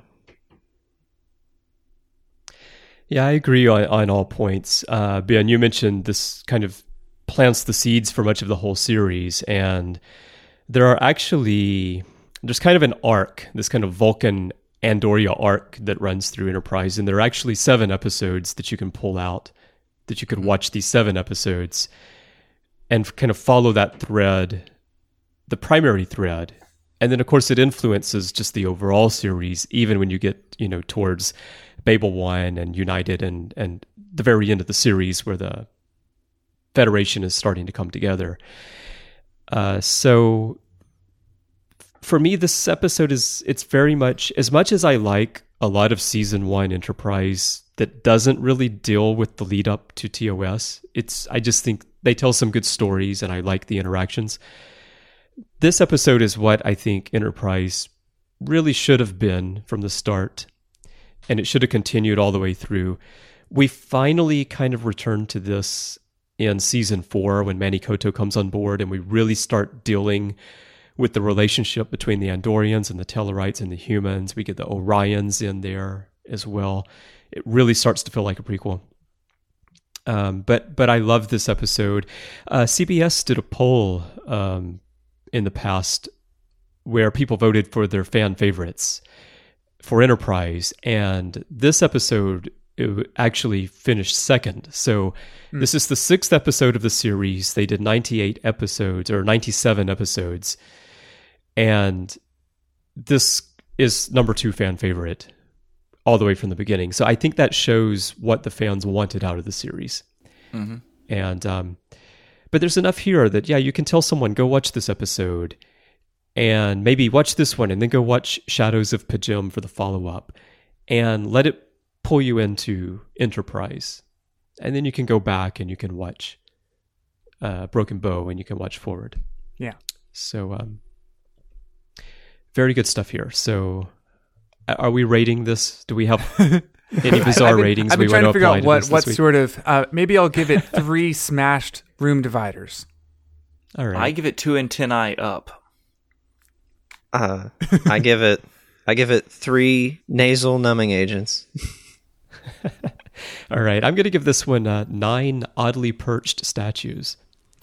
Yeah, I agree on all points. Ben, you mentioned this kind of plants the seeds for much of the whole series, and there's kind of an arc, this kind of Vulcan Andoria arc that runs through Enterprise, and there are actually 7 episodes that you can pull out, that you could watch these 7 episodes and kind of follow that thread, the primary thread. And then, of course, it influences just the overall series, even when you get, towards Babel 1 and United and the very end of the series where the Federation is starting to come together. So for me, this episode it's very much as I like a lot of season 1 Enterprise that doesn't really deal with the lead up to TOS. I just think they tell some good stories and I like the interactions. This episode is what I think Enterprise really should have been from the start, and it should have continued all the way through. We finally kind of returned to this in season 4 when Manny Koto comes on board, and we really start dealing with the relationship between the Andorians and the Tellarites and the humans. We get the Orions in there as well. It really starts to feel like a prequel. But I love this episode. CBS did a poll in the past where people voted for their fan favorites for Enterprise, and this episode it actually finished second. So this is the 6th episode of the series. They did 98 episodes or 97 episodes, and this is number 2 fan favorite all the way from the beginning. So I think that shows what the fans wanted out of the series. Mm-hmm. And but there's enough here that, yeah, you can tell someone, go watch this episode and maybe watch this one and then go watch Shadows of Pajim for the follow-up and let it pull you into Enterprise. And then you can go back and you can watch Broken Bow and you can watch Forward. Yeah. So very good stuff here. So are we rating this? Do we have any bizarre ratings? I've been trying to figure out what week? sort of, maybe I'll give it 3 smashed room dividers. All right. I give it 2 antennae up. I give it 3 nasal numbing agents. All right. I'm going to give this one 9 oddly perched statues.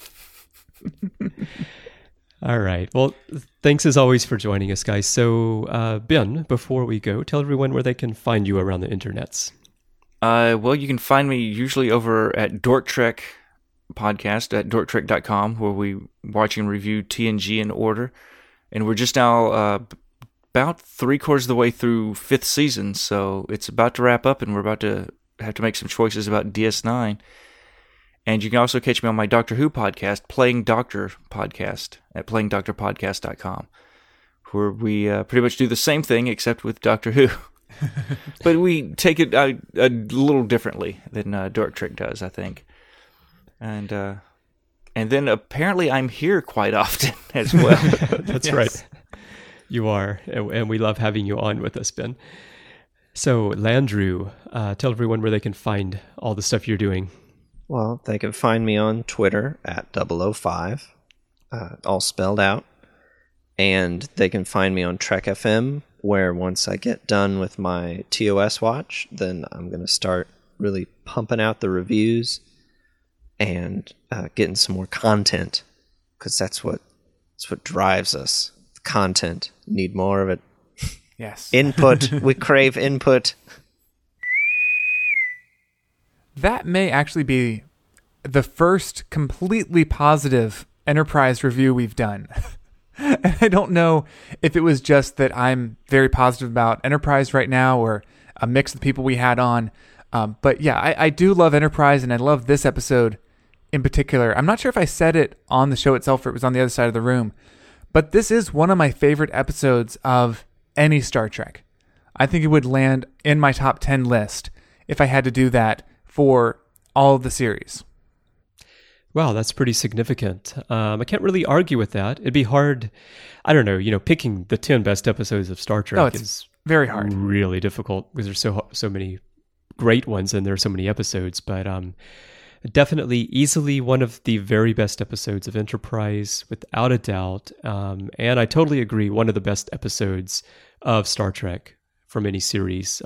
All right. Well, thanks as always for joining us, guys. So, Ben, before we go, tell everyone where they can find you around the internets. Well, you can find me usually over at Dork Trek podcast at dorktrek.com, where we watch and review TNG in order. And we're just now about 3/4 of the way through 5th season, so it's about to wrap up, and we're about to have to make some choices about DS9. And you can also catch me on my Doctor Who podcast, Playing Doctor Podcast, at playingdoctorpodcast.com, where we pretty much do the same thing except with Doctor Who. But we take it a little differently than Dork Trick does, I think. And then apparently I'm here quite often as well. That's right. You are, and we love having you on with us, Ben. So, Landrew, tell everyone where they can find all the stuff you're doing. Well, they can find me on Twitter at 005, all spelled out. And they can find me on Trek FM, where once I get done with my TOS watch, then I'm going to start really pumping out the reviews and getting some more content, because that's what drives us. Content. Need more of it. Yes. Input. We crave input. That may actually be the first completely positive Enterprise review we've done. And I don't know if it was just that I'm very positive about Enterprise right now, or a mix of the people we had on. But yeah, I do love Enterprise, and I love this episode in particular. I'm not sure if I said it on the show itself or it was on the other side of the room, but this is one of my favorite episodes of any Star Trek. I think it would land in my top 10 list if I had to do that for all of the series. Wow, that's pretty significant. I can't really argue with that. It'd be hard, I don't know, picking the 10 best episodes of Star Trek is very hard. Really difficult, because there's so many great ones and there are so many episodes. But definitely, easily one of the very best episodes of Enterprise, without a doubt. And I totally agree, one of the best episodes of Star Trek from any series.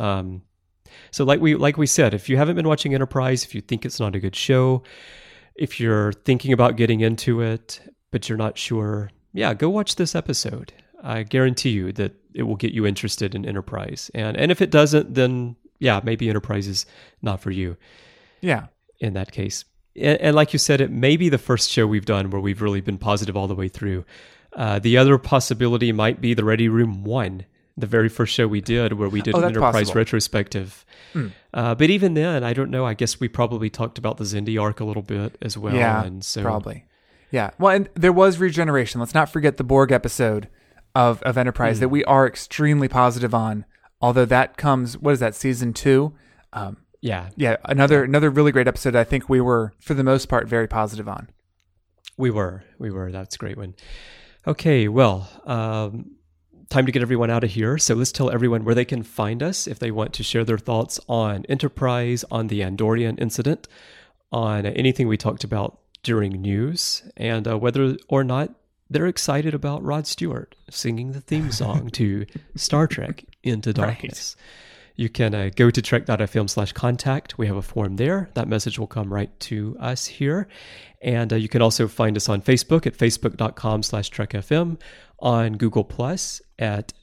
So like we said, if you haven't been watching Enterprise, if you think it's not a good show, if you're thinking about getting into it, but you're not sure, yeah, go watch this episode. I guarantee you that it will get you interested in Enterprise. And if it doesn't, then yeah, maybe Enterprise is not for you. Yeah. In that case. And like you said, it may be the first show we've done where we've really been positive all the way through. The other possibility might be the Ready Room 1, the very first show we did, where we did an Enterprise possible. Retrospective. But even then, I don't know. I guess we probably talked about the Xindi arc a little bit as well. Yeah, and so, probably. Yeah. Well, and there was Regeneration. Let's not forget the Borg episode of Enterprise that we are extremely positive on. Although that comes, what is that, season 2? Yeah. Another really great episode. I think we were, for the most part, very positive on. We were. That's a great one. Okay, well, time to get everyone out of here. So let's tell everyone where they can find us if they want to share their thoughts on Enterprise, on the Andorian incident, on anything we talked about during news, and whether or not they're excited about Rod Stewart singing the theme song to Star Trek Into Darkness. Right. You can go to trek.fm/contact. We have a form there. That message will come right to us here. And you can also find us on Facebook at facebook.com/trekfm, on Google Plus at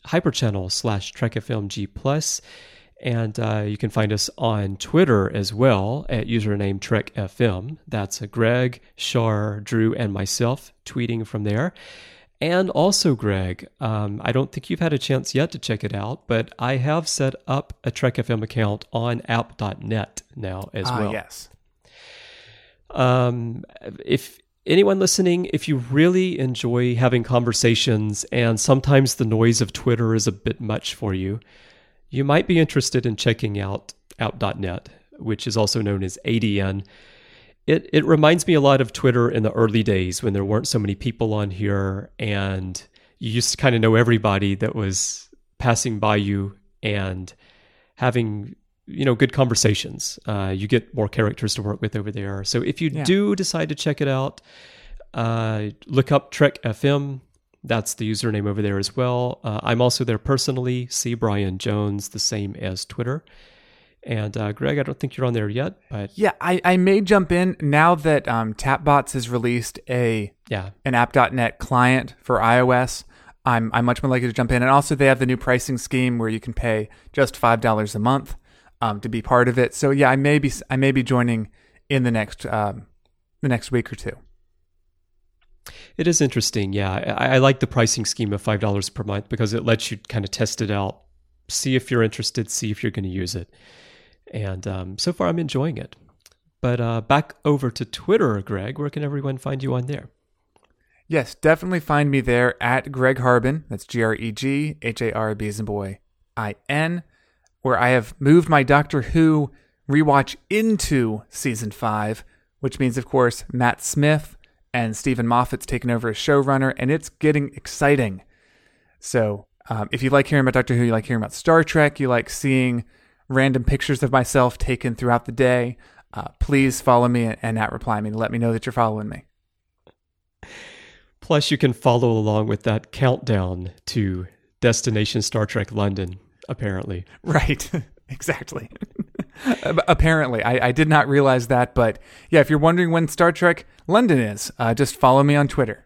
hyperchannel/trekfmg+. And you can find us on Twitter as well at username TrekFM. That's Greg, Shar, Drew, and myself tweeting from there. And also, Greg, I don't think you've had a chance yet to check it out, but I have set up a Trek FM account on app.net now as well. Yes. If anyone listening, if you really enjoy having conversations and sometimes the noise of Twitter is a bit much for you, you might be interested in checking out app.net, which is also known as ADN. It reminds me a lot of Twitter in the early days when there weren't so many people on here and you used to kind of know everybody that was passing by you and having, good conversations. You get more characters to work with over there. So if you do decide to check it out, look up Trek FM. That's the username over there as well. I'm also there personally. See Brian Jones, the same as Twitter. And Greg, I don't think you're on there yet, but yeah, I may jump in now that Tapbots has released an app.net client for iOS. I'm much more likely to jump in, and also they have the new pricing scheme where you can pay just $5 a month to be part of it. So yeah, I may be joining in the next week or two. It is interesting, yeah. I like the pricing scheme of $5 per month because it lets you kind of test it out, see if you're interested, see if you're going to use it. And so far, I'm enjoying it. But back over to Twitter, Greg. Where can everyone find you on there? Yes, definitely find me there at Greg Harbin. That's GregHarbin. where I have moved my Doctor Who rewatch into season 5, which means, of course, Matt Smith and Stephen Moffat's taken over as showrunner, and it's getting exciting. So if you like hearing about Doctor Who, you like hearing about Star Trek, you like seeing random pictures of myself taken throughout the day, please follow me and @reply me to let me know that you're following me. Plus, you can follow along with that countdown to Destination Star Trek London, apparently. Right, exactly. Apparently. I did not realize that, but yeah, if you're wondering when Star Trek London is, just follow me on Twitter.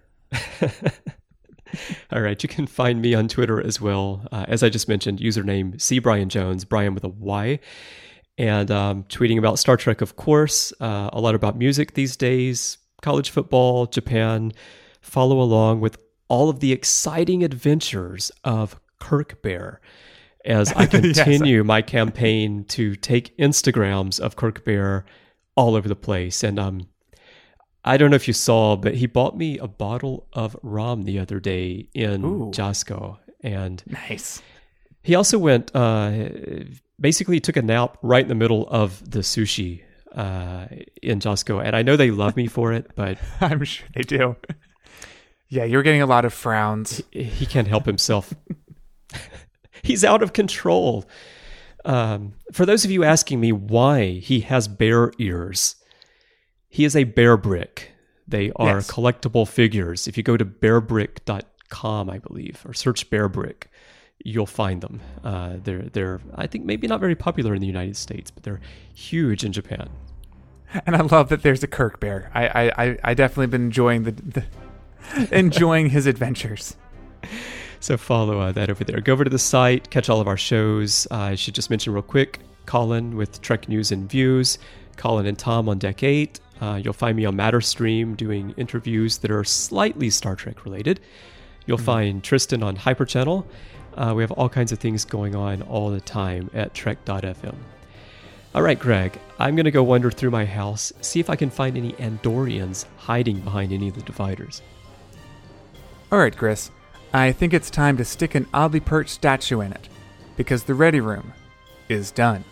All right, you can find me on Twitter as well. As I just mentioned, username CBrianJones, Brian with a Y. And tweeting about Star Trek, of course, a lot about music these days, college football, Japan. Follow along with all of the exciting adventures of Kirk Bear as I continue my campaign to take Instagrams of Kirk Bear all over the place. And I don't know if you saw, but he bought me a bottle of rum the other day in Jasco. And nice. He also went, basically took a nap right in the middle of the sushi in Jasco. And I know they love me for it, but I'm sure they do. Yeah, you're getting a lot of frowns. He can't help himself. He's out of control. For those of you asking me why he has bear ears, he is a bear brick. They are collectible figures. If you go to bearbrick.com, I believe, or search bear brick, you'll find them. They're I think maybe not very popular in the United States, but they're huge in Japan. And I love that there's a Kirk Bear. I definitely been enjoying enjoying his adventures. So follow that over there. Go over to the site, catch all of our shows. I should just mention real quick, Colin with Trek News and Views, Colin and Tom on Deck 8. You'll find me on Matterstream doing interviews that are slightly Star Trek related. You'll find Tristan on Hyper Channel. We have all kinds of things going on all the time at Trek.fm. All right, Greg, I'm going to go wander through my house, see if I can find any Andorians hiding behind any of the dividers. All right, Chris. I think it's time to stick an oddly perched statue in it, because the Ready Room is done.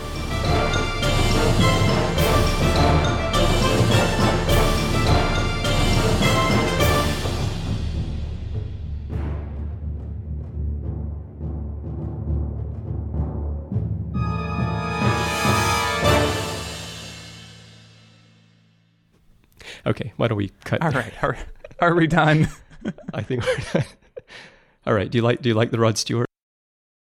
Okay, why don't we cut? All right, are we done? I think we're done. All right, do you like the Rod Stewart?